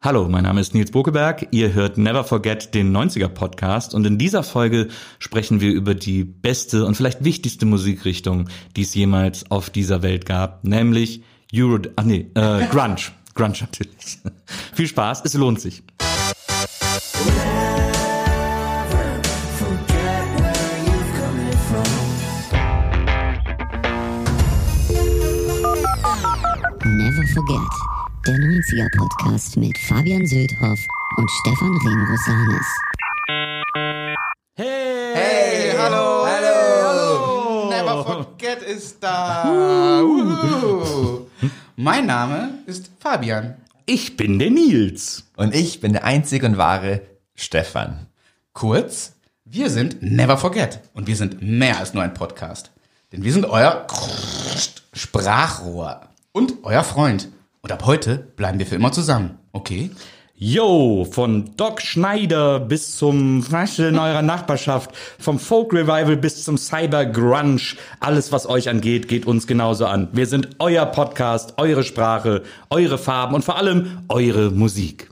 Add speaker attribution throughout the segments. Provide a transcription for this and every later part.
Speaker 1: Hallo, mein Name ist Nils Bokeberg. Ihr hört Never Forget, den 90er Podcast. Und in dieser Folge sprechen wir über die beste und vielleicht wichtigste Musikrichtung, die es jemals auf dieser Welt gab, nämlich Grunge. Grunge natürlich. Viel Spaß, es lohnt sich.
Speaker 2: Never Forget, der 90er-Podcast mit Fabian Söldhoff und Stefan Rehn-Rosanes.
Speaker 3: Hey, hallo! Never Forget ist da! Mein Name ist Fabian.
Speaker 1: Ich bin der Nils.
Speaker 4: Und ich bin der einzig und wahre Stefan.
Speaker 3: Kurz, wir sind Never Forget. Und wir sind mehr als nur ein Podcast. Denn wir sind euer Sprachrohr und euer Freund. Und ab heute bleiben wir für immer zusammen, okay?
Speaker 1: Yo, von Doc Schneider bis zum Faschel in eurer Nachbarschaft, vom Folk Revival bis zum Cyber Grunge, alles was euch angeht, geht uns genauso an. Wir sind euer Podcast, eure Sprache, eure Farben und vor allem eure Musik.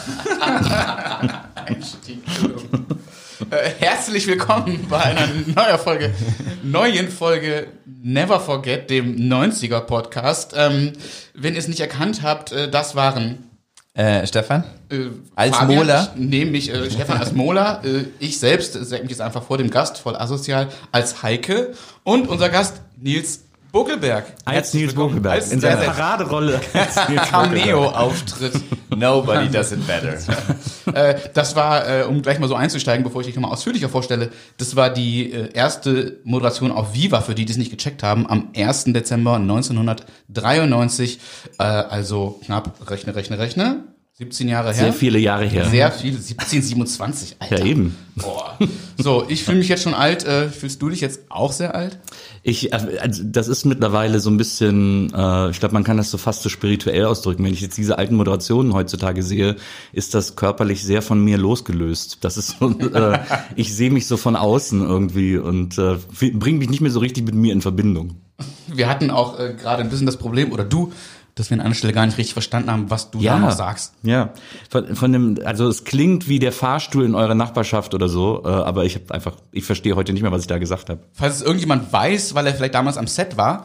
Speaker 3: Herzlich willkommen bei einer neuen Folge Never Forget, dem 90er Podcast. Wenn ihr es nicht erkannt habt, das waren
Speaker 4: Stefan?
Speaker 3: Als
Speaker 4: Fabian,
Speaker 3: Mola. Nämlich Stefan als Mola. Ich selbst sage mich jetzt einfach vor dem Gast, voll asozial, als Heike. Und unser Gast Nils Bokeberg.
Speaker 1: Als Nils Bokeberg. In seiner Paraderolle.
Speaker 3: Cameo-Auftritt.
Speaker 4: Nobody does it better.
Speaker 3: Das war, um gleich mal so einzusteigen, bevor ich dich nochmal ausführlicher vorstelle, das war die erste Moderation auf Viva, für die es nicht gecheckt haben, am 1. Dezember 1993. Also knapp, rechne. 17 Jahre her.
Speaker 1: Sehr viele Jahre her.
Speaker 3: Sehr viele, 1727, Alter.
Speaker 1: Ja, eben.
Speaker 3: Boah. So, ich fühle mich jetzt schon alt. Fühlst du dich jetzt auch sehr alt?
Speaker 1: Also das ist mittlerweile so ein bisschen, ich glaube, man kann das so fast so spirituell ausdrücken. Wenn ich jetzt diese alten Moderationen heutzutage sehe, ist das körperlich sehr von mir losgelöst. Das ist so, ich sehe mich so von außen irgendwie und bringe mich nicht mehr so richtig mit mir in Verbindung.
Speaker 3: Wir hatten auch gerade ein bisschen das Problem, oder du, dass wir an einer Stelle gar nicht richtig verstanden haben, was du da noch sagst.
Speaker 1: Ja, von dem, also es klingt wie der Fahrstuhl in eurer Nachbarschaft oder so, aber ich verstehe heute nicht mehr, was ich da gesagt habe.
Speaker 3: Falls es irgendjemand weiß, weil er vielleicht damals am Set war,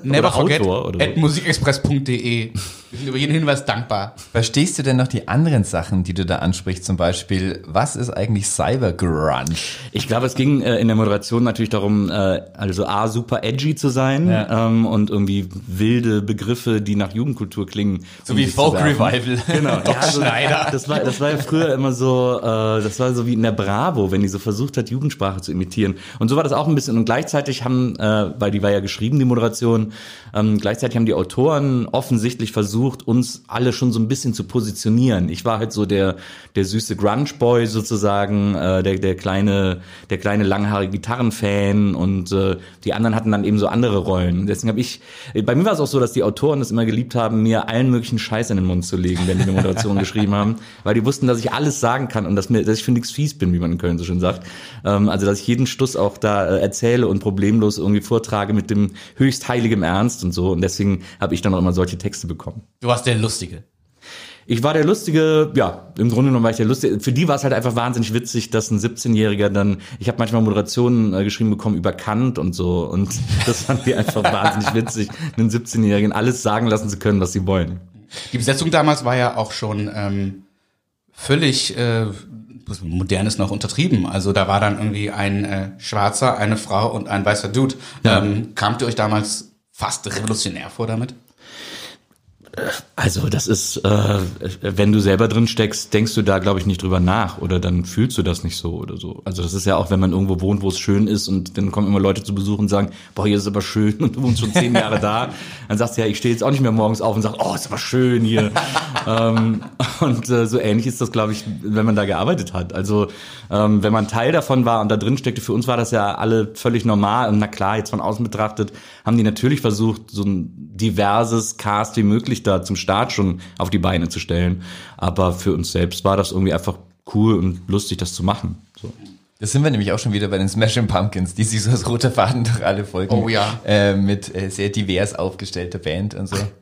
Speaker 3: neverforget@musikexpress.de. Wir sind über jeden Hinweis dankbar.
Speaker 4: Verstehst du denn noch die anderen Sachen, die du da ansprichst? Zum Beispiel, was ist eigentlich Cyber Grunge?
Speaker 1: Ich glaube, es ging in der Moderation natürlich darum, also super edgy zu sein, und irgendwie wilde Begriffe, die nach Jugendkultur klingen.
Speaker 4: So wie Folk Revival.
Speaker 1: Genau.
Speaker 3: Doc Schneider.
Speaker 1: Das war ja früher immer so, das war so wie in der Bravo, wenn die so versucht hat, Jugendsprache zu imitieren. Und so war das auch ein bisschen. Und gleichzeitig haben, weil die war ja geschrieben, die Moderation, gleichzeitig haben die Autoren offensichtlich versucht, uns alle schon so ein bisschen zu positionieren. Ich war halt so der süße Grunge-Boy sozusagen, der kleine langhaarige Gitarrenfan und die anderen hatten dann eben so andere Rollen. Deswegen bei mir war es auch so, dass die Autoren das immer geliebt haben, mir allen möglichen Scheiß in den Mund zu legen, wenn die eine Moderation geschrieben haben, weil die wussten, dass ich alles sagen kann und dass ich für nichts fies bin, wie man in Köln so schön sagt. Also, dass ich jeden Stuss auch da erzähle und problemlos irgendwie vortrage mit dem höchst heiligem Ernst und so. Und deswegen habe ich dann auch immer solche Texte bekommen.
Speaker 3: Du warst der Lustige.
Speaker 1: Ich war der Lustige, ja, im Grunde genommen war ich der Lustige. Für die war es halt einfach wahnsinnig witzig, dass ein 17-Jähriger dann, ich habe manchmal Moderationen geschrieben bekommen über Kant und so und das fand die einfach wahnsinnig witzig, einen 17-Jährigen alles sagen lassen zu können, was sie wollen.
Speaker 3: Die Besetzung damals war ja auch schon völlig, modern ist noch untertrieben. Also da war dann irgendwie ein Schwarzer, eine Frau und ein weißer Dude.
Speaker 1: Ja.
Speaker 3: Kamt ihr euch damals fast revolutionär vor damit?
Speaker 1: Also das ist, wenn du selber drin steckst, denkst du da, glaube ich, nicht drüber nach oder dann fühlst du das nicht so oder so. Also das ist ja auch, wenn man irgendwo wohnt, wo es schön ist und dann kommen immer Leute zu Besuch und sagen, boah, hier ist es aber schön und du wohnst schon 10 Jahre da. Dann sagst du ja, ich stehe jetzt auch nicht mehr morgens auf und sag, oh, ist aber schön hier. Und so ähnlich ist das, glaube ich, wenn man da gearbeitet hat. Also wenn man Teil davon war und da drin steckte, für uns war das ja alle völlig normal und na klar, jetzt von außen betrachtet, haben die natürlich versucht, so ein diverses Cast wie möglich da zum Start schon auf die Beine zu stellen. Aber für uns selbst war das irgendwie einfach cool und lustig, das zu machen. So.
Speaker 4: Da sind wir nämlich auch schon wieder bei den Smashing Pumpkins, die sich so als roter Faden durch alle Folgen
Speaker 3: mit
Speaker 4: sehr divers aufgestellter Band und so.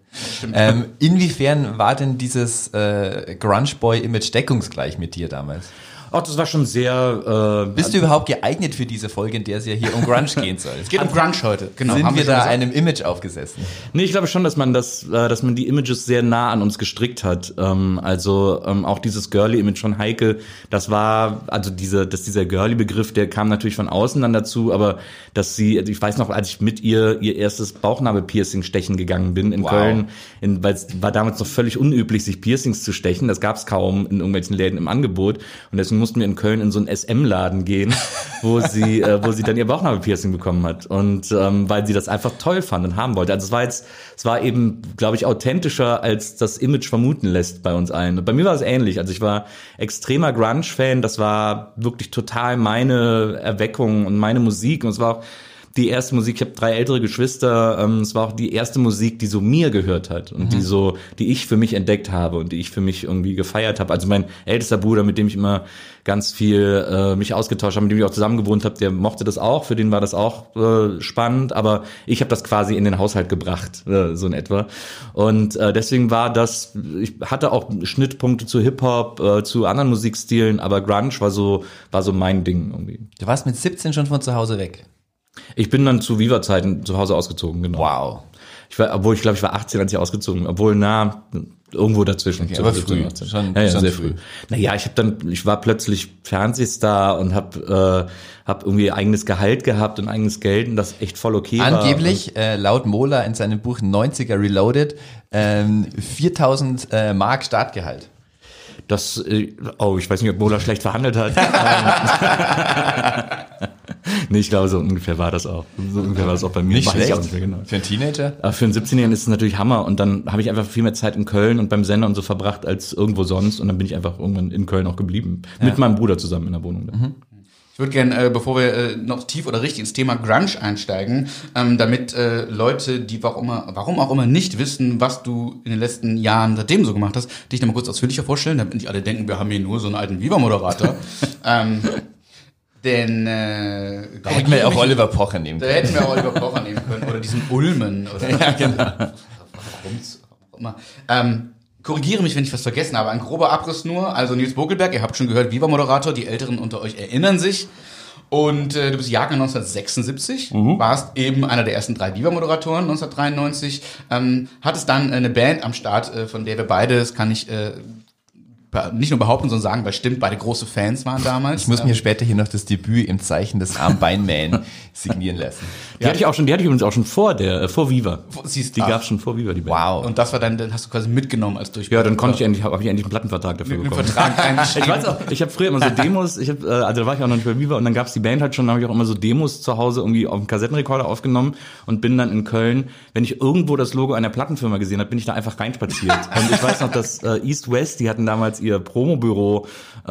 Speaker 4: Inwiefern war denn dieses Grunge-Boy-Image deckungsgleich mit dir damals?
Speaker 1: Ach, das war schon sehr...
Speaker 4: Bist du überhaupt geeignet für diese Folge, in der es ja hier um Grunge gehen soll?
Speaker 3: Es geht um Grunge heute, genau.
Speaker 4: Sind wir da
Speaker 3: gesagt.
Speaker 4: einem Image aufgesessen?
Speaker 1: Nee, ich glaube schon, dass man dass man die Images sehr nah an uns gestrickt hat. Auch dieses Girly-Image von Heike, das war, also dieser Girly-Begriff, der kam natürlich von außen dann dazu, aber ich weiß noch, als ich mit ihr erstes Bauchnabel-Piercing stechen gegangen bin in Köln, weil es war damals noch völlig unüblich, sich Piercings zu stechen, das gab es kaum in irgendwelchen Läden im Angebot und deswegen mussten wir in Köln in so einen SM-Laden gehen, wo sie dann ihr Bauchnabel-Piercing bekommen hat und weil sie das einfach toll fand und haben wollte. Also es war eben, glaube ich, authentischer, als das Image vermuten lässt bei uns allen. Und bei mir war es ähnlich. Also ich war extremer Grunge-Fan. Das war wirklich total meine Erweckung und meine Musik. Und es war auch die erste Musik, ich habe 3 ältere Geschwister, es war auch die erste Musik, die so mir gehört hat und die ich für mich entdeckt habe und die ich für mich irgendwie gefeiert habe. Also mein ältester Bruder, mit dem ich immer ganz viel mich ausgetauscht habe, mit dem ich auch zusammen gewohnt habe, der mochte das auch, für den war das auch spannend, aber ich habe das quasi in den Haushalt gebracht, so in etwa. Und deswegen ich hatte auch Schnittpunkte zu Hip-Hop, zu anderen Musikstilen, aber Grunge war so mein Ding irgendwie.
Speaker 4: Du warst mit 17 schon von zu Hause weg.
Speaker 1: Ich bin dann zu Viva-Zeiten zu Hause ausgezogen, genau.
Speaker 4: Wow.
Speaker 1: Ich glaube, ich war 18, als ich ausgezogen bin. Obwohl, irgendwo dazwischen.
Speaker 4: Okay, aber früh.
Speaker 1: Schon sehr früh. Naja, ich war plötzlich Fernsehstar und hab irgendwie eigenes Gehalt gehabt und eigenes Geld und das echt voll okay war.
Speaker 4: Angeblich, laut Mola in seinem Buch 90er Reloaded, 4.000 Mark Startgehalt.
Speaker 1: Ich weiß nicht, ob Mola schlecht verhandelt hat. Nee, ich glaube, so ungefähr war das auch. So ungefähr war es auch bei mir.
Speaker 4: Nicht schlecht.
Speaker 1: Nicht mehr genau.
Speaker 4: Für einen Teenager?
Speaker 1: Aber für einen 17-Jährigen ist es natürlich Hammer. Und dann habe ich einfach viel mehr Zeit in Köln und beim Sender und so verbracht als irgendwo sonst. Und dann bin ich einfach irgendwann in Köln auch geblieben. Ja. Mit meinem Bruder zusammen in der Wohnung. Mhm.
Speaker 3: Ich würde gerne, bevor wir noch tief oder richtig ins Thema Grunge einsteigen, damit Leute, die warum auch immer nicht wissen, was du in den letzten Jahren seitdem so gemacht hast, dich nochmal kurz ausführlicher vorstellen, damit nicht alle denken, wir haben hier nur so einen alten Viva-Moderator. Denn
Speaker 4: da hätten wir auch Oliver Pocher nehmen können.
Speaker 3: Oder diesen Ulmen. Oder
Speaker 4: ja, genau.
Speaker 3: Warum auch immer. Korrigiere mich, wenn ich was vergessen habe. Ein grober Abriss nur. Also Nils Bokelberg, ihr habt schon gehört, Viva-Moderator, die Älteren unter euch erinnern sich. Und du bist Jahrgang 1976, warst eben einer der ersten 3 Viva-Moderatoren 1993, hattest dann eine Band am Start, von der wir beide, das kann ich nicht nur behaupten, sondern sagen, weil stimmt, beide große Fans waren damals.
Speaker 4: Ich muss mir später hier noch das Debüt im Zeichen des Arm-Bein-Man signieren lassen.
Speaker 1: Die hatte ich übrigens auch schon vor Viva. Die gab's schon vor Viva, die Band.
Speaker 3: Wow. Und das war dann hast du quasi mitgenommen als Durchbruch.
Speaker 1: Ja, dann habe ich endlich einen Plattenvertrag dafür bekommen. Ich weiß auch, ich habe früher immer so Demos, also da war ich auch noch nicht bei Viva und dann gab's die Band halt schon, da habe ich auch immer so Demos zu Hause irgendwie auf dem Kassettenrekorder aufgenommen und bin dann in Köln, wenn ich irgendwo das Logo einer Plattenfirma gesehen habe, bin ich da einfach reinspaziert. Und ich weiß noch, dass East West, die hatten damals ihr Promobüro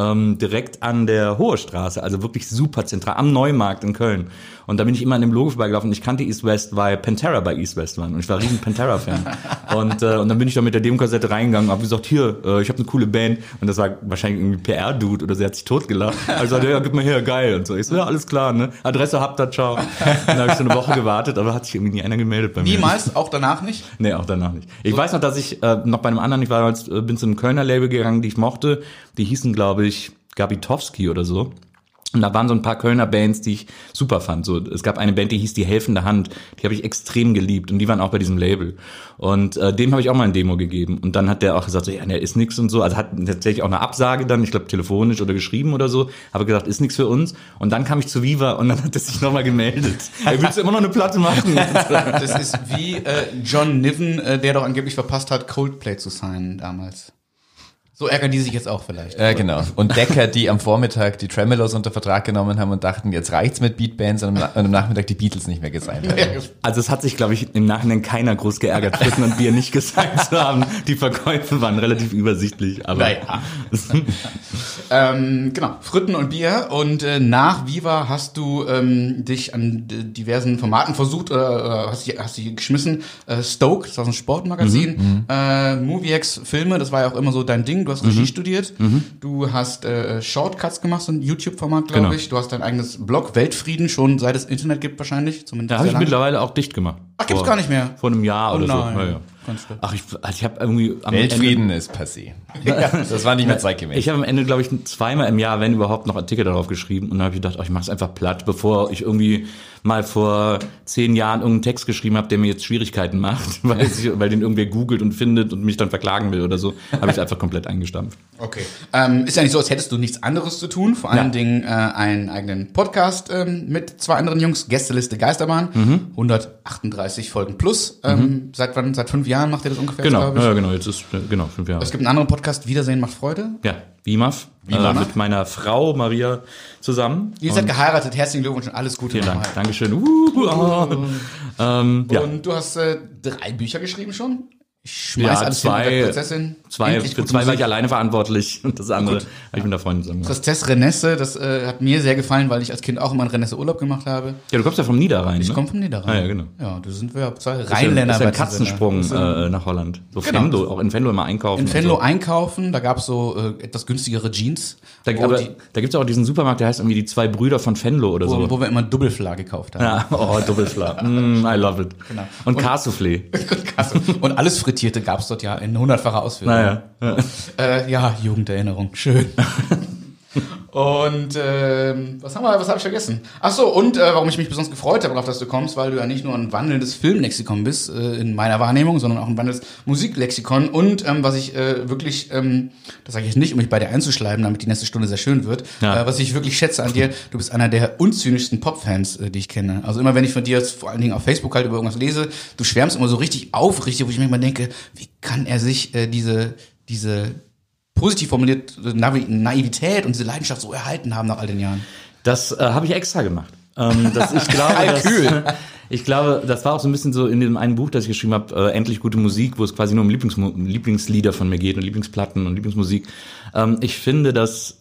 Speaker 1: direkt an der Hohe Straße, also wirklich super zentral, am Neumarkt in Köln. Und da bin ich immer an dem Logo vorbeigelaufen. Ich kannte East West, weil Pantera bei East West waren. Und ich war riesen Pantera-Fan. Und dann bin ich da mit der Demokassette reingegangen und habe gesagt, hier, ich habe eine coole Band. Und das war wahrscheinlich irgendwie PR-Dude oder sie hat sich totgelacht. Also ja, gib mal her, geil. Und so. Ich so, ja, alles klar, ne? Adresse habt ihr, ciao. Und dann habe ich so eine Woche gewartet, aber hat sich irgendwie nie einer gemeldet bei mir.
Speaker 3: Niemals? Auch danach nicht?
Speaker 1: Nee, auch danach nicht. Ich weiß noch, dass ich noch bei einem anderen, bin zu einem Kölner Label gegangen, die ich mochte. Die hießen, glaube ich, Gabitowski oder so. Und da waren so ein paar Kölner Bands, die ich super fand. So, es gab eine Band, die hieß Die Helfende Hand. Die habe ich extrem geliebt. Und die waren auch bei diesem Label. Und dem habe ich auch mal ein Demo gegeben. Und dann hat der auch gesagt, so, ja, der ist nix und so. Also hat tatsächlich auch eine Absage dann, ich glaube telefonisch oder geschrieben oder so. Habe gesagt, ist nix für uns. Und dann kam ich zu Viva und dann hat er sich nochmal gemeldet. Willst du immer noch eine Platte machen?
Speaker 3: Das ist wie John Niven, der doch angeblich verpasst hat, Coldplay zu signen damals. So ärgern die sich jetzt auch vielleicht.
Speaker 4: Genau. Und Decker, die am Vormittag die Tremelos unter Vertrag genommen haben und dachten, jetzt reicht's mit Beatbands und am Nachmittag die Beatles nicht mehr gesigned haben.
Speaker 1: Also es hat sich, glaube ich, im Nachhinein keiner groß geärgert, Fritten und Bier nicht gesigned zu haben. Die Verkäufe waren relativ übersichtlich. Aber
Speaker 3: naja. Genau, Fritten und Bier. Und nach Viva hast du dich an diversen Formaten versucht, hast dich geschmissen. Stoke, das war so ein Sportmagazin. Moviex Filme, das war ja auch immer so dein Ding. Du hast Regie studiert, du hast Shortcuts gemacht, so ein YouTube-Format, glaube ich. Du hast dein eigenes Blog, Weltfrieden, schon seit es Internet gibt wahrscheinlich. Zumindest
Speaker 1: da habe ich mittlerweile auch dicht gemacht.
Speaker 3: Ach, gibt's gar nicht mehr?
Speaker 1: Vor einem Jahr oder
Speaker 3: nein.
Speaker 1: so. Ja. Ach, ich habe irgendwie am
Speaker 4: Weltfrieden ist passé. Das war nicht mehr zeitgemäß.
Speaker 1: Ich habe am Ende, glaube ich, zweimal im Jahr, wenn überhaupt, noch Artikel darauf geschrieben. Und dann habe ich gedacht, ich mache es einfach platt, bevor ich irgendwie mal vor 10 Jahren irgendeinen Text geschrieben habe, der mir jetzt Schwierigkeiten macht, weil den irgendwer googelt und findet und mich dann verklagen will oder so, habe ich es einfach komplett eingestampft.
Speaker 3: Okay. Ist ja nicht so, als hättest du nichts anderes zu tun. Vor allen Dingen einen eigenen Podcast mit 2 anderen Jungs, Gästeliste Geisterbahn, 138 Folgen plus. Seit wann? Seit 5 Jahren macht ihr das ungefähr?
Speaker 1: Genau, genau, jetzt ist 5 Jahre.
Speaker 3: Es gibt einen anderen Podcast, Wiedersehen macht Freude.
Speaker 1: Ja, WIMAF, mit meiner Frau Maria zusammen.
Speaker 3: Ihr seid geheiratet, herzlichen Glückwunsch und alles Gute.
Speaker 1: Vielen Dank, Dankeschön.
Speaker 3: Und du hast 3 Bücher geschrieben schon? Ich schmeiß alles hin mit der Prinzessin.
Speaker 1: Für 2 war ich alleine verantwortlich und das andere habe ich mit der Freundin zusammen gemacht.
Speaker 3: Tristesse Renesse, das hat mir sehr gefallen, weil ich als Kind auch immer einen Renesse-Urlaub gemacht habe.
Speaker 1: Ja, du kommst ja vom Niederrhein,
Speaker 3: Ich komme vom Niederrhein.
Speaker 1: Ah, ja, genau.
Speaker 3: Ja, da sind wir 2 Rheinländer.
Speaker 1: Das ist ein Katzensprung nach Holland. So
Speaker 3: Genau.
Speaker 1: Venlo, auch in Venlo immer einkaufen.
Speaker 3: In Venlo
Speaker 1: so.
Speaker 3: einkaufen, da gab's so etwas günstigere Jeans.
Speaker 1: Da gibt's auch diesen Supermarkt, der heißt irgendwie die 2 Brüder von Venlo oder so.
Speaker 3: Wo wir immer Doppelfla gekauft haben.
Speaker 1: Ja, Doppelfla. I love it.
Speaker 3: Genau.
Speaker 1: Und Cassoufflé.
Speaker 3: Und alles Frittierte gab's dort ja in 100-facher Ausführung.
Speaker 1: Naja.
Speaker 3: Ja, Jugenderinnerung. Schön. Und was habe ich vergessen? Ach so, und warum ich mich besonders gefreut habe, darauf, dass du kommst, weil du ja nicht nur ein wandelndes Filmlexikon bist, in meiner Wahrnehmung, sondern auch ein wandelndes Musiklexikon. Und was ich wirklich, das sage ich jetzt nicht, um mich bei dir einzuschleimen, damit die nächste Stunde sehr schön wird, was ich wirklich schätze an dir, du bist einer der unzynischsten Pop-Fans, die ich kenne. Also immer, wenn ich von dir jetzt vor allen Dingen auf Facebook halt über irgendwas lese, du schwärmst immer so richtig aufrichtig, wo ich mir immer denke, wie kann er sich diese positiv formulierte Naivität und diese Leidenschaft so erhalten haben nach all den Jahren?
Speaker 1: Das habe ich extra gemacht. Ich glaube, das war auch so ein bisschen so in dem einen Buch, das ich geschrieben habe, Endlich gute Musik, wo es quasi nur um Lieblingslieder von mir geht und Lieblingsplatten und Lieblingsmusik. Ich finde, dass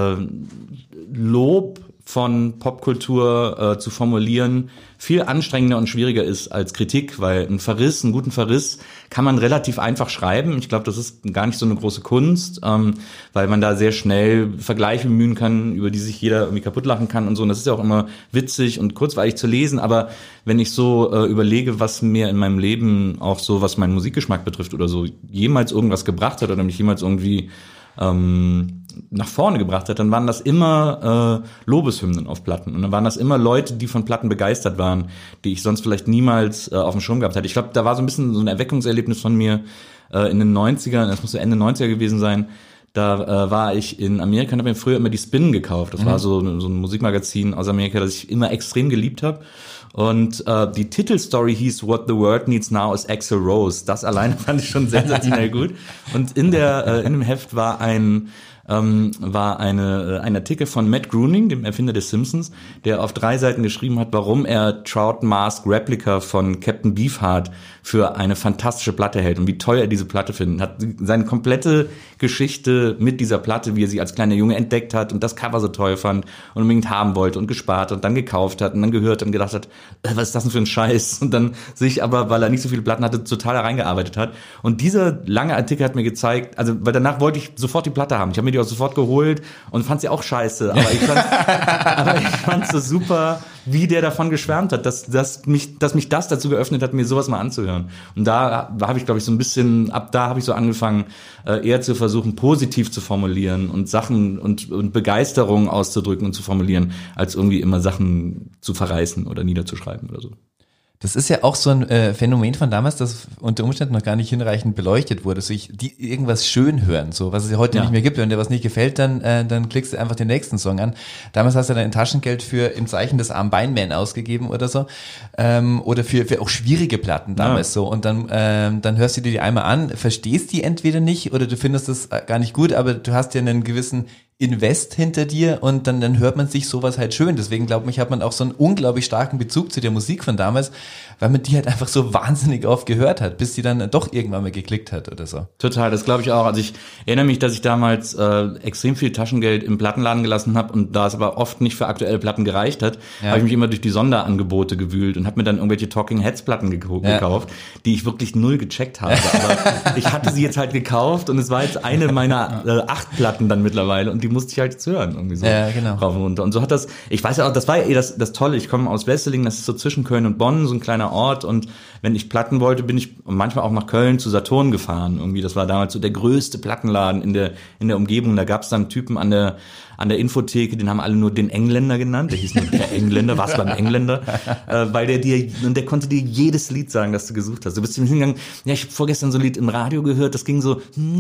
Speaker 1: Lob von Popkultur zu formulieren viel anstrengender und schwieriger ist als Kritik, weil einen guten Verriss kann man relativ einfach schreiben. Ich glaube, das ist gar nicht so eine große Kunst, weil man da sehr schnell Vergleiche bemühen kann, über die sich jeder irgendwie kaputt lachen kann und so. Und das ist ja auch immer witzig und kurzweilig zu lesen. Aber wenn ich so überlege, was mir in meinem Leben auch so, was meinen Musikgeschmack betrifft oder so, jemals irgendwas gebracht hat oder mich jemals irgendwie nach vorne gebracht hat, dann waren das immer Lobeshymnen auf Platten. Und dann waren das immer Leute, die von Platten begeistert waren, die ich sonst vielleicht niemals auf dem Schirm gehabt hätte. Ich glaube, da war so ein bisschen so ein Erweckungserlebnis von mir in den 90ern, das muss so Ende 90er gewesen sein. Da war ich in Amerika und habe mir früher immer die Spin gekauft. Das war so ein Musikmagazin aus Amerika, das ich immer extrem geliebt habe. Und die Titelstory hieß What the World Needs Now is Axl Rose. Das alleine fand ich schon sensationell gut. Und in dem Heft war ein Artikel von Matt Groening, dem Erfinder des Simpsons, der auf 3 Seiten geschrieben hat, warum er Trout Mask Replica von Captain Beefheart für eine fantastische Platte hält und wie toll er diese Platte findet. Hat seine komplette Geschichte mit dieser Platte, wie er sie als kleiner Junge entdeckt hat und das Cover so toll fand und unbedingt haben wollte und gespart und dann gekauft hat und dann gehört und gedacht hat, was ist das denn für ein Scheiß? Und dann sich aber, weil er nicht so viele Platten hatte, total da reingearbeitet hat. Und dieser lange Artikel hat mir gezeigt, also weil danach wollte ich sofort die Platte haben. Ich habe mir die auch sofort geholt und fand sie auch scheiße. Aber ich fand so super, wie der davon geschwärmt hat, dass mich das dazu geöffnet hat, mir sowas mal anzuhören. Und da habe ich, glaube ich, so ein bisschen, ab da habe ich so angefangen, eher zu versuchen, positiv zu formulieren und Sachen und Begeisterung auszudrücken und zu formulieren, als irgendwie immer Sachen zu verreißen oder niederzuschreiben oder so.
Speaker 4: Das ist ja auch so ein Phänomen von damals, das unter Umständen noch gar nicht hinreichend beleuchtet wurde. So die irgendwas schön hören, so was es ja heute nicht mehr gibt. Wenn dir was nicht gefällt, dann klickst du einfach den nächsten Song an. Damals hast du dein Taschengeld für im Zeichen des armen Beinman ausgegeben oder so. Oder für auch schwierige Platten damals so. Und dann hörst du dir die einmal an, verstehst die entweder nicht oder du findest das gar nicht gut, aber du hast ja einen gewissen Invest hinter dir und dann hört man sich sowas halt schön. Deswegen glaube ich, hat man auch so einen unglaublich starken Bezug zu der Musik von damals, weil man die halt einfach so wahnsinnig oft gehört hat, bis die dann doch irgendwann mal geklickt hat oder so.
Speaker 1: Total, das glaube ich auch. Also ich erinnere mich, dass ich damals extrem viel Taschengeld im Plattenladen gelassen habe und da es aber oft nicht für aktuelle Platten gereicht hat, habe ich mich immer durch die Sonderangebote gewühlt und habe mir dann irgendwelche Talking Heads Platten gekauft, die ich wirklich null gecheckt habe. Aber ich hatte sie jetzt halt gekauft und es war jetzt eine meiner 8 Platten dann mittlerweile und die musste ich halt jetzt hören, irgendwie so
Speaker 4: genau.
Speaker 1: rauf und runter. Und so hat das, ich weiß ja auch, das war ja das Tolle, ich komme aus Wesseling, das ist so zwischen Köln und Bonn, so ein kleiner Ort und wenn ich Platten wollte, bin ich manchmal auch nach Köln zu Saturn gefahren. Irgendwie, das war damals so der größte Plattenladen in der Umgebung. Da gab es dann einen Typen an der Infotheke, den haben alle nur den Engländer genannt. Der hieß nur der Engländer, was beim Engländer? Weil der konnte dir jedes Lied sagen, das du gesucht hast. Du bist hingegangen, ja, ich habe vorgestern so ein Lied im Radio gehört, das ging so,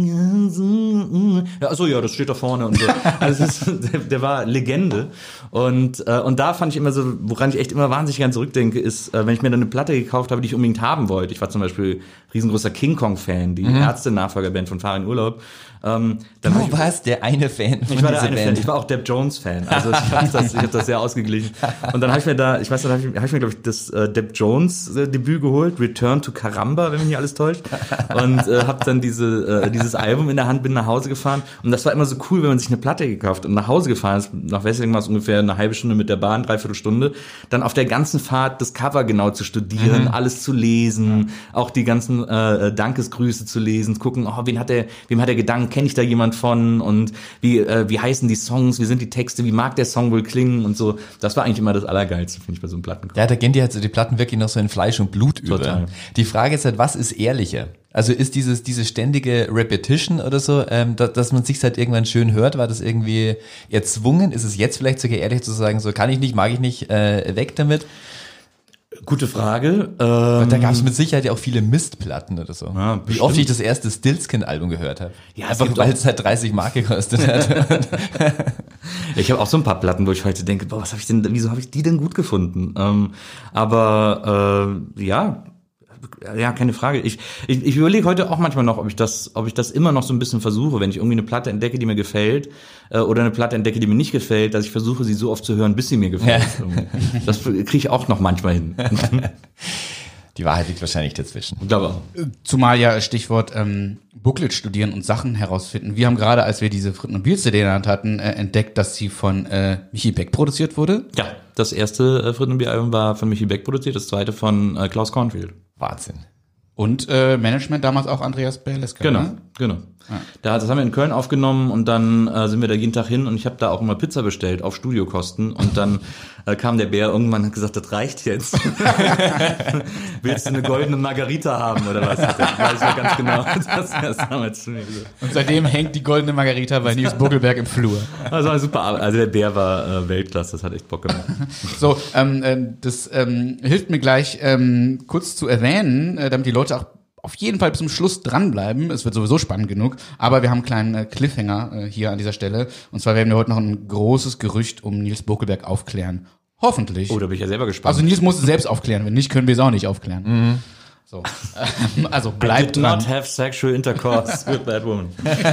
Speaker 1: ja, achso, ja, das steht da vorne und so. Also der war Legende. Und da fand ich immer so, woran ich echt immer wahnsinnig gern zurückdenke, ist, wenn ich mir dann eine Platte gekauft habe, die ich unbedingt haben wollte. Ich war zum Beispiel riesengroßer King Kong-Fan, die Ärzte-Nachfolgerband von Fahr in Urlaub.
Speaker 4: Du warst der eine Fan von dieser Band.
Speaker 1: Ich war auch Depp Jones-Fan. Also ich hab das sehr ausgeglichen. Und dann habe ich mir glaube ich, das Depp Jones-Debüt geholt, Return to Caramba, wenn mich nicht alles täuscht. Und habe dann dieses Album in der Hand, bin nach Hause gefahren. Und das war immer so cool, wenn man sich eine Platte gekauft und nach Hause gefahren ist. Nach Wesseling war es ungefähr eine halbe Stunde mit der Bahn, 3/4 Stunde. Dann auf der ganzen Fahrt das Cover genau zu studieren, alles zu lesen, auch die ganzen Dankesgrüße zu lesen, gucken, wem hat er Gedanken, kenne ich da jemand von und wie heißen die Songs, wie sind die Texte, wie mag der Song wohl klingen und so. Das war eigentlich immer das Allergeilste, finde ich, bei so einem Plattenkauf.
Speaker 4: Ja, da gehen die Platten wirklich noch so in Fleisch und Blut über.
Speaker 1: Total.
Speaker 4: Die Frage ist halt, was ist ehrlicher? Also ist diese ständige Repetition oder so, dass man sich halt irgendwann schön hört, war das irgendwie erzwungen? Ist es jetzt vielleicht sogar ehrlich zu sagen, so kann ich nicht, mag ich nicht, weg damit?
Speaker 1: Gute Frage.
Speaker 4: Da gab es mit Sicherheit ja auch viele Mistplatten oder so.
Speaker 1: Ja,
Speaker 4: wie oft ich das erste Stillskin-Album gehört habe.
Speaker 1: Ja,
Speaker 4: einfach weil es halt 30 Mark gekostet hat.
Speaker 1: Ich habe auch so ein paar Platten, wo ich heute denke, boah, wieso habe ich die denn gut gefunden? Ja, keine Frage. Ich überlege heute auch manchmal noch, ob ich das immer noch so ein bisschen versuche, wenn ich irgendwie eine Platte entdecke, die mir gefällt, oder eine Platte entdecke, die mir nicht gefällt, dass ich versuche, sie so oft zu hören, bis sie mir gefällt. Ja. Das kriege ich auch noch manchmal hin.
Speaker 4: Die Wahrheit liegt wahrscheinlich dazwischen.
Speaker 1: Ich glaube auch.
Speaker 3: Zumal ja Stichwort Booklet studieren und Sachen herausfinden. Wir haben gerade, als wir diese Fritten und Bier CD in der Hand hatten, entdeckt, dass sie von Michi Beck produziert wurde.
Speaker 1: Ja, das erste Fritten und Bier Album war von Michi Beck produziert, das zweite von Klaus Kornfield.
Speaker 4: Wahnsinn.
Speaker 3: Und Management damals auch Andreas Berleska.
Speaker 1: Genau,
Speaker 3: ne?
Speaker 1: genau. Ja. Das haben wir in Köln aufgenommen und dann sind wir da jeden Tag hin und ich habe da auch immer Pizza bestellt auf Studiokosten und dann kam der Bär irgendwann und hat gesagt, das reicht jetzt. Willst du eine goldene Margarita haben oder was? Das weiß ich noch ganz genau. Das damals zu mir gesagt.
Speaker 3: Und seitdem hängt die goldene Margarita bei Nils Buckelberg im Flur.
Speaker 1: Das war super. Also der Bär war Weltklasse, das hat echt Bock gemacht.
Speaker 3: So, das hilft mir gleich kurz zu erwähnen, damit die Leute auch auf jeden Fall bis zum Schluss dranbleiben. Es wird sowieso spannend genug. Aber wir haben einen kleinen Cliffhanger hier an dieser Stelle. Und zwar werden wir heute noch ein großes Gerücht um Nils Buckelberg aufklären. Hoffentlich.
Speaker 1: Oh, da bin ich ja selber gespannt.
Speaker 3: Also Nils muss es selbst aufklären. Wenn nicht, können wir es auch nicht aufklären.
Speaker 1: Mhm.
Speaker 3: So. Also bleibt dran.
Speaker 1: I did not have sexual intercourse with that woman.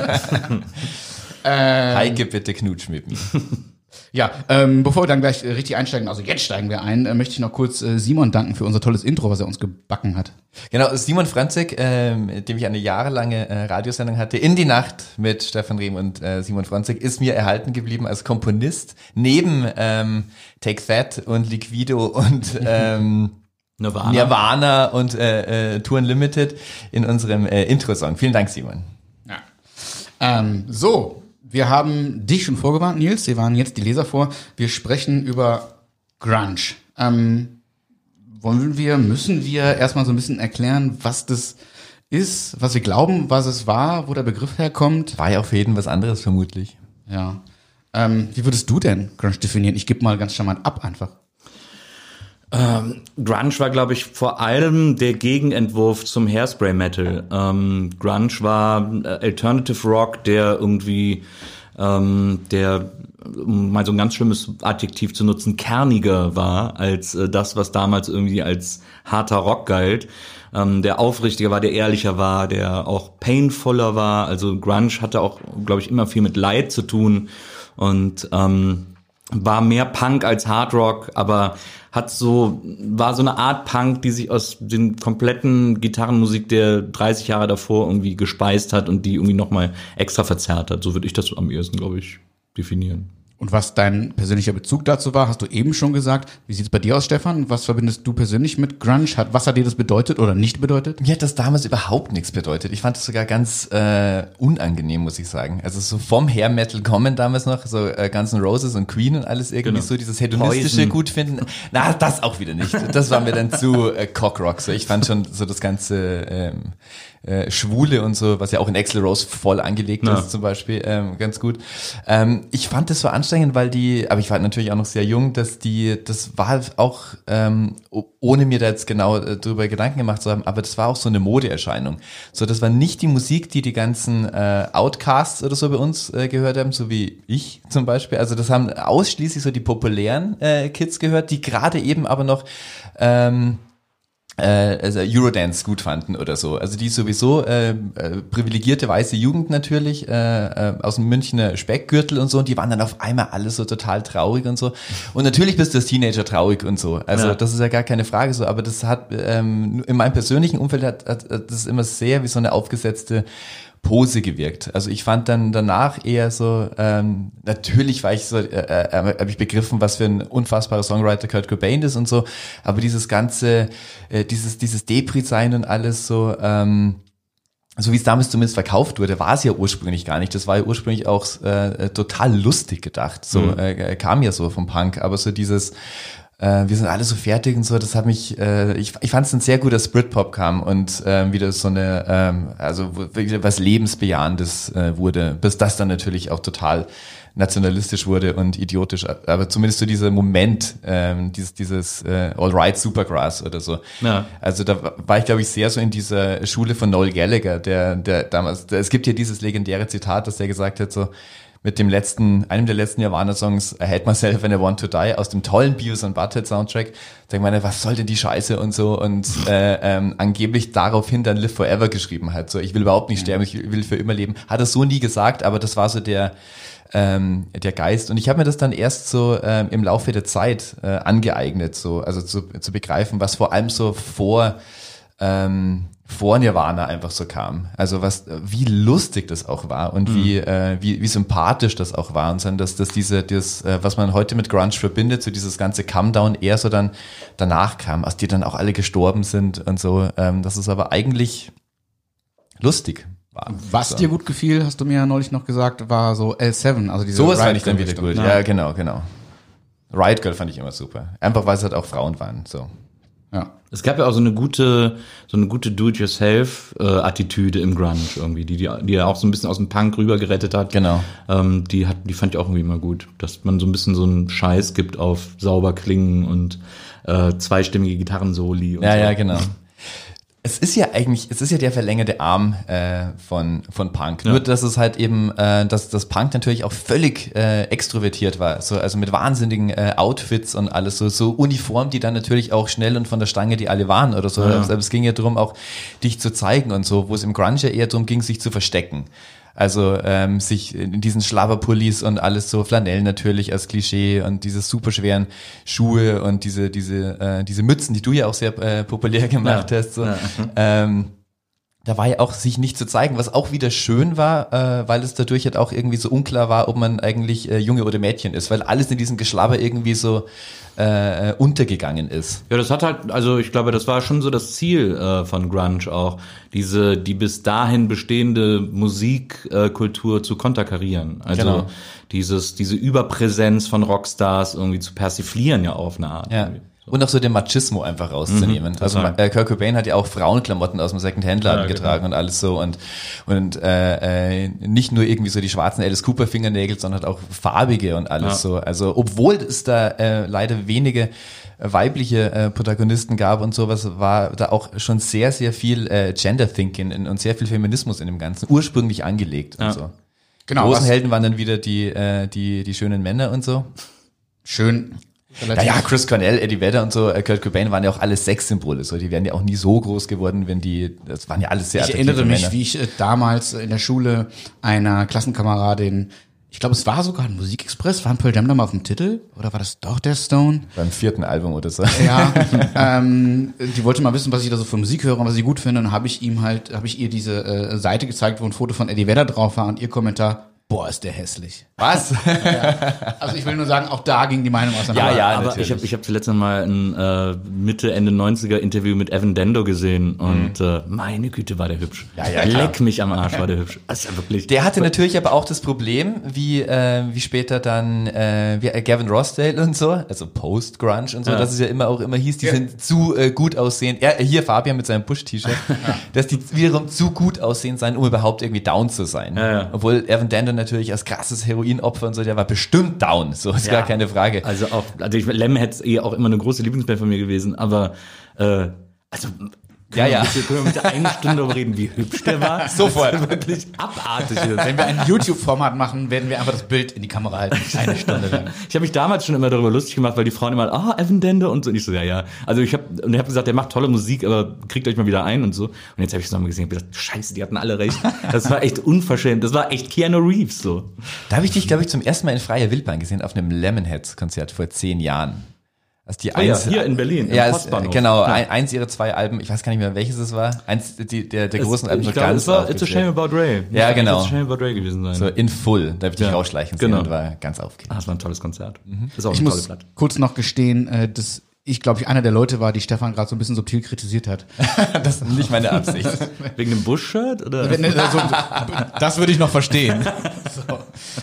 Speaker 4: Heike, bitte knutsch mit mir.
Speaker 3: Ja, bevor wir dann gleich richtig einsteigen, also jetzt steigen wir ein, möchte ich noch kurz Simon danken für unser tolles Intro, was er uns gebacken hat.
Speaker 4: Genau, Simon Franzek, dem ich eine jahrelange Radiosendung hatte, In die Nacht mit Stefan Rehm und Simon Franzek, ist mir erhalten geblieben als Komponist, neben Take That und Liquido und Nirvana und Tour Unlimited in unserem Intro-Song. Vielen Dank, Simon.
Speaker 3: Ja. So, wir haben dich schon vorgewarnt, Nils. Wir waren jetzt die Leser vor. Wir sprechen über Grunge. Müssen wir erstmal so ein bisschen erklären, was das ist, was wir glauben, was es war, wo der Begriff herkommt?
Speaker 4: War ja auch für jeden was anderes vermutlich.
Speaker 3: Ja. Wie würdest du denn Grunge definieren? Ich gebe mal ganz charmant ab einfach.
Speaker 1: Grunge war, glaube ich, vor allem der Gegenentwurf zum Hairspray Metal. Grunge war Alternative Rock, der irgendwie, um mal so ein ganz schlimmes Adjektiv zu nutzen, kerniger war als das, was damals irgendwie als harter Rock galt. Der aufrichtiger war, der ehrlicher war, der auch painfuller war. Also Grunge hatte auch, glaube ich, immer viel mit Leid zu tun und war mehr Punk als Hard Rock, aber war so eine Art Punk, die sich aus den kompletten Gitarrenmusik der 30 Jahre davor irgendwie gespeist hat und die irgendwie nochmal extra verzerrt hat. So würde ich das am ehesten, glaube ich, definieren.
Speaker 3: Und was dein persönlicher Bezug dazu war, hast du eben schon gesagt. Wie sieht's bei dir aus, Stefan? Was verbindest du persönlich mit Grunge? Was hat dir das bedeutet oder nicht bedeutet?
Speaker 4: Mir hat das damals überhaupt nichts bedeutet. Ich fand es sogar ganz unangenehm, muss ich sagen. Also so vom Hair Metal kommen damals noch, so Guns N' Roses und Queen und alles irgendwie so, dieses hedonistische
Speaker 1: Poison.
Speaker 4: gut finden. Na, das auch wieder nicht. Das war mir dann zu Cockrock. So, ich fand schon so das ganze Schwule und so, was ja auch in Axl Rose voll angelegt ist zum Beispiel, ganz gut. Ich fand das so anstrengend, weil aber ich war natürlich auch noch sehr jung, das war auch, ohne mir da jetzt genau drüber Gedanken gemacht zu haben, aber das war auch so eine Modeerscheinung. So, das war nicht die Musik, die ganzen Outcasts oder so bei uns gehört haben, so wie ich zum Beispiel. Also das haben ausschließlich so die populären Kids gehört, die gerade eben aber noch also Eurodance gut fanden oder so. Also die sowieso privilegierte weiße Jugend natürlich aus dem Münchner Speckgürtel und so, und die waren dann auf einmal alle so total traurig und so. Und natürlich bist du als Teenager traurig und so. Also das ist ja gar keine Frage so, aber das hat in meinem persönlichen Umfeld hat das immer sehr wie so eine aufgesetzte Pose gewirkt. Also ich fand dann danach eher so, natürlich war ich so, habe ich begriffen, was für ein unfassbarer Songwriter Kurt Cobain ist und so, aber dieses ganze, dieses Depri-Sein und alles so, so wie es damals zumindest verkauft wurde, war es ja ursprünglich gar nicht. Das war ja ursprünglich auch total lustig gedacht. So kam ja so vom Punk, aber so dieses wir sind alle so fertig und so, das hat mich, ich fand es ein sehr gut, dass Britpop kam und wieder so eine, also wieder was Lebensbejahendes wurde, bis das dann natürlich auch total nationalistisch wurde und idiotisch, aber zumindest so dieser Moment, dieses All Right Supergrass oder so. Ja. Also da war ich, glaube ich, sehr so in dieser Schule von Noel Gallagher, der damals, es gibt ja dieses legendäre Zitat, dass der gesagt hat, so, mit einem der letzten Nirvana-Songs I Hate Myself and I Want to Die aus dem tollen Beavis and Butthead Soundtrack. Da ich meine, was soll denn die Scheiße und so, und angeblich daraufhin dann Live Forever geschrieben hat. So, ich will überhaupt nicht sterben, ich will für immer leben. Hat er so nie gesagt, aber das war so der Geist. Und ich habe mir das dann erst so im Laufe der Zeit angeeignet, so, also zu begreifen, was vor allem so vor Nirvana einfach so kam. Also wie lustig das auch war und wie sympathisch das auch war, und dann, dass was man heute mit Grunge verbindet, so dieses ganze Come-Down eher so dann danach kam, als die dann auch alle gestorben sind und so, dass es aber eigentlich lustig war.
Speaker 3: Was dir gut gefiel, hast du mir ja neulich noch gesagt, war so L7, also diese
Speaker 4: sowas fand ich dann wieder gut. Ja, genau. Riot Girl fand ich immer super. Einfach, weil es halt auch Frauen waren, so.
Speaker 1: Ja. Es gab ja auch so eine gute Do-it-yourself-Attitüde im Grunge irgendwie, die ja auch so ein bisschen aus dem Punk rüber gerettet hat.
Speaker 4: Genau.
Speaker 1: Die fand ich auch irgendwie immer gut, dass man so ein bisschen so einen Scheiß gibt auf sauber klingen und zweistimmige Gitarrensoli und so.
Speaker 4: Ja, genau. Es ist ja der verlängerte Arm von Punk. Ja. Nur, dass es halt eben, dass das Punk natürlich auch völlig extrovertiert war. So, also mit wahnsinnigen Outfits und alles so Uniform, die dann natürlich auch schnell und von der Stange die alle waren oder so. Ja. Es ging ja darum, auch dich zu zeigen und so, wo es im Grunge ja eher darum ging, sich zu verstecken. Also sich in diesen Schlabberpullis und alles so, Flanell natürlich als Klischee und diese super schweren Schuhe und diese Mützen, die du ja auch sehr populär gemacht hast. So. Ja. Da war ja auch sich nicht zu zeigen, was auch wieder schön war, weil es dadurch halt auch irgendwie so unklar war, ob man eigentlich Junge oder Mädchen ist, weil alles in diesem Geschlabber irgendwie so untergegangen ist.
Speaker 1: Ja, das hat halt, also ich glaube, das war schon so das Ziel von Grunge auch, die bis dahin bestehende Musikkultur zu konterkarieren. Also genau. Diese Überpräsenz von Rockstars irgendwie zu persiflieren ja auf eine Art.
Speaker 4: Ja. Und auch so den Machismo einfach rauszunehmen. Also Kurt Cobain hat ja auch Frauenklamotten aus dem Second-Hand-Laden getragen und alles so und nicht nur irgendwie so die schwarzen Alice Cooper Fingernägel, sondern auch farbige und alles so. Also obwohl es da leider wenige weibliche Protagonisten gab und sowas, war da auch schon sehr, sehr viel Gender-Thinking und sehr viel Feminismus in dem Ganzen ursprünglich angelegt und so. Genau. Großen Helden waren dann wieder die schönen Männer und so.
Speaker 3: Schön.
Speaker 4: Ja, Chris Cornell, Eddie Vedder und so, Kurt Cobain waren ja auch alles Sexsymbole. So, die wären ja auch nie so groß geworden, das waren ja alles sehr attraktive
Speaker 3: Männer. Ich erinnere mich,
Speaker 4: Männer.
Speaker 3: wie ich damals in der Schule einer Klassenkameradin, ich glaube, es war sogar ein Musikexpress, waren Pearl Jam da mal auf dem Titel? Oder war das doch der Stone?
Speaker 4: Beim 4. Album oder so.
Speaker 3: Ja, die wollte mal wissen, was ich da so für Musik höre und was ich gut finde. Und habe ich ihr diese Seite gezeigt, wo ein Foto von Eddie Vedder drauf war und ihr Kommentar: boah, ist der hässlich.
Speaker 4: Was?
Speaker 3: Also ich will nur sagen, auch da ging die Meinung auseinander.
Speaker 4: Ja,
Speaker 1: aber
Speaker 4: natürlich.
Speaker 1: ich hab zuletzt mal ein Mitte, Ende 90er Interview mit Evan Dando gesehen und meine Güte, war der hübsch.
Speaker 4: Ja, klar.
Speaker 1: Leck mich am Arsch, war der hübsch. Das ist ja wirklich.
Speaker 4: Der hatte natürlich aber auch das Problem, wie später dann wie Gavin Rossdale und so, also Post-Grunge und so, dass es ja immer hieß, die sind zu gut aussehend. Hier Fabian mit seinem Bush-T-Shirt, dass die wiederum zu gut aussehend sein, um überhaupt irgendwie down zu sein.
Speaker 1: Ja.
Speaker 4: Obwohl Evan Dando natürlich als krasses Heroinopfer und so, der war bestimmt down, so ist gar keine Frage.
Speaker 1: Also Lemonheads auch immer eine große Lieblingsband von mir gewesen, aber Können wir bitte eine Stunde darüber reden, wie hübsch der war?
Speaker 4: Sofort.
Speaker 1: Das ist wirklich abartig.
Speaker 3: Wenn wir ein YouTube-Format machen, werden wir einfach das Bild in die Kamera halten. Eine Stunde lang.
Speaker 1: Ich habe mich damals schon immer darüber lustig gemacht, weil die Frauen immer, Evan Dando und so. Und ich so, ja. Also ich habe gesagt, der macht tolle Musik, aber kriegt euch mal wieder ein und so. Und jetzt habe ich es nochmal gesehen und gedacht, scheiße, die hatten alle recht. Das war echt unverschämt. Das war echt Keanu Reeves so.
Speaker 4: Da habe ich dich, glaube ich, zum ersten Mal in freier Wildbahn gesehen, auf einem Lemonheads-Konzert vor 10 Jahren. Also die
Speaker 1: hier in Berlin,
Speaker 4: im
Speaker 1: Postbahnhof.
Speaker 4: Genau, eins ihrer 2 Alben, ich weiß gar nicht mehr, welches es war, eins der großen Alben,
Speaker 1: ich glaube, es war It's a Shame About Ray.
Speaker 4: Ja, genau.
Speaker 1: It's a Shame About Ray gewesen sein.
Speaker 4: So in Full, da habe ich dich rausschleichen sehen
Speaker 1: genau.
Speaker 4: und war ganz aufgeregt.
Speaker 1: Das war ein tolles Konzert. Das ist auch
Speaker 3: Ich
Speaker 1: ein tolles
Speaker 3: muss
Speaker 1: Blatt.
Speaker 3: kurz noch gestehen, dass ich, glaube ich, einer der Leute war, die Stefan gerade so ein bisschen subtil kritisiert hat.
Speaker 4: Das ist nicht meine Absicht.
Speaker 1: Wegen dem Bush-Shirt? Oder?
Speaker 3: Das würde ich noch verstehen. So.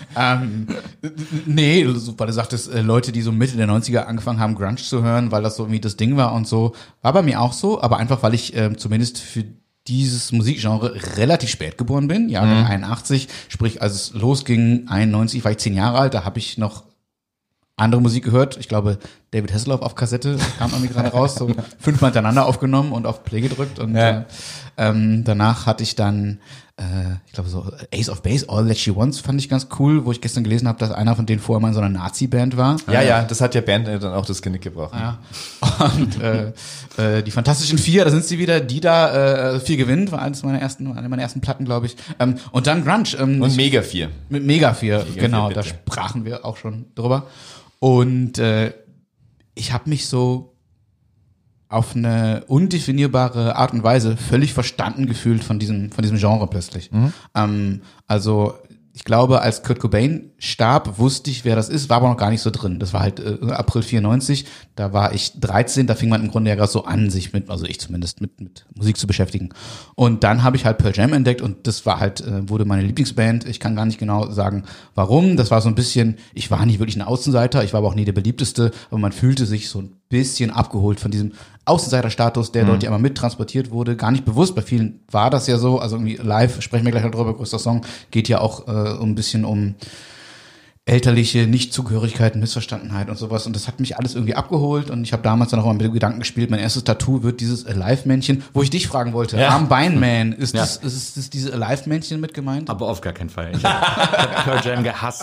Speaker 3: Nee, weil du sagtest, Leute, die so Mitte der 90er angefangen haben, Grunge zu hören, weil das so irgendwie das Ding war und so. War bei mir auch so, aber einfach, weil ich zumindest für dieses Musikgenre relativ spät geboren bin, Jahrgang 81, sprich, als es losging, 91, war ich 10 Jahre alt, da habe ich noch andere Musik gehört. Ich glaube, David Hasselhoff auf Kassette kam irgendwie gerade raus, so 5-mal hintereinander aufgenommen und auf Play gedrückt. Und danach hatte ich dann, ich glaube so Ace of Base, All That She Wants, fand ich ganz cool, wo ich gestern gelesen habe, dass einer von denen vorher mal in so einer Nazi-Band war.
Speaker 4: Ja, das hat ja Band dann auch das Genick gebrochen.
Speaker 3: Ja. Und die Fantastischen Vier, da sind sie wieder, die da viel gewinnt, war eine meiner ersten Platten, glaube ich. Und dann Grunge.
Speaker 4: Und Mega 4.
Speaker 3: Mit Mega 4, genau,
Speaker 4: 4,
Speaker 3: da sprachen wir auch schon drüber. Und ich habe mich so auf eine undefinierbare Art und Weise völlig verstanden gefühlt von diesem Genre plötzlich. Also ich glaube, als Kurt Cobain starb, wusste ich, wer das ist, war aber noch gar nicht so drin. Das war halt April 94, da war ich 13, da fing man im Grunde ja gerade so an, sich ich zumindest mit Musik zu beschäftigen. Und dann habe ich halt Pearl Jam entdeckt und das war halt, wurde meine Lieblingsband. Ich kann gar nicht genau sagen, warum. Das war so ein bisschen, ich war nicht wirklich ein Außenseiter, ich war aber auch nie der beliebteste, aber man fühlte sich so ein bisschen abgeholt von diesem Außenseiterstatus, der dort ja immer mittransportiert wurde, gar nicht bewusst. Bei vielen war das ja so, also irgendwie live, sprechen wir gleich darüber, größter Song, geht ja auch ein bisschen um elterliche Nichtzugehörigkeiten, Missverstandenheit und sowas. Und das hat mich alles irgendwie abgeholt. Und ich habe damals dann auch mal mit dem Gedanken gespielt, mein erstes Tattoo wird dieses Alive-Männchen, wo ich dich fragen wollte. Arm-Bein-Man, ist das diese Alive-Männchen mit gemeint?
Speaker 1: Aber auf gar keinen Fall. Ich hab Pearl Jam gehasst.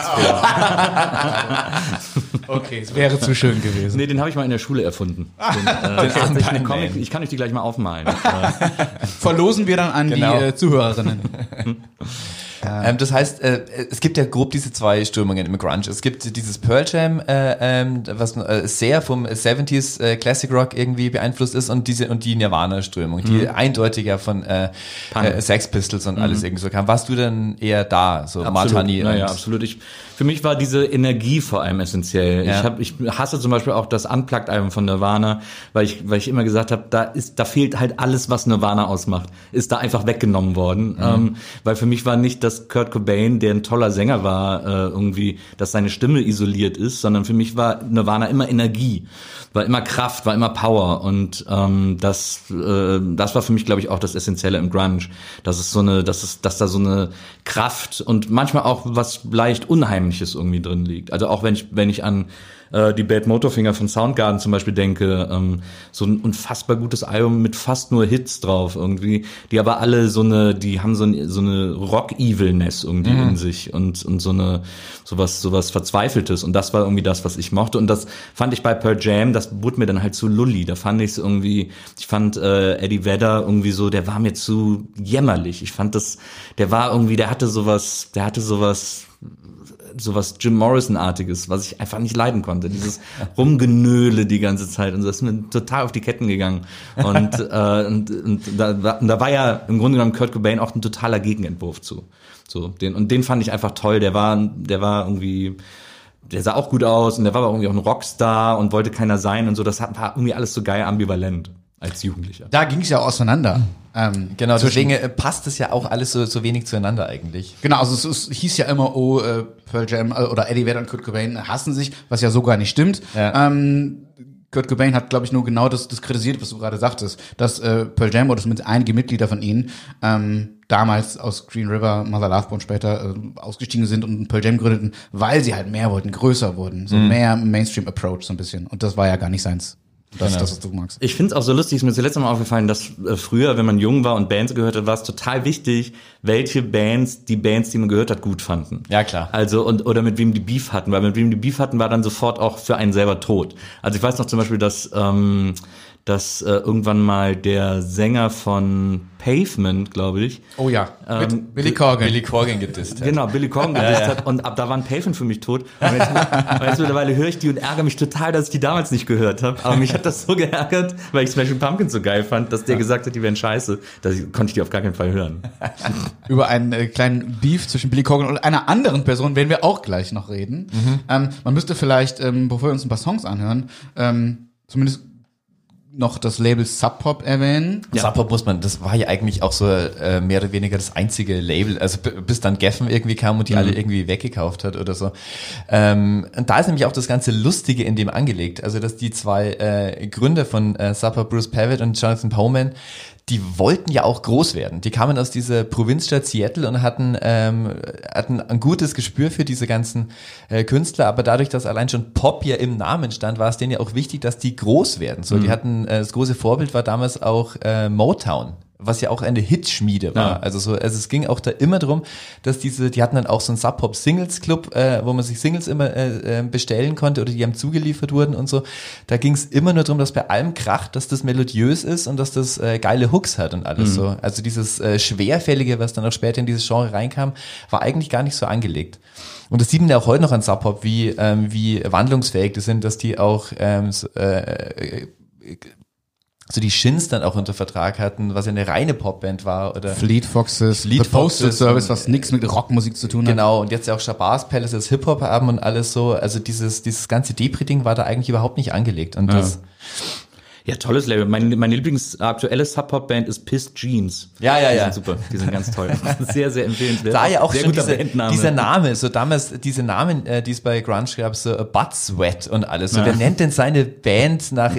Speaker 3: Okay, es wäre zu schön gewesen.
Speaker 1: Nee, den habe ich mal in der Schule erfunden. Ich kann euch die gleich mal aufmalen.
Speaker 3: Verlosen wir dann an die Zuhörerinnen.
Speaker 4: Das heißt, es gibt ja grob diese 2 Strömungen im Grunge. Es gibt dieses Pearl Jam, was sehr vom 70s Classic Rock irgendwie beeinflusst ist und die Nirvana-Strömung, die eindeutig ja von Sex Pistols und alles irgendwie so kam. Warst du denn eher da, so Martani?
Speaker 1: Ja, absolut. Für mich war diese Energie vor allem essentiell.
Speaker 4: Ja.
Speaker 1: Ich hasse zum Beispiel auch das Unplugged-Album von Nirvana, weil ich immer gesagt habe, da fehlt halt alles, was Nirvana ausmacht, ist da einfach weggenommen worden. Weil für mich war nicht, dass Kurt Cobain, der ein toller Sänger war, irgendwie, dass seine Stimme isoliert ist, sondern für mich war Nirvana immer Energie, war immer Kraft, war immer Power und das war für mich, glaube ich, auch das Essentielle im Grunge, dass da so eine Kraft und manchmal auch was leicht Unheimliches irgendwie drin liegt. Also auch wenn ich an die Bad Motorfinger von Soundgarden zum Beispiel denke, so ein unfassbar gutes Album mit fast nur Hits drauf irgendwie, die aber alle die haben so eine Rock-Evilness irgendwie in sich und sowas Verzweifeltes und das war irgendwie das, was ich mochte und das fand ich bei Pearl Jam, das wurde mir dann halt zu lulli, da fand ich es irgendwie, ich fand Eddie Vedder irgendwie so, der war mir zu jämmerlich, ich fand der hatte sowas sowas Jim Morrison-artiges, was ich einfach nicht leiden konnte. Dieses Rumgenöle die ganze Zeit und so, das ist mir total auf die Ketten gegangen. Und da war ja im Grunde genommen Kurt Cobain auch ein totaler Gegenentwurf zu. So, den fand ich einfach toll. Der war irgendwie, der sah auch gut aus und der war aber irgendwie auch ein Rockstar und wollte keiner sein und so. Das war irgendwie alles so geil ambivalent als Jugendlicher.
Speaker 3: Da ging es ja auseinander.
Speaker 4: Genau, deswegen passt es ja auch alles so wenig zueinander eigentlich.
Speaker 3: Genau, also es hieß ja immer, Pearl Jam oder Eddie Vedder und Kurt Cobain hassen sich, was ja so gar nicht stimmt.
Speaker 4: Ja.
Speaker 3: Kurt Cobain hat, glaube ich, nur genau das kritisiert, was du gerade sagtest, dass Pearl Jam oder zumindest einige Mitglieder von ihnen damals aus Green River, Mother Love Bone später ausgestiegen sind und Pearl Jam gründeten, weil sie halt mehr wollten, größer wurden, so mehr Mainstream-Approach so ein bisschen. Und das war ja gar nicht seins. Das, was du magst.
Speaker 1: Ich finde es auch so lustig, ist mir zuletzt mal aufgefallen, dass früher, wenn man jung war und Bands gehört hat, war es total wichtig, welche Bands, die man gehört hat, gut fanden.
Speaker 4: Ja, klar.
Speaker 1: Also, oder mit wem die Beef hatten, weil mit wem die Beef hatten, war dann sofort auch für einen selber tot. Also ich weiß noch zum Beispiel, dass irgendwann mal der Sänger von Pavement, glaube ich.
Speaker 3: Oh ja, mit Billy Corgan.
Speaker 4: Billy Corgan gedisst hat.
Speaker 1: Genau, Billy Corgan gedisst hat und ab da waren Pavement für mich tot. Und jetzt mittlerweile höre ich die und ärgere mich total, dass ich die damals nicht gehört habe. Aber mich hat das so geärgert, weil ich Smashing Pumpkins so geil fand, dass der gesagt hat, die wären scheiße. Konnte ich die auf gar keinen Fall hören.
Speaker 3: Über einen kleinen Beef zwischen Billy Corgan und einer anderen Person werden wir auch gleich noch reden. Man müsste vielleicht, bevor wir uns ein paar Songs anhören, zumindest noch das Label Sub Pop erwähnen.
Speaker 4: Ja. Sub Pop das war ja eigentlich auch so mehr oder weniger das einzige Label, also bis dann Geffen irgendwie kam und die alle irgendwie weggekauft hat oder so. Und da ist nämlich auch das ganze Lustige in dem angelegt, also dass die zwei Gründer von Sub Pop, Bruce Pavitt und Jonathan Powman, die wollten ja auch groß werden. Die kamen aus dieser Provinzstadt Seattle und hatten ein gutes Gespür für diese ganzen Künstler, aber dadurch, dass allein schon Pop ja im Namen stand, war es denen ja auch wichtig, dass die groß werden. So, die hatten das große Vorbild war damals auch Motown, was ja auch eine Hitschmiede war. Ja. Also es ging auch da immer drum, dass die hatten dann auch so einen Sub-Pop-Singles-Club, wo man sich Singles immer bestellen konnte oder die haben zugeliefert wurden und so. Da ging es immer nur drum, dass bei allem kracht, dass das melodiös ist und dass das geile Hooks hat und alles so. Also dieses Schwerfällige, was dann auch später in dieses Genre reinkam, war eigentlich gar nicht so angelegt. Und das sieht man ja auch heute noch an Sub-Pop, wie wandlungsfähig das sind, dass die auch so die Shins dann auch unter Vertrag hatten, was ja eine reine Popband war. Oder
Speaker 3: Fleet Foxes, The Postal Service, was nichts mit Rockmusik zu tun hat.
Speaker 4: Genau, und jetzt ja auch Shabazz Palace als Hip-Hop haben und alles so. Also dieses ganze Depri-Ding war da eigentlich überhaupt nicht angelegt. Und das...
Speaker 1: Ja, tolles Label. Meine Lieblings-aktuelle Sub-Pop-Band ist Pissed Jeans.
Speaker 4: Ja.
Speaker 1: Die sind super, die sind ganz toll. Sehr, sehr empfehlenswert.
Speaker 4: Da ja auch
Speaker 1: sehr
Speaker 4: schon dieser Name, so damals diese Namen, die es bei Grunge gab, so Butt Sweat und alles. So, wer nennt denn seine Band nach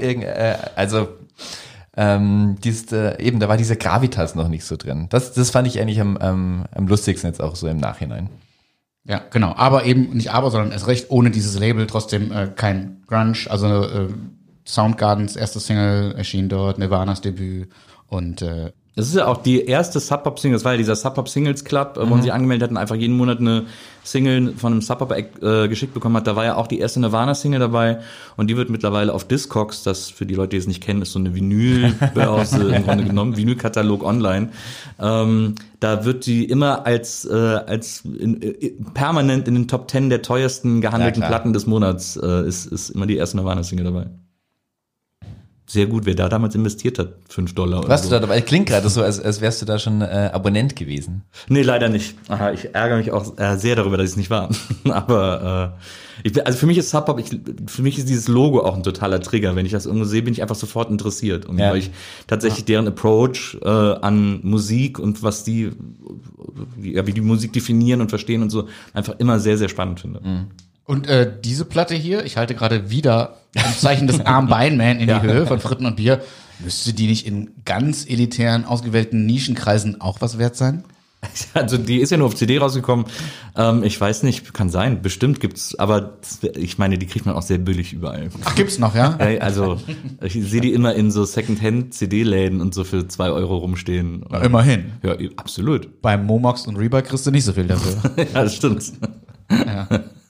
Speaker 4: eben, da war dieser Gravitas noch nicht so drin. Das fand ich eigentlich am lustigsten jetzt auch so im Nachhinein.
Speaker 3: Ja, genau. Aber eben nicht sondern erst recht ohne dieses Label trotzdem kein Grunge. Also Soundgardens erste Single erschien dort, Nirvanas Debüt und
Speaker 1: das ist ja auch die erste Sub-Pop-Single, das war ja dieser Sub-Pop-Singles Club, wo man sich angemeldet hat und einfach jeden Monat eine Single von einem Sub-Pop geschickt bekommen hat. Da war ja auch die erste Nirvana-Single dabei und die wird mittlerweile auf Discogs, das für die Leute, die es nicht kennen, ist so eine Vinylbörse im Grunde genommen, Vinylkatalog online. Da wird die immer als permanent in den Top 10 der teuersten gehandelten Platten des Monats ist immer die erste Nirvana-Single dabei. Sehr gut, wer da damals investiert hat, $5 oder
Speaker 4: was
Speaker 1: so.
Speaker 4: Du da dabei? Klingt gerade so, als wärst du da schon Abonnent gewesen.
Speaker 1: Nee, leider nicht. Aha, ich ärgere mich auch sehr darüber, dass ich es nicht war. Aber also für mich ist Sub-Pop, für mich ist dieses Logo auch ein totaler Trigger. Wenn ich das irgendwo sehe, bin ich einfach sofort interessiert. Und weil ich tatsächlich deren Approach an Musik und was wie die Musik definieren und verstehen und so, einfach immer sehr, sehr spannend finde.
Speaker 3: Mhm. Und diese Platte hier, ich halte gerade wieder ein Zeichen des Arm-Bein-Man in die Höhe von Fritten und Bier. Müsste die nicht in ganz elitären, ausgewählten Nischenkreisen auch was wert sein?
Speaker 1: Also die ist ja nur auf CD rausgekommen. Ich weiß nicht, kann sein, bestimmt gibt's, aber ich meine, die kriegt man auch sehr billig überall.
Speaker 3: Ach, gibt's noch, ja?
Speaker 1: Also ich sehe die immer in so Secondhand-CD-Läden und so für 2 Euro rumstehen.
Speaker 3: Na, immerhin.
Speaker 1: Ja, absolut.
Speaker 3: Beim Momox und Reebok kriegst du nicht so viel dafür.
Speaker 1: Ja, das stimmt.
Speaker 3: Ja.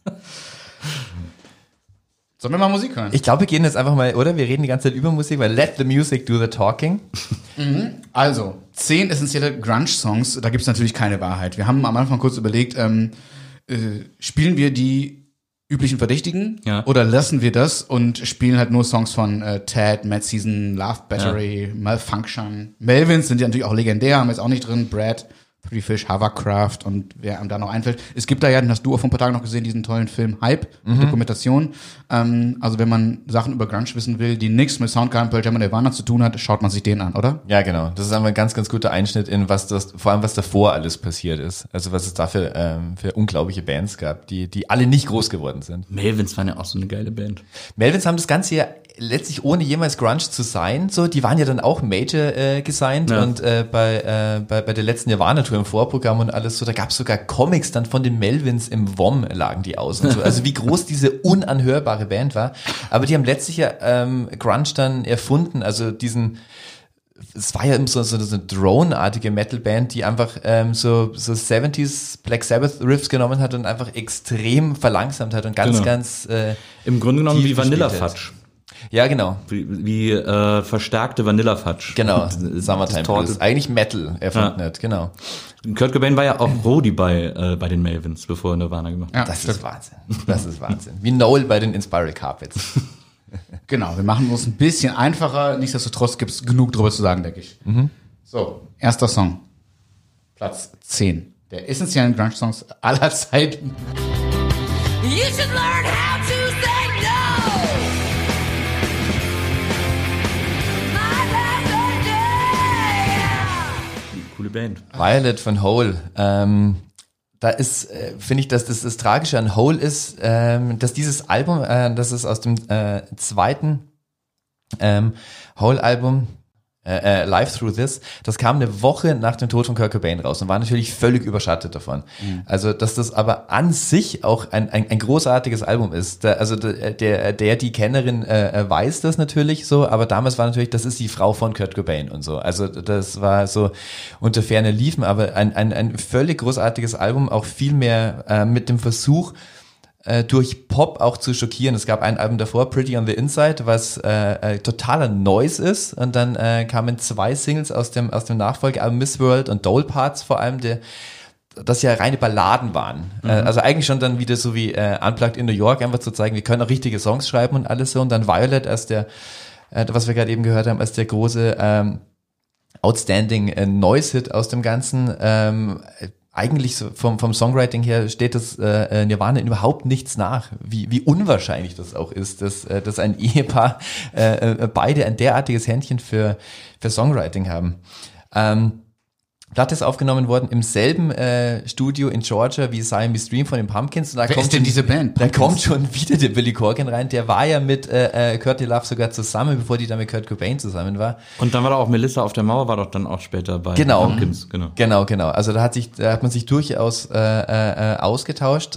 Speaker 3: Sollen wir mal Musik hören?
Speaker 4: Ich glaube, wir gehen jetzt einfach mal, oder? Wir reden die ganze Zeit über Musik, weil let the music do the talking.
Speaker 3: Also, 10 essentielle Grunge-Songs, da gibt's natürlich keine Wahrheit. Wir haben am Anfang kurz überlegt, spielen wir die üblichen Verdächtigen
Speaker 1: Ja.
Speaker 3: oder lassen wir das und spielen halt nur Songs von Ted, Mad Season, Love Battery, Malfunction. Melvins sind ja natürlich auch legendär, haben wir jetzt auch nicht drin. Brad, Three Fish, Hovercraft und wer einem da noch einfällt. Es gibt da ja, den hast du auch vor ein paar Tagen noch gesehen, diesen tollen Film Hype, Dokumentation. Also wenn man Sachen über Grunge wissen will, die nichts mit Soundgarden, Pearl Jam und Nirvana zu tun hat, schaut man sich den an, oder?
Speaker 4: Ja, genau. Das ist einfach ein ganz, ganz guter Einschnitt in vor allem was davor alles passiert ist. Also was es da für unglaubliche Bands gab, die alle nicht groß geworden sind.
Speaker 1: Melvins waren ja auch so eine geile Band.
Speaker 4: Melvins haben das Ganze ja letztlich ohne jemals Grunge zu sein, so, die waren ja dann auch Major gesigned und bei der letzten Nirvana-Tour im Vorprogramm und alles so, da gab es sogar Comics dann von den Melvins im WOM lagen die aus und so. Also wie groß diese unanhörbare Band war. Aber die haben letztlich ja Grunge dann erfunden, also es war ja immer so eine Drone-artige Metal-Band, die einfach so 70s Black Sabbath-Riffs genommen hat und einfach extrem verlangsamt hat und ganz
Speaker 1: Im Grunde genommen
Speaker 4: tief
Speaker 1: wie Vanilla
Speaker 4: gespielt hat.
Speaker 1: Fudge.
Speaker 4: Ja, genau.
Speaker 1: Wie verstärkte Vanilla Fudge.
Speaker 4: Genau,
Speaker 1: Und,
Speaker 4: Summertime Blues. Eigentlich Metal erfunden hat, genau.
Speaker 1: Kurt Cobain war ja auch Roadie bei den Melvins, bevor er Nirvana gemacht hat.
Speaker 3: Ja,
Speaker 4: Das ist Wahnsinn. Das ist Wahnsinn. Wie Noel bei den Inspiral Carpets.
Speaker 3: Genau, wir machen uns ein bisschen einfacher. Nichtsdestotrotz gibt es genug drüber zu sagen, denke ich. So, erster Song. Platz 10. Der essentiellen Grunge-Songs aller Zeiten.
Speaker 5: You should learn how to say no. My last day.
Speaker 1: Coole Band.
Speaker 4: Violet von Hole. Da ist, finde ich, dass das Tragische an Hole ist, dass dieses Album, das ist aus dem zweiten Hole-Album, Live Through This, das kam eine Woche nach dem Tod von Kurt Cobain raus und war natürlich völlig überschattet davon. Also, dass das aber an sich auch ein großartiges Album ist. Die Kennerin weiß das natürlich so, aber damals war natürlich, das ist die Frau von Kurt Cobain und so. Also, das war so unter Ferne liefen, aber ein völlig großartiges Album, auch viel mehr mit dem Versuch, durch Pop auch zu schockieren. Es gab ein Album davor, Pretty on the Inside, was totaler Noise ist. Und dann kamen 2 Singles aus dem Nachfolgealbum Miss World und Dole Parts vor allem, das ja reine Balladen waren. Also eigentlich schon dann wieder so wie Unplugged in New York, einfach zu zeigen, wir können auch richtige Songs schreiben und alles so. Und dann Violet als was wir gerade eben gehört haben, als der große Outstanding Noise-Hit aus dem Ganzen. Eigentlich so vom Songwriting her steht das Nirvana in überhaupt nichts nach, wie unwahrscheinlich das auch ist, dass ein Ehepaar beide ein derartiges Händchen für Songwriting haben. Platte ist aufgenommen worden im selben Studio in Georgia wie Siamese Dream von den Pumpkins. Und da
Speaker 3: Wer ist denn diese Band?
Speaker 4: Da kommt schon wieder der Billy Corgan rein. Der war ja mit Courtney Love sogar zusammen, bevor die dann mit Kurt Cobain zusammen war.
Speaker 1: Und dann war da auch Melissa auf der Mauer, war doch dann auch später bei
Speaker 4: Genau.
Speaker 1: Pumpkins. Genau.
Speaker 4: Genau. Also da hat man sich durchaus ausgetauscht.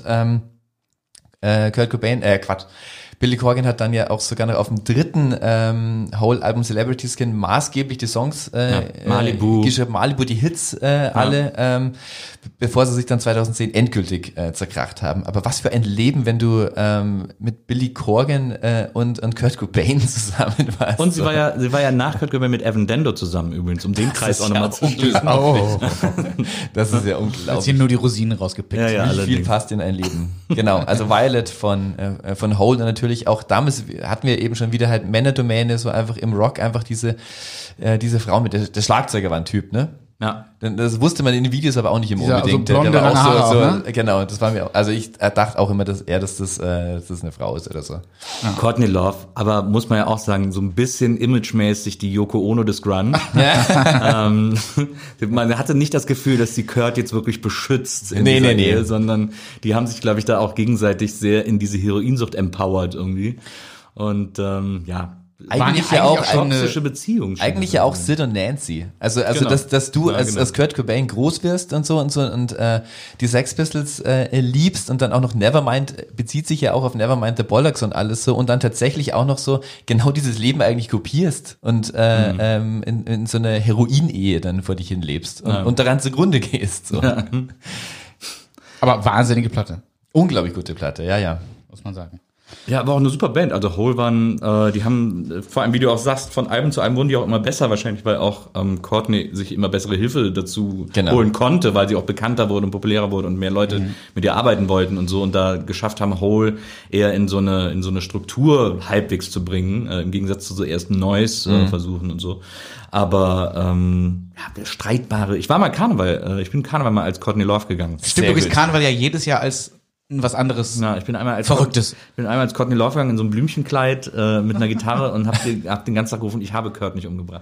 Speaker 4: Kurt Cobain, Billy Corgan hat dann ja auch sogar noch auf dem dritten Whole-Album Celebrity Skin maßgeblich die Songs
Speaker 1: Malibu.
Speaker 4: geschrieben, Malibu, die Hits alle, bevor sie sich dann 2010 endgültig zerkracht haben. Aber was für ein Leben, wenn du mit Billy Corgan und Kurt Cobain zusammen warst.
Speaker 1: Und sie war ja nach Kurt Cobain mit Evan Dando zusammen übrigens, um den Kreis auch nochmal zu schließen.
Speaker 3: Oh.
Speaker 4: Das ist ja
Speaker 3: Jetzt
Speaker 4: unglaublich.
Speaker 3: hier nur die Rosinen rausgepickt.
Speaker 1: Ja, ja.
Speaker 4: Wie viel
Speaker 1: allerdings.
Speaker 4: passt in ein Leben? Genau, also Violet von Hole und natürlich auch damals hatten wir eben schon wieder halt Männerdomäne, so einfach im Rock einfach diese Frau mit, der Schlagzeuger war ein Typ, ne?
Speaker 1: Ja.
Speaker 4: Das wusste man in den Videos aber auch nicht immer
Speaker 3: Dieser,
Speaker 4: unbedingt.
Speaker 3: also blonde,
Speaker 4: der war
Speaker 3: lange Haare
Speaker 4: auch so,
Speaker 3: auch, ne?
Speaker 4: genau, das war mir auch, also ich dachte auch immer, dass das eine Frau ist oder so.
Speaker 1: Courtney Love, aber muss man ja auch sagen, so ein bisschen imagemäßig die Yoko Ono des Grunge. Man hatte nicht das Gefühl, dass die Kurt jetzt wirklich beschützt in dieser Ehe, sondern die haben sich, glaube ich, da auch gegenseitig sehr in diese Heroinsucht empowered irgendwie. Und
Speaker 4: Eigentlich ja auch
Speaker 3: schon
Speaker 1: toxische Beziehung.
Speaker 4: eigentlich ja auch Sid und Nancy. Also
Speaker 1: Genau.
Speaker 4: dass du
Speaker 1: Ja,
Speaker 4: als Kurt Cobain groß wirst und die Sex Pistols liebst und dann auch noch Nevermind bezieht sich ja auch auf Nevermind the Bollocks und alles so und dann tatsächlich auch noch so genau dieses Leben eigentlich kopierst und in so einer Heroin-Ehe dann vor dich hin lebst und daran zugrunde gehst. So.
Speaker 3: Aber wahnsinnige Platte,
Speaker 4: Unglaublich gute Platte, ja.
Speaker 3: muss man sagen.
Speaker 1: Ja, aber auch eine super Band. Also Hole waren, die haben vor allem, wie du auch sagst, von Album zu Album wurden die auch immer besser, wahrscheinlich, weil auch Courtney sich immer bessere Hilfe dazu holen konnte, weil sie auch bekannter wurde und populärer wurde und mehr Leute mit ihr arbeiten wollten und so und da geschafft haben, Hole eher in so eine Struktur halbwegs zu bringen, im Gegensatz zu so ersten Noise-Versuchen und so. Aber streitbare. Ich war mal Karneval, ich bin Karneval mal als Courtney Love gegangen.
Speaker 3: Stimmt, du bist Karneval ja jedes Jahr als was anderes.
Speaker 1: Na, ich bin einmal als
Speaker 3: Verrücktes.
Speaker 1: Courtney Love gegangen in so einem Blümchenkleid mit einer Gitarre und hab den ganzen Tag gerufen, ich habe Kurt nicht umgebracht.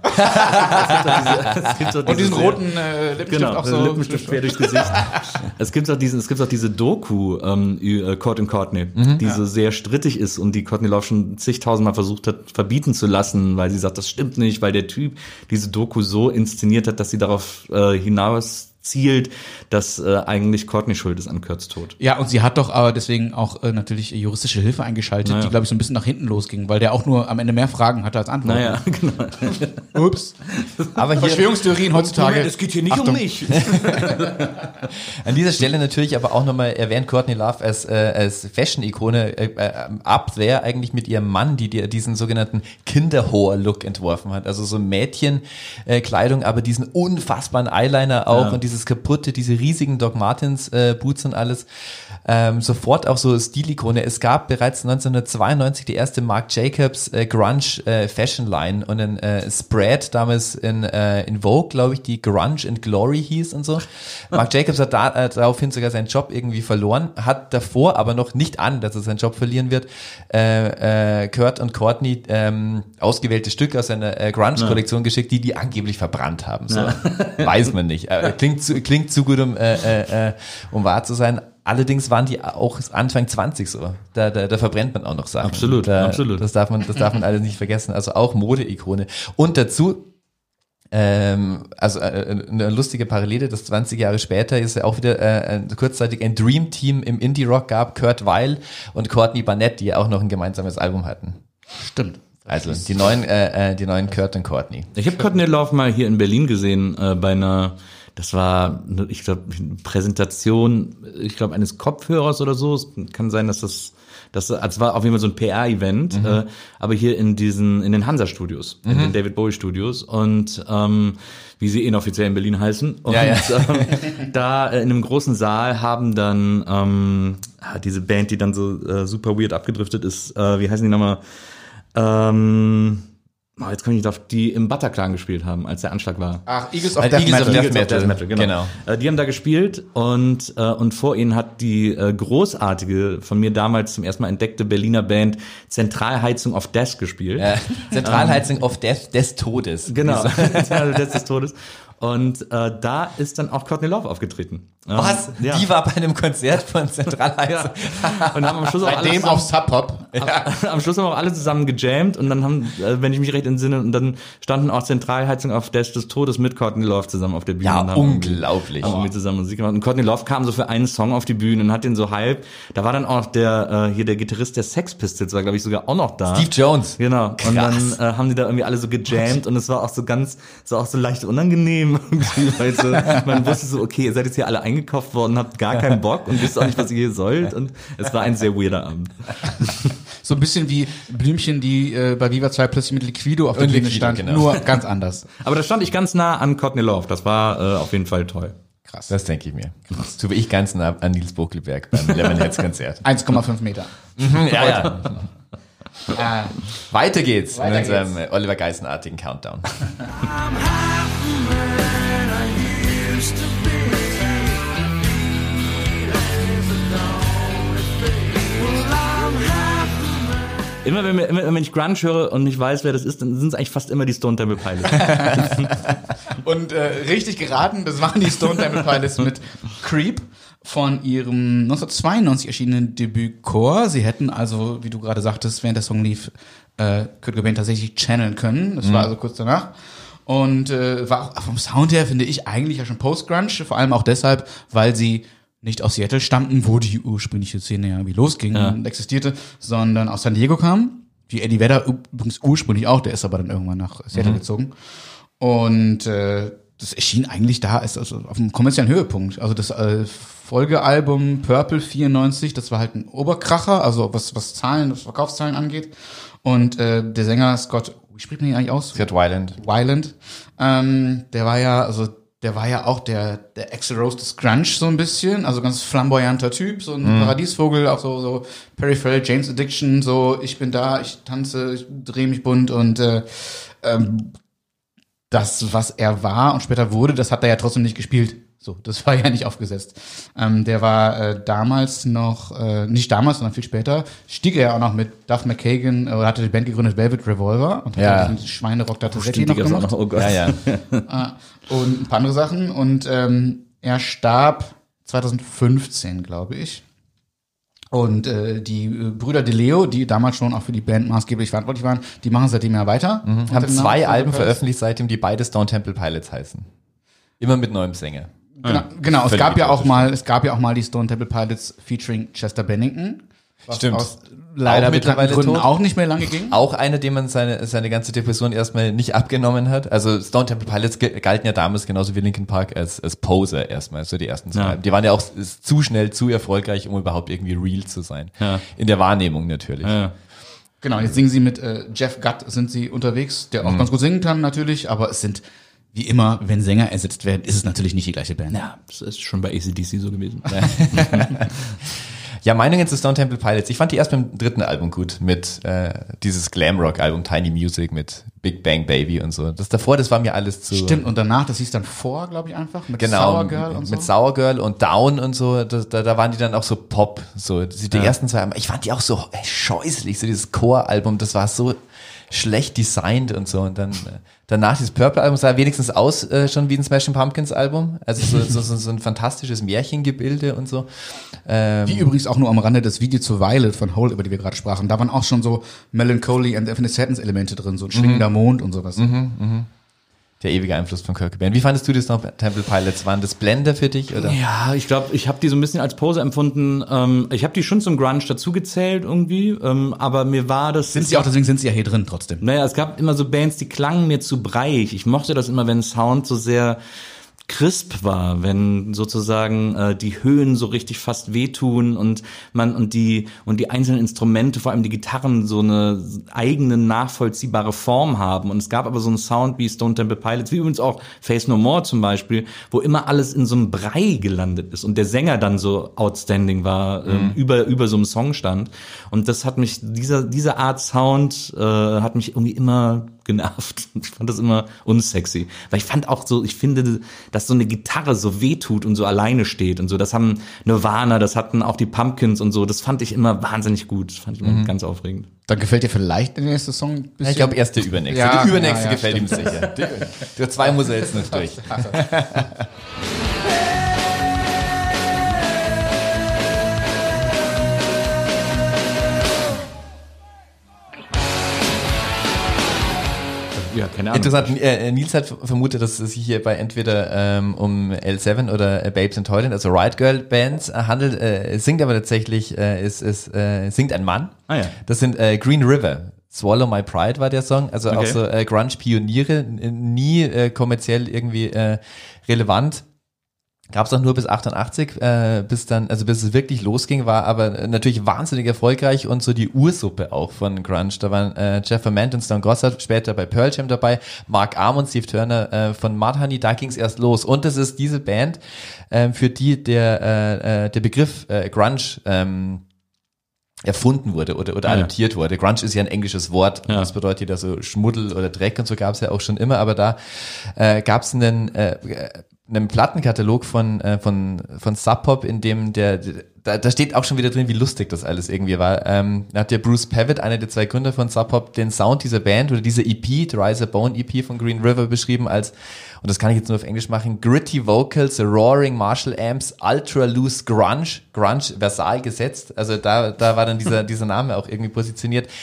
Speaker 3: Und diesen roten Lippenstift auch so.
Speaker 1: Lippenstift quer durchs Gesicht. Es gibt auch diese Doku Kurt und Courtney, die so sehr strittig ist und die Courtney Love schon zigtausendmal versucht hat verbieten zu lassen, weil sie sagt, das stimmt nicht, weil der Typ diese Doku so inszeniert hat, dass sie darauf hinaus zielt, dass eigentlich Courtney schuld ist an Kurts Tod.
Speaker 3: Ja, und sie hat doch aber deswegen auch natürlich juristische Hilfe eingeschaltet, die, glaube ich, so ein bisschen nach hinten losging, weil der auch nur am Ende mehr Fragen hatte als Antworten.
Speaker 1: Naja, genau.
Speaker 3: Ups.
Speaker 4: Aber hier,
Speaker 3: Verschwörungstheorien heutzutage.
Speaker 1: Es geht hier nicht
Speaker 3: Achtung.
Speaker 1: um mich.
Speaker 4: an dieser Stelle natürlich aber auch nochmal erwähnt Courtney Love als Fashion-Ikone up there eigentlich mit ihrem Mann, die diesen sogenannten Kinderhoher-Look entworfen hat. Also so Mädchenkleidung, aber diesen unfassbaren Eyeliner auch und diese riesigen Doc Martens Boots und alles. Sofort auch so Stilikone. Es gab bereits 1992 die erste Marc Jacobs Grunge Fashion Line und ein Spread damals in Vogue, glaube ich, die Grunge and Glory hieß und so. Marc Jacobs hat daraufhin sogar seinen Job irgendwie verloren, hat davor aber noch nicht an, dass er seinen Job verlieren wird, Kurt und Courtney ausgewählte Stücke aus seiner Grunge-Kollektion geschickt, die angeblich verbrannt haben. So. Weiß man nicht. Klingt zu gut, um wahr zu sein. Allerdings waren die auch Anfang 20 so. Da verbrennt man auch noch Sachen.
Speaker 1: Absolut.
Speaker 4: Das darf man alles nicht vergessen. Also auch Mode-Ikone. Und dazu, eine lustige Parallele, das 20 Jahre später ist ja auch wieder kurzzeitig ein Dream-Team im Indie-Rock gab, Kurt Weill und Courtney Barnett, die ja auch noch ein gemeinsames Album hatten.
Speaker 3: Stimmt.
Speaker 4: Also die neuen Kurt und Courtney.
Speaker 1: Ich habe Courtney Love mal hier in Berlin gesehen, bei einer, das war, ich glaube, Präsentation, eines Kopfhörers oder so. Es kann sein, dass das war auf jeden Fall so ein PR-Event, aber hier in den Hansa-Studios, in den David Bowie-Studios und wie sie inoffiziell in Berlin heißen. Und da in einem großen Saal haben dann diese Band, die dann so super weird abgedriftet ist, wie heißen die nochmal? Jetzt komme ich nicht auf, die im Bataclan gespielt haben, als der Anschlag war.
Speaker 3: Ach, Eagles of Death
Speaker 1: Metal, genau. Die haben da gespielt und vor ihnen hat die großartige, von mir damals zum ersten Mal entdeckte Berliner Band Zentralheizung of Death gespielt.
Speaker 4: Zentralheizung of Death des Todes.
Speaker 1: Genau, Zentralheizung des Todes. Und da ist dann auch Courtney Love aufgetreten.
Speaker 4: Was?
Speaker 1: Ja.
Speaker 4: Die war bei einem Konzert von Zentralheizung.
Speaker 1: Und haben am Schluss auch
Speaker 3: Bei dem auf Sub Pop.
Speaker 1: Am Schluss haben auch alle zusammen gejammt und dann haben, wenn ich mich recht entsinne, und dann standen auch Zentralheizung auf Death des Todes mit Courtney Love zusammen auf der Bühne.
Speaker 4: Ja,
Speaker 1: und haben
Speaker 4: unglaublich.
Speaker 1: Haben mit zusammen Musik gemacht. Und Courtney Love kam so für einen Song auf die Bühne und hat den so halb. Da war dann auch der Gitarrist der Sex Pistols, war glaube ich sogar auch noch da.
Speaker 4: Steve Jones.
Speaker 1: Genau.
Speaker 4: Krass.
Speaker 1: Und dann haben die da irgendwie alle so gejammt und es war auch so so leicht unangenehm. Weil so, man wusste so, okay, ihr seid jetzt hier alle eingekauft worden, habt gar keinen Bock und wisst auch nicht, was ihr hier sollt. Und es war ein sehr weirder Abend.
Speaker 3: So ein bisschen wie Blümchen, die bei Viva 2 plötzlich mit Liquido auf der Bühne stand,
Speaker 4: genau.
Speaker 3: nur ganz anders.
Speaker 1: Aber da stand ich ganz nah an Courtney Love. Das war auf jeden Fall toll.
Speaker 3: Krass.
Speaker 4: Das denke ich mir. Das tue ich ganz nah an Nils Buckelberg beim Lemonheads-Konzert.
Speaker 3: 1,5 Meter.
Speaker 4: Ja. Weiter geht's
Speaker 3: Weiter
Speaker 4: in unserem Oliver Geissen-artigen Countdown.
Speaker 1: Immer wenn ich Grunge höre und nicht weiß, wer das ist, dann sind es eigentlich fast immer die Stone Temple Pilots.
Speaker 3: Und richtig geraten, das waren die Stone Temple Pilots mit Creep von ihrem 1992 erschienenen Debüt Core. Sie hätten also, wie du gerade sagtest, während der Song lief, Kurt Cobain tatsächlich channeln können. Das war also kurz danach. Und war auch vom Sound her, finde ich, eigentlich ja schon Post-Grunge. Vor allem auch deshalb, weil sie nicht aus Seattle stammten, wo die ursprüngliche Szene ja wie losging und existierte, sondern aus San Diego kam. Wie Eddie Vedder übrigens ursprünglich auch, der ist aber dann irgendwann nach Seattle gezogen. Und das erschien eigentlich da, ist also auf einem kommerziellen Höhepunkt. Also das Folgealbum Purple 94, das war halt ein Oberkracher, also was Verkaufszahlen angeht. Und der Sänger Scott, wie spricht man ihn eigentlich aus?
Speaker 4: Scott Weiland.
Speaker 3: Der war ja auch der Axl Rose des Grunge so ein bisschen, also ganz flamboyanter Typ, so ein Paradiesvogel, auch so Peripheral, Jane's Addiction, so ich bin da, ich tanze, ich drehe mich bunt und das, was er war und später wurde, das hat er ja trotzdem nicht gespielt. So, das war ja nicht aufgesetzt. Der war damals noch, nicht damals, sondern viel später, stieg er ja auch noch mit Duff McKagan, oder hatte die Band gegründet Velvet Revolver und hat diesen Schweinerock da tatsächlich noch gemacht.
Speaker 1: Oh Gott.
Speaker 4: Ja.
Speaker 3: Und ein paar andere Sachen. Und er starb 2015, glaube ich. Und die Brüder DeLeo, die damals schon auch für die Band maßgeblich verantwortlich waren, die machen seitdem ja weiter.
Speaker 4: Haben 2 Alben veröffentlicht, seitdem die beide Stone Temple Pilots heißen. Immer mit neuem Sänger.
Speaker 3: Genau. Es gab ja auch mal die Stone Temple Pilots featuring Chester Bennington. Was
Speaker 4: Stimmt.
Speaker 3: Aus leider mittlerweile Gründen
Speaker 4: tot.
Speaker 3: auch nicht mehr lange ging.
Speaker 4: Auch einer, dem man seine ganze Depression erstmal nicht abgenommen hat. Also Stone Temple Pilots galten ja damals genauso wie Linkin Park als Poser erstmal, so die ersten 2 Alben. Die waren ja auch zu schnell, zu erfolgreich, um überhaupt irgendwie real zu sein. Ja. In der Wahrnehmung natürlich.
Speaker 1: Ja.
Speaker 3: Genau, jetzt singen sie mit Jeff Gutt sind sie unterwegs, der auch ganz gut singen kann natürlich, aber es sind wie immer, wenn Sänger ersetzt werden, ist es natürlich nicht die gleiche Band.
Speaker 1: Ja, das ist schon bei AC/DC so gewesen.
Speaker 4: Ja, Meinungen zu Stone Temple Pilots. Ich fand die erst beim 3. Album gut, mit dieses Glamrock-Album Tiny Music mit Big Bang Baby und so. Das davor, das war mir alles zu...
Speaker 3: Stimmt, und danach, das hieß dann Vor, glaube ich einfach, mit
Speaker 4: genau,
Speaker 3: Sour Girl und so.
Speaker 4: Mit Sour Girl und Down und so, da waren die dann auch so Pop, so die ersten 2 Alben. Ich fand die auch so scheußlich, so dieses Core-Album, das war so schlecht designt und so. Und dann danach dieses Purple-Album sah wenigstens aus schon wie ein Smashing Pumpkins-Album. Also so ein fantastisches Märchengebilde und so.
Speaker 3: Wie übrigens auch nur am Rande das Video zu Violet von Hole, über die wir gerade sprachen. Da waren auch schon so Melancholy and Infinite Sadness Elemente drin, so ein schwingender Mond und sowas.
Speaker 4: Der ewige Einfluss von Kurt Cobain. Wie fandest du das noch, Temple Pilots? Waren das Blender für dich, oder?
Speaker 1: Ja, ich glaube, ich habe die so ein bisschen als Pose empfunden. Ich habe die schon zum Grunge dazugezählt irgendwie, aber mir war das...
Speaker 3: Deswegen sind sie ja hier drin trotzdem.
Speaker 1: Naja, es gab immer so Bands, die klangen mir zu breiig. Ich mochte das immer, wenn Sound so sehr crisp war, wenn sozusagen die Höhen so richtig fast wehtun und die einzelnen Instrumente, vor allem die Gitarren, so eine eigene nachvollziehbare Form haben. Und es gab aber so einen Sound wie Stone Temple Pilots, wie übrigens auch Faith No More zum Beispiel, wo immer alles in so einem Brei gelandet ist und der Sänger dann so outstanding war, über so einem Song stand. Und das hat mich, diese Art Sound hat mich irgendwie immer genervt. Ich fand das immer unsexy. Weil ich finde, dass so eine Gitarre so wehtut und so alleine steht und so. Das haben Nirvana, das hatten auch die Pumpkins und so. Das fand ich immer wahnsinnig gut. Das fand ich immer ganz aufregend.
Speaker 3: Dann gefällt dir vielleicht der nächste Song ein bisschen?
Speaker 4: Ich glaube, erst der übernächste.
Speaker 3: Ja,
Speaker 4: der übernächste gefällt
Speaker 3: stimmt.
Speaker 4: ihm sicher. Der 2 muss er jetzt noch durch.
Speaker 1: Ja, keine Ahnung.
Speaker 4: Interessant, Nils hat vermutet, dass es sich hier bei entweder um L7 oder Babes in Toyland, also Riot Girl Bands handelt. Es singt aber tatsächlich, es singt ein Mann.
Speaker 1: Ah ja.
Speaker 4: Das sind Green River. Swallow My Pride war der Song, also auch so Grunge-Pioniere, nie kommerziell irgendwie relevant. Gab's auch nur bis 88, bis es wirklich losging, war aber natürlich wahnsinnig erfolgreich und so die Ursuppe auch von Grunge. Da waren Jeff Ament und Stone Gossard später bei Pearl Jam dabei, Mark Arm und Steve Turner von Mudhoney, da ging's erst los. Und das ist diese Band, für die der Begriff Grunge erfunden wurde oder adaptiert wurde. Grunge ist ja ein englisches Wort, das bedeutet ja so Schmuddel oder Dreck und so gab's ja auch schon immer, aber da gab's einen Plattenkatalog von Sub Pop, in dem da steht auch schon wieder drin, wie lustig das alles irgendwie war. Da hat der Bruce Pavitt, einer der 2 Gründer von Sub Pop, den Sound dieser Band oder dieser EP, The Rise of Bone EP von Green River beschrieben als, und das kann ich jetzt nur auf Englisch machen, gritty vocals, roaring Marshall Amps, ultra loose Grunge versal gesetzt. Also da war dann dieser Name auch irgendwie positioniert.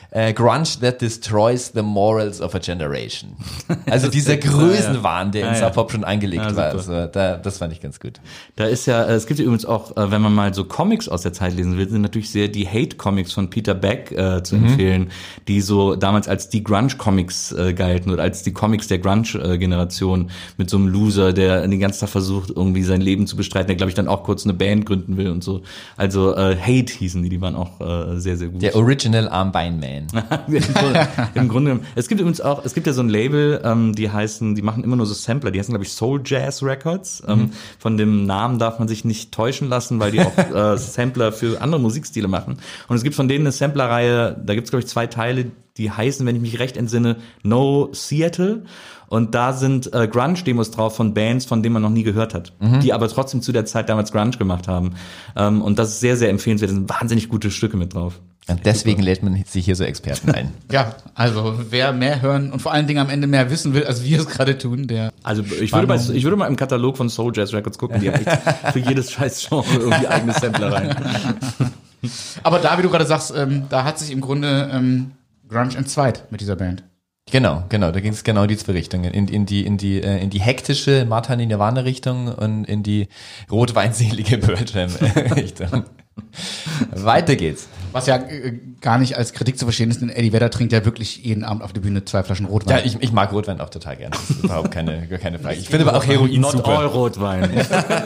Speaker 4: Grunge that destroys the morals of a generation. Also dieser Größenwahn, der in Sub Pop schon angelegt war. Also das fand ich ganz gut.
Speaker 1: Da ist ja, es gibt ja übrigens auch, wenn man mal so Comics aus der Zeit lesen will, sind natürlich sehr die Hate-Comics von Peter Beck zu empfehlen, die so damals als die Grunge-Comics galten oder als die Comics der Grunge-Generation mit so einem Loser, der den ganzen Tag versucht, irgendwie sein Leben zu bestreiten, der, glaube ich, dann auch kurz eine Band gründen will und so. Also Hate hießen die waren auch sehr, sehr gut.
Speaker 4: Der Original Armbeinman.
Speaker 1: Im Grunde, es gibt übrigens auch, es gibt ja so ein Label, die machen immer nur so Sampler, die heißen, glaube ich, Soul Jazz Records. Von dem Namen darf man sich nicht täuschen lassen, weil die auch Sampler für andere Musikstile machen. Und es gibt von denen eine Samplerreihe, da gibt es, glaube ich, 2 Teile, die heißen, wenn ich mich recht entsinne, No Seattle. Und da sind Grunge-Demos drauf von Bands, von denen man noch nie gehört hat, die aber trotzdem zu der Zeit damals Grunge gemacht haben. Und das ist sehr, sehr empfehlenswert. Da sind wahnsinnig gute Stücke mit drauf.
Speaker 4: Und deswegen lädt man sich hier so Experten ein.
Speaker 3: Ja, also wer mehr hören und vor allen Dingen am Ende mehr wissen will, als wir es gerade tun, der...
Speaker 1: Also ich würde mal im Katalog von Soul Jazz Records gucken, die haben echt für jedes scheiß Genre irgendwie eigene Sampler rein.
Speaker 3: Aber da, wie du gerade sagst, da hat sich im Grunde Grunge entzweit mit dieser Band.
Speaker 4: Genau, da ging es genau die 2 Richtungen. In die hektische Martha Nirvana Richtung und in die rotweinselige Pearl Jam Richtung. Weiter geht's.
Speaker 3: Was ja gar nicht als Kritik zu verstehen ist, denn Eddie Vedder trinkt ja wirklich jeden Abend auf der Bühne 2 Flaschen Rotwein.
Speaker 4: Ja, ich mag Rotwein auch total gerne. Das ist überhaupt keine Frage. Ich finde aber auch Heroin
Speaker 1: Not
Speaker 4: super.
Speaker 1: all Rotwein.
Speaker 5: And this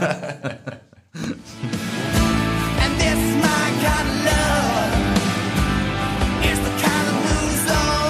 Speaker 5: my kind of love is the kind of moves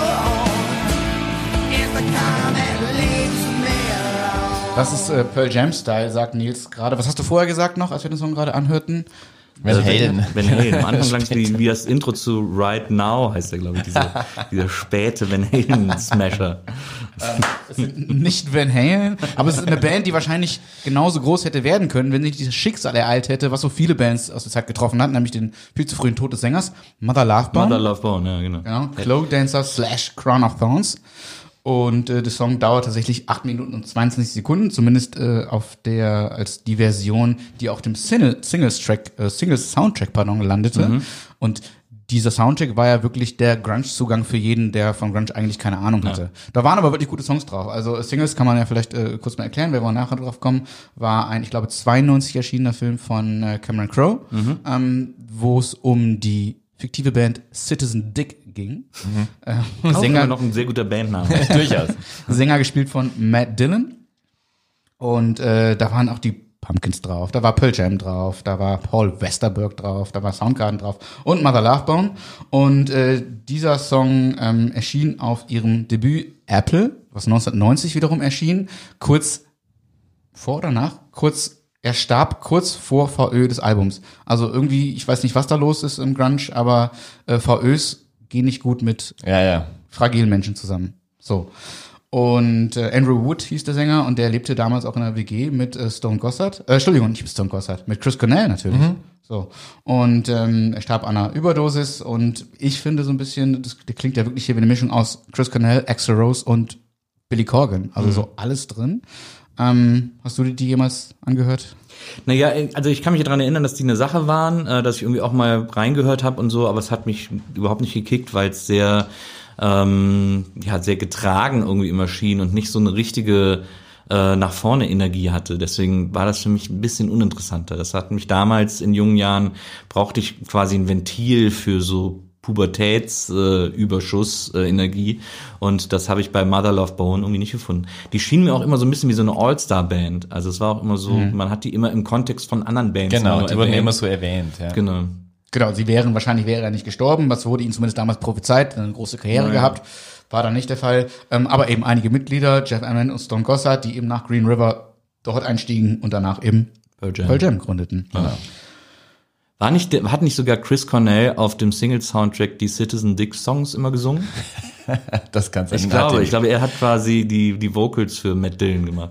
Speaker 5: on, is the kind that leads me along.
Speaker 3: Das ist Pearl Jam Style, sagt Nils gerade. Was hast du vorher gesagt noch, als wir den Song gerade anhörten?
Speaker 4: Van Halen.
Speaker 1: Van Halen. Am Anfang klang es wie das Intro zu Right Now, heißt der, glaube ich, dieser späte Van Halen-Smasher.
Speaker 3: Es sind nicht Van Halen, aber es ist eine Band, die wahrscheinlich genauso groß hätte werden können, wenn nicht dieses Schicksal ereilt hätte, was so viele Bands aus der Zeit getroffen hat, nämlich den viel zu frühen Tod des Sängers, Mother Love Bone.
Speaker 1: Mother Love Bone, ja, genau.
Speaker 3: Genau, Cloak Dancer / Crown of Thorns. Und der Song dauert tatsächlich 8 Minuten und 22 Sekunden, zumindest als die Version, die auf dem Single-Soundtrack landete. Und dieser Soundtrack war ja wirklich der Grunge-Zugang für jeden, der von Grunge eigentlich keine Ahnung hatte. Da waren aber wirklich gute Songs drauf. Also Singles kann man ja vielleicht kurz mal erklären, wenn wir nachher drauf kommen, war ein, ich glaube, 92 erschienener Film von Cameron Crowe, wo es um die fiktive Band Citizen Dick ging.
Speaker 1: Sänger noch ein sehr guter Bandname.
Speaker 4: Durchaus.
Speaker 3: Sänger gespielt von Matt Dillon. Und da waren auch die Pumpkins drauf, da war Pearl Jam drauf, da war Paul Westerberg drauf, da war Soundgarden drauf und Mother Love Bone. Und dieser Song erschien auf ihrem Debüt Apple, was 1990 wiederum erschien, er starb kurz vor VÖ des Albums. Also irgendwie, ich weiß nicht, was da los ist im Grunge, aber VÖs gehen nicht gut mit fragilen Menschen zusammen. So. Und Andrew Wood hieß der Sänger und der lebte damals auch in einer WG mit Stone Gossard. Entschuldigung, nicht mit Stone Gossard, mit Chris Cornell natürlich. So. Und er starb an einer Überdosis und ich finde so ein bisschen, der klingt ja wirklich hier wie eine Mischung aus Chris Cornell, Axl Rose und Billy Corgan. Also so alles drin. Hast du die jemals angehört?
Speaker 1: Naja, also ich kann mich daran erinnern, dass die eine Sache waren, dass ich irgendwie auch mal reingehört habe und so, aber es hat mich überhaupt nicht gekickt, weil es sehr sehr getragen irgendwie immer schien und nicht so eine richtige nach vorne Energie hatte. Deswegen war das für mich ein bisschen uninteressanter. Das hat mich damals in jungen Jahren, brauchte ich quasi ein Ventil für so Pubertätsüberschuss Energie und das habe ich bei Mother Love Bone irgendwie nicht gefunden. Die schienen mir auch immer so ein bisschen wie so eine All-Star-Band. Also es war auch immer so, man hat die immer im Kontext von anderen Bands.
Speaker 4: Genau, die wurden immer so erwähnt. Ja.
Speaker 1: Genau,
Speaker 3: Wahrscheinlich wäre er nicht gestorben, was wurde ihm zumindest damals prophezeit, eine große Karriere gehabt, war dann nicht der Fall. Aber eben einige Mitglieder, Jeff Ament und Stone Gossard, die eben nach Green River dort einstiegen und danach eben Pearl Jam gründeten.
Speaker 1: Ja. Hat nicht sogar Chris Cornell auf dem Single-Soundtrack die Citizen Dick Songs immer gesungen?
Speaker 4: Das kann sein.
Speaker 1: Ich glaube, er hat quasi die Vocals für Matt Dillon gemacht.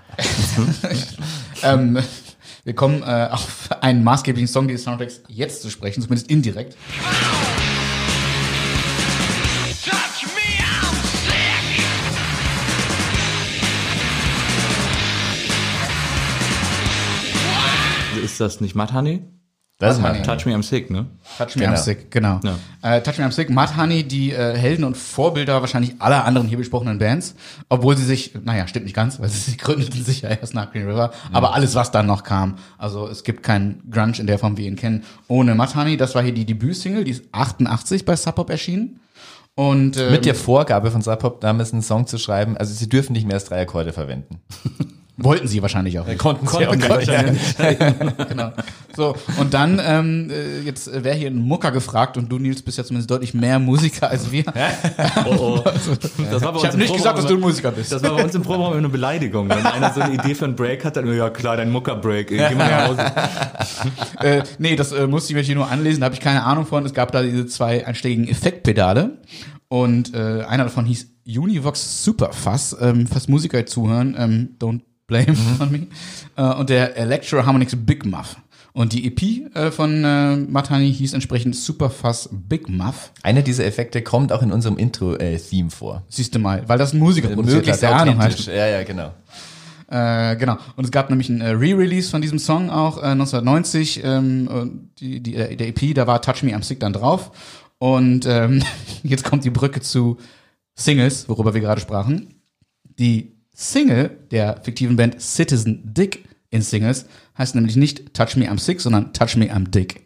Speaker 3: Wir kommen auf einen maßgeblichen Song dieses Soundtracks jetzt zu sprechen, zumindest indirekt.
Speaker 5: Touch me, I'm sick.
Speaker 1: Ist das nicht Mudhoney?
Speaker 4: Das ist
Speaker 3: Mudhoney.
Speaker 1: Touch Me I'm Sick, ne?
Speaker 3: Touch Me I'm Sick, genau.
Speaker 1: Ja.
Speaker 3: Touch Me I'm Sick, Mudhoney, die Helden und Vorbilder wahrscheinlich aller anderen hier besprochenen Bands, obwohl sie sich, naja, stimmt nicht ganz, weil sie gründeten sich ja erst nach Green River, aber alles, was dann noch kam, also es gibt keinen Grunge in der Form, wie wir ihn kennen, ohne Mudhoney. Das war hier die Debütsingle, die ist 88 bei Sub Pop erschienen. Und
Speaker 4: Mit der Vorgabe von Sub Pop damals einen Song zu schreiben, also sie dürfen nicht mehr als 3 Akkorde verwenden.
Speaker 3: wollten sie wahrscheinlich auch.
Speaker 4: Konnten sie auch nicht.
Speaker 3: Genau. So, und dann, jetzt wäre hier ein Mucker gefragt und du, Nils, bist ja zumindest deutlich mehr Musiker als wir.
Speaker 1: Oh. Das war bei uns
Speaker 3: Ich habe
Speaker 1: im
Speaker 3: nicht gesagt, dass du ein
Speaker 1: Proberaum
Speaker 3: Musiker bist.
Speaker 1: Das war bei uns im Proberaum immer eine Beleidigung. Wenn einer so eine Idee für einen Break hat, dann, ja klar, dein Mucker-Break, geh mal nach Hause.
Speaker 3: Nee, das musste ich mir hier nur anlesen, da habe ich keine Ahnung von. Es gab da diese 2 einschlägigen Effektpedale und einer davon hieß Univox Superfuzz, falls Musiker zuhören, don't blame on me. Und der Electro Harmonix Big Muff. Und die EP von Mudhoney hieß entsprechend Superfuzz Big Muff.
Speaker 4: Einer dieser Effekte kommt auch in unserem Intro-Theme vor.
Speaker 3: Siehst du mal, weil das ein Musiker produziert hat,
Speaker 4: Möglichst
Speaker 3: der Ahnung hat.
Speaker 4: authentisch. Ja, genau.
Speaker 3: Genau. Und es gab nämlich ein Re-Release von diesem Song auch 1990. Der EP, da war Touch Me I'm Sick dann drauf. Und jetzt kommt die Brücke zu Singles, worüber wir gerade sprachen. Die Single der fiktiven Band Citizen Dick in Singles heißt nämlich nicht Touch Me I'm Sick, sondern Touch Me I'm Dick.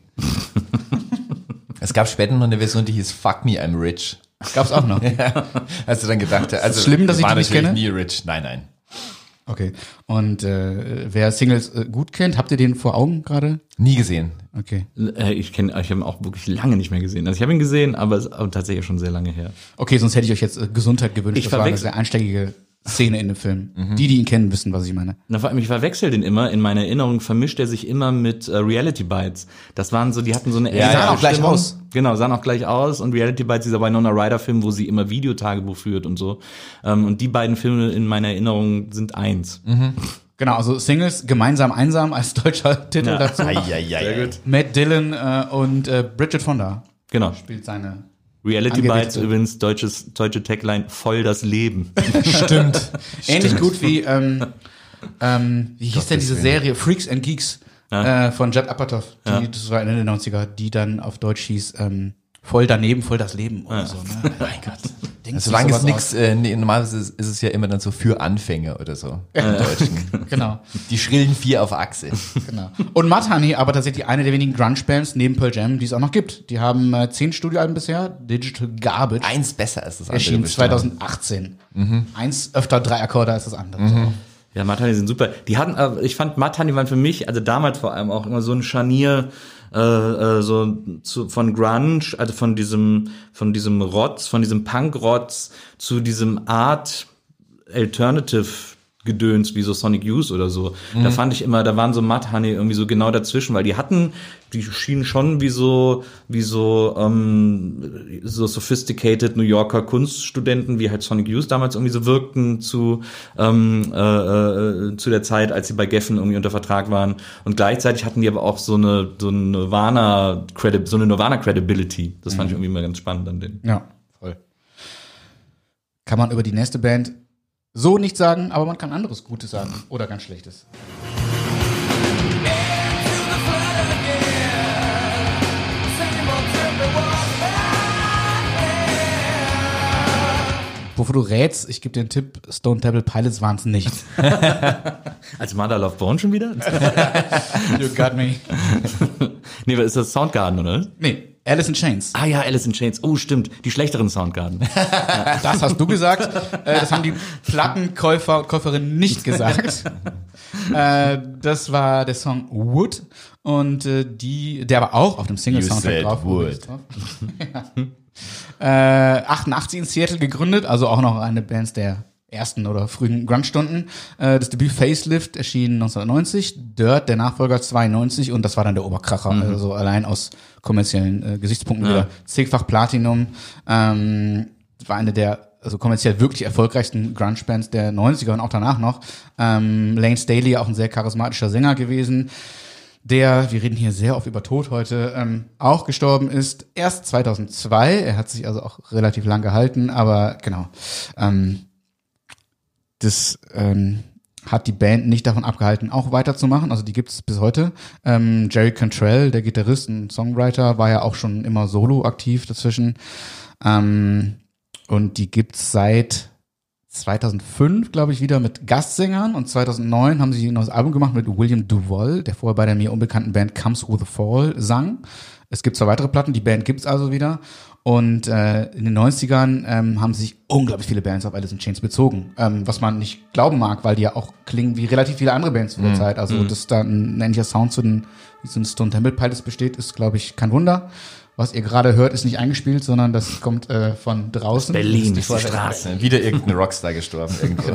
Speaker 4: Es gab später noch eine Version, die hieß Fuck Me I'm Rich.
Speaker 3: Gab's auch noch.
Speaker 4: Ja, hast du dann gedacht, also
Speaker 3: schlimm, dass ich
Speaker 4: war
Speaker 3: die nicht
Speaker 4: natürlich
Speaker 3: kenne?
Speaker 4: nie rich. Nein.
Speaker 3: Okay. Und wer Singles gut kennt, habt ihr den vor Augen gerade?
Speaker 4: Nie gesehen.
Speaker 3: Okay.
Speaker 1: Ich habe ihn auch wirklich lange nicht mehr gesehen. Also ich habe ihn gesehen, aber es ist tatsächlich schon sehr lange her.
Speaker 3: Okay, sonst hätte ich euch jetzt Gesundheit gewünscht.
Speaker 1: Ich
Speaker 3: Das war eine
Speaker 1: verwechsel-
Speaker 3: sehr einsteigige Szene in dem Film. Die ihn kennen, wissen, was ich meine.
Speaker 1: Na, vor allem, ich verwechsel den immer. In meiner Erinnerung vermischt er sich immer mit Reality Bites. Das waren so, die hatten so eine
Speaker 4: Ja,
Speaker 3: die sahen auch gleich
Speaker 1: Stimmung.
Speaker 3: aus.
Speaker 1: Genau, sahen auch gleich aus. Und Reality Bites, dieser Winona Ryder Film, wo sie immer Videotagebuch führt und so. Und die beiden Filme in meiner Erinnerung sind eins.
Speaker 3: Genau, also Singles, gemeinsam einsam als deutscher Titel
Speaker 1: Ja.
Speaker 3: dazu.
Speaker 4: Sehr gut.
Speaker 3: Matt Dillon und Bridget Fonda
Speaker 1: Genau.
Speaker 3: spielt seine.
Speaker 1: Reality
Speaker 3: Angewichte.
Speaker 1: Bites übrigens, deutsche Tagline, voll das Leben.
Speaker 3: Stimmt. Ähnlich gut wie, wie hieß denn diese
Speaker 4: Willen.
Speaker 3: Serie Freaks and Geeks
Speaker 1: Ja.
Speaker 3: von Judd Apatow, das war Ende der 90er, die dann auf Deutsch hieß voll daneben, voll das Leben oder so. Ne? Mein Gott. Denkt sich
Speaker 4: Solange es
Speaker 3: sowas
Speaker 4: nichts, normalerweise ist es ja immer dann so für Anfänger oder so. Im Deutschen.
Speaker 3: aus. Genau.
Speaker 4: Die schrillen 4 auf Achse.
Speaker 3: Genau. Und Mudhoney, aber tatsächlich eine der wenigen Grunge-Bands neben Pearl Jam, die es auch noch gibt. Die haben 10 Studioalben bisher. Digital Garbage
Speaker 4: Eins besser als das andere.
Speaker 3: erschien
Speaker 4: bestimmt.
Speaker 3: 2018. Eins öfter 3 Akkorde als das andere.
Speaker 1: Ja, Mudhoney sind super. Die hatten, ich fand Mudhoney waren für mich, also damals vor allem auch immer so ein Scharnier, von Grunge, also von diesem Rotz, von diesem Punk-Rotz zu diesem Art Alternative Gedöns wie so Sonic Youth oder so. Da fand ich immer, da waren so Mudhoney irgendwie so genau dazwischen, weil die schienen schon wie so sophisticated New Yorker Kunststudenten, wie halt Sonic Youth damals irgendwie so wirkten zu der Zeit, als sie bei Geffen irgendwie unter Vertrag waren. Und gleichzeitig hatten die aber auch so eine Nirvana Credibility. Das fand ich irgendwie immer ganz spannend an denen.
Speaker 3: Ja, voll. Kann man über die nächste Band so nicht sagen, aber man kann anderes Gutes sagen. Oder ganz Schlechtes. Bevor du rätst, ich gebe dir einen Tipp, Stone Temple Pilots waren es nicht.
Speaker 1: Als Mother Love Bone schon wieder?
Speaker 3: You got me.
Speaker 1: Nee, was ist das? Soundgarden, oder?
Speaker 3: Nee, Alice in Chains.
Speaker 1: Ah ja, Alice in Chains. Oh, stimmt. Die schlechteren Soundgarden.
Speaker 3: Das hast du gesagt. Das haben die Plattenkäufer und Käuferinnen nicht gesagt. Das war der Song Wood. Und der aber auch auf dem Single-Soundtrack
Speaker 4: You
Speaker 3: drauf.
Speaker 4: said Wood.
Speaker 3: Ja. 88 in Seattle gegründet, also auch noch eine Band der ersten oder frühen Grunge-Stunden. Das Debüt Facelift erschien 1990, Dirt, der Nachfolger 92 und das war dann der Oberkracher, also allein aus kommerziellen Gesichtspunkten wieder. Zigfach Platinum, war eine der also kommerziell wirklich erfolgreichsten Grunge-Bands der 90er und auch danach noch. Lane Staley, auch ein sehr charismatischer Sänger gewesen, der, wir reden hier sehr oft über Tod heute, auch gestorben ist, erst 2002. Er hat sich also auch relativ lang gehalten, aber genau. hat die Band nicht davon abgehalten, auch weiterzumachen. Also die gibt es bis heute. Jerry Cantrell, der Gitarrist und Songwriter, war ja auch schon immer solo aktiv dazwischen. Und die gibt's seit 2005, glaube ich, wieder mit Gastsängern. Und 2009 haben sie ein neues Album gemacht mit William Duvall, der vorher bei der mir unbekannten Band Comes With the Fall sang. Es gibt 2 weitere Platten, die Band gibt's also wieder. Und in den 90ern haben sich unglaublich viele Bands auf Alice in Chains bezogen. Was man nicht glauben mag, weil die ja auch klingen wie relativ viele andere Bands zu der Zeit. Also, dass da ein ähnlicher Sound zu den Stone Temple Pilots besteht, ist, glaube ich, kein Wunder. Was ihr gerade hört, ist nicht eingespielt, sondern das kommt von draußen.
Speaker 1: Berlin ist die Straße.
Speaker 4: Wieder irgendein Rockstar gestorben irgendwo.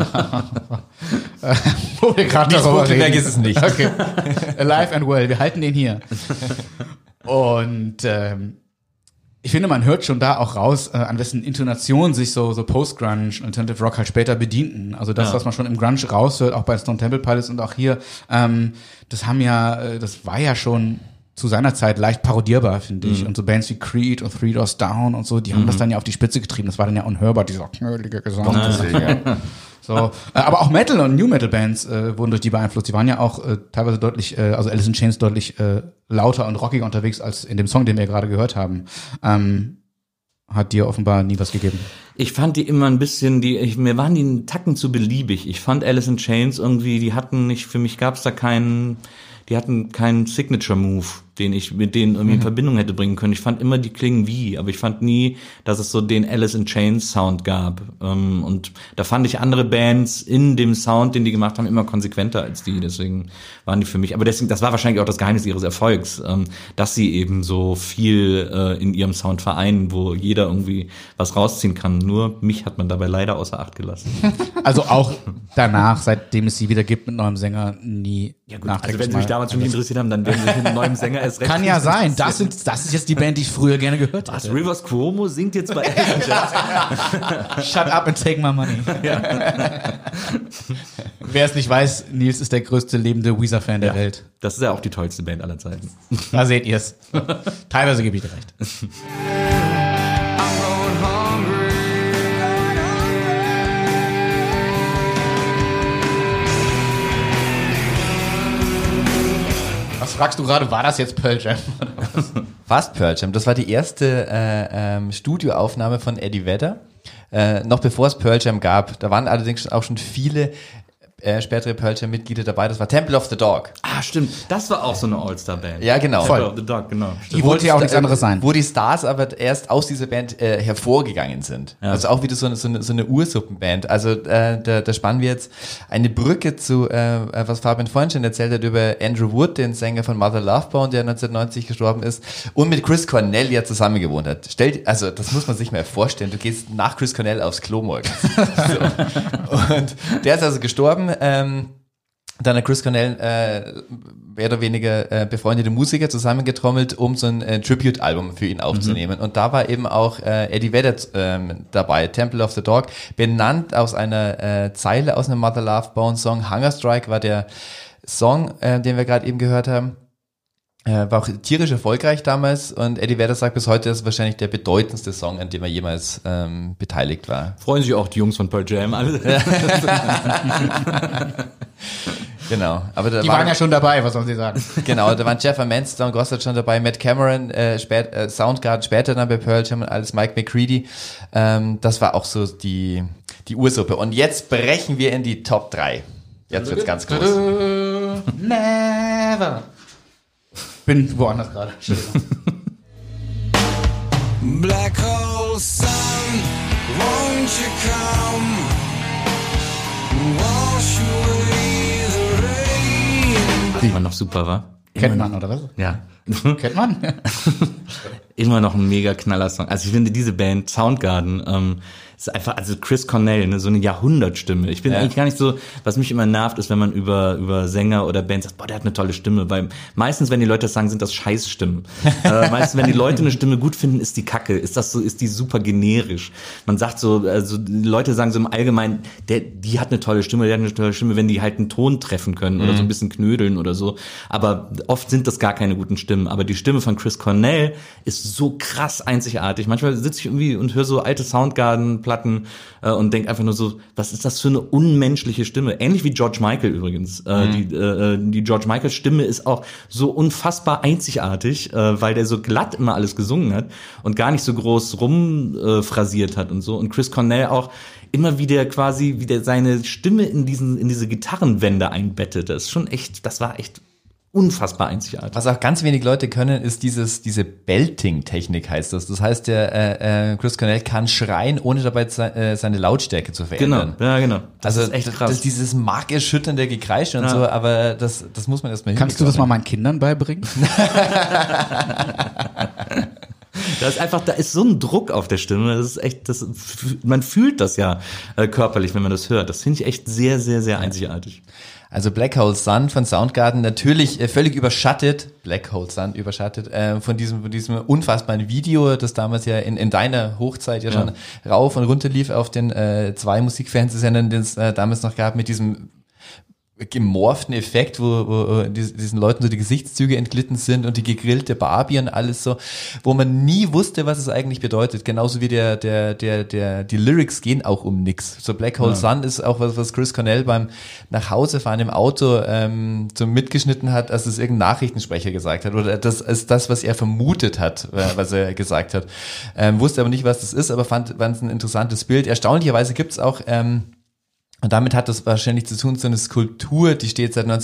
Speaker 3: Wo wir gerade darüber reden.
Speaker 4: Buckelberg ist es nicht.
Speaker 3: Okay. Alive and well, wir halten den hier. Und ich finde, man hört schon da auch raus, an wessen Intonation sich so Post-Grunge und Alternative Rock halt später bedienten. Also das, was man schon im Grunge raushört, auch bei Stone Temple Pilots und auch hier, das war ja schon zu seiner Zeit leicht parodierbar, finde ich. Und so Bands wie Creed und Three Doors Down und so, die haben das dann ja auf die Spitze getrieben. Das war dann ja unhörbar, dieser knödelige Gesang. So, aber auch Metal und New Metal Bands wurden durch die beeinflusst. Die waren ja auch teilweise deutlich, also Alice in Chains deutlich lauter und rockiger unterwegs als in dem Song, den wir gerade gehört haben. Hat dir offenbar nie was gegeben.
Speaker 1: Ich fand die immer ein bisschen, mir waren die einen Tacken zu beliebig. Ich fand Alice in Chains irgendwie, für mich gab's da keinen Signature-Move, den ich mit denen irgendwie in Verbindung hätte bringen können. Ich fand immer, die klingen wie, aber ich fand nie, dass es so den Alice in Chains Sound gab. Und da fand ich andere Bands in dem Sound, den die gemacht haben, immer konsequenter als die. Deswegen waren die für mich, aber deswegen, das war wahrscheinlich auch das Geheimnis ihres Erfolgs, dass sie eben so viel in ihrem Sound vereinen, wo jeder irgendwie was rausziehen kann. Nur mich hat man dabei leider außer Acht gelassen.
Speaker 3: Also auch danach, seitdem es sie wieder gibt mit neuem Sänger, nie.
Speaker 1: Ja gut, also wenn sie mich damals schon nie interessiert haben, dann werden sie mit einem neuen Sänger erst recht.
Speaker 3: Kann ja sein. Das ist jetzt die Band, die ich früher gerne gehört
Speaker 1: Was,
Speaker 3: hätte.
Speaker 1: Rivers Cuomo singt jetzt bei Alice in Chains?
Speaker 3: Shut up and take my money. Wer es nicht weiß, Nils ist der größte lebende Weezer-Fan der Welt.
Speaker 1: Das ist ja auch die tollste Band aller Zeiten.
Speaker 3: Da seht ihr es. Teilweise gebe ich dir recht. Was fragst du gerade, war das jetzt Pearl Jam?
Speaker 4: Fast Pearl Jam. Das war die erste Studioaufnahme von Eddie Vedder, noch bevor es Pearl Jam gab. Da waren allerdings auch schon viele spätere Pearl Jam Mitglieder dabei. Das war Temple of the Dog.
Speaker 1: Ah, stimmt. Das war auch so eine All-Star-Band.
Speaker 4: Ja, genau.
Speaker 1: Temple of the Dog, genau.
Speaker 3: Die wollte ja auch nichts anderes sein.
Speaker 4: Wo die Stars aber erst aus dieser Band hervorgegangen sind. Ja. Also auch wieder so eine Ursuppenband. Also da spannen wir jetzt eine Brücke zu, was Fabian vorhin schon erzählt hat, über Andrew Wood, den Sänger von Mother Love Bone, der 1990 gestorben ist und mit Chris Cornell ja zusammen gewohnt hat. Also das muss man sich mal vorstellen. Du gehst nach Chris Cornell aufs Klo morgens. So. Und der ist also gestorben. Dann hat Chris Cornell mehr oder weniger befreundete Musiker zusammengetrommelt, um so ein Tribute-Album für ihn aufzunehmen. Und da war eben auch Eddie Vedder dabei, Temple of the Dog, benannt aus einer Zeile aus einem Mother Love Bone Song. Hunger Strike war der Song, den wir gerade eben gehört haben. War auch tierisch erfolgreich damals und Eddie Vedder sagt bis heute, das ist wahrscheinlich der bedeutendste Song, an dem er jemals beteiligt war.
Speaker 1: Freuen sich auch die Jungs von Pearl Jam alle.
Speaker 4: Genau. Aber da
Speaker 3: Die waren ja schon dabei, was sollen sie sagen?
Speaker 4: Genau, da waren Jeff Ament, Stone Gossard schon dabei, Matt Cameron, Soundgarden später dann bei Pearl Jam und alles, Mike McCready. Das war auch so die Ursuppe. Und jetzt brechen wir in die Top 3. Jetzt wird's ganz groß.
Speaker 3: Never. Bin woanders gerade.
Speaker 5: Black hole sun, won't you come? Wash away the rain.
Speaker 1: Immer noch super, war?
Speaker 3: Kennt man, oder was?
Speaker 1: Ja.
Speaker 3: Kennt man?
Speaker 1: Immer noch ein mega Knaller-Song. Also ich finde diese Band Soundgarden ist einfach, also Chris Cornell, ne, so eine Jahrhundertstimme. Ich bin eigentlich gar nicht so, was mich immer nervt, ist, wenn man über Sänger oder Bands sagt, boah, der hat eine tolle Stimme, weil meistens, wenn die Leute das sagen, sind das Scheißstimmen. Meistens, wenn die Leute eine Stimme gut finden, ist die Kacke, ist die super generisch. Man sagt so, also die Leute sagen so im Allgemeinen, die hat eine tolle Stimme, der hat eine tolle Stimme, wenn die halt einen Ton treffen können oder so ein bisschen knödeln oder so. Aber oft sind das gar keine guten Stimmen. Stimmen, aber die Stimme von Chris Cornell ist so krass einzigartig. Manchmal sitze ich irgendwie und höre so alte Soundgarden-Platten und denke einfach nur so, was ist das für eine unmenschliche Stimme? Ähnlich wie George Michael übrigens. Die George Michael Stimme ist auch so unfassbar einzigartig, weil der so glatt immer alles gesungen hat und gar nicht so groß rumphrasiert hat und so. Und Chris Cornell auch immer wieder seine Stimme in diese Gitarrenwände einbettet. Das war echt unfassbar einzigartig.
Speaker 4: Was auch ganz wenig Leute können, ist diese Belting-Technik heißt das. Das heißt, der Chris Cornell kann schreien, ohne dabei seine Lautstärke zu verändern.
Speaker 1: Genau. Das
Speaker 4: Also
Speaker 1: ist echt krass.
Speaker 4: Das dieses markerschütternde Gekreisch und so, aber das muss man erstmal
Speaker 3: Kannst du das mal meinen Kindern beibringen?
Speaker 1: Da ist so ein Druck auf der Stimme. Das ist echt, man fühlt das ja körperlich, wenn man das hört. Das finde ich echt sehr, sehr, sehr einzigartig.
Speaker 4: Also Black Hole Sun von Soundgarden natürlich völlig überschattet von diesem unfassbaren Video, das damals ja in deiner Hochzeit ja schon rauf und runter lief auf den 2 Musikfernsehsendern, den es damals noch gab, mit diesem gemorften Effekt, wo diesen Leuten so die Gesichtszüge entglitten sind und die gegrillte Barbie und alles so, wo man nie wusste, was es eigentlich bedeutet. Genauso wie die Lyrics gehen auch um nix. So Black Hole Sun ist auch was Chris Cornell beim Nachhausefahren im Auto so mitgeschnitten hat, als es irgendein Nachrichtensprecher gesagt hat. Oder das ist das, was er vermutet hat, was er gesagt hat. Wusste aber nicht, was das ist, aber fand es ein interessantes Bild. Erstaunlicherweise gibt's auch und damit hat das wahrscheinlich zu tun, so eine Skulptur, die steht seit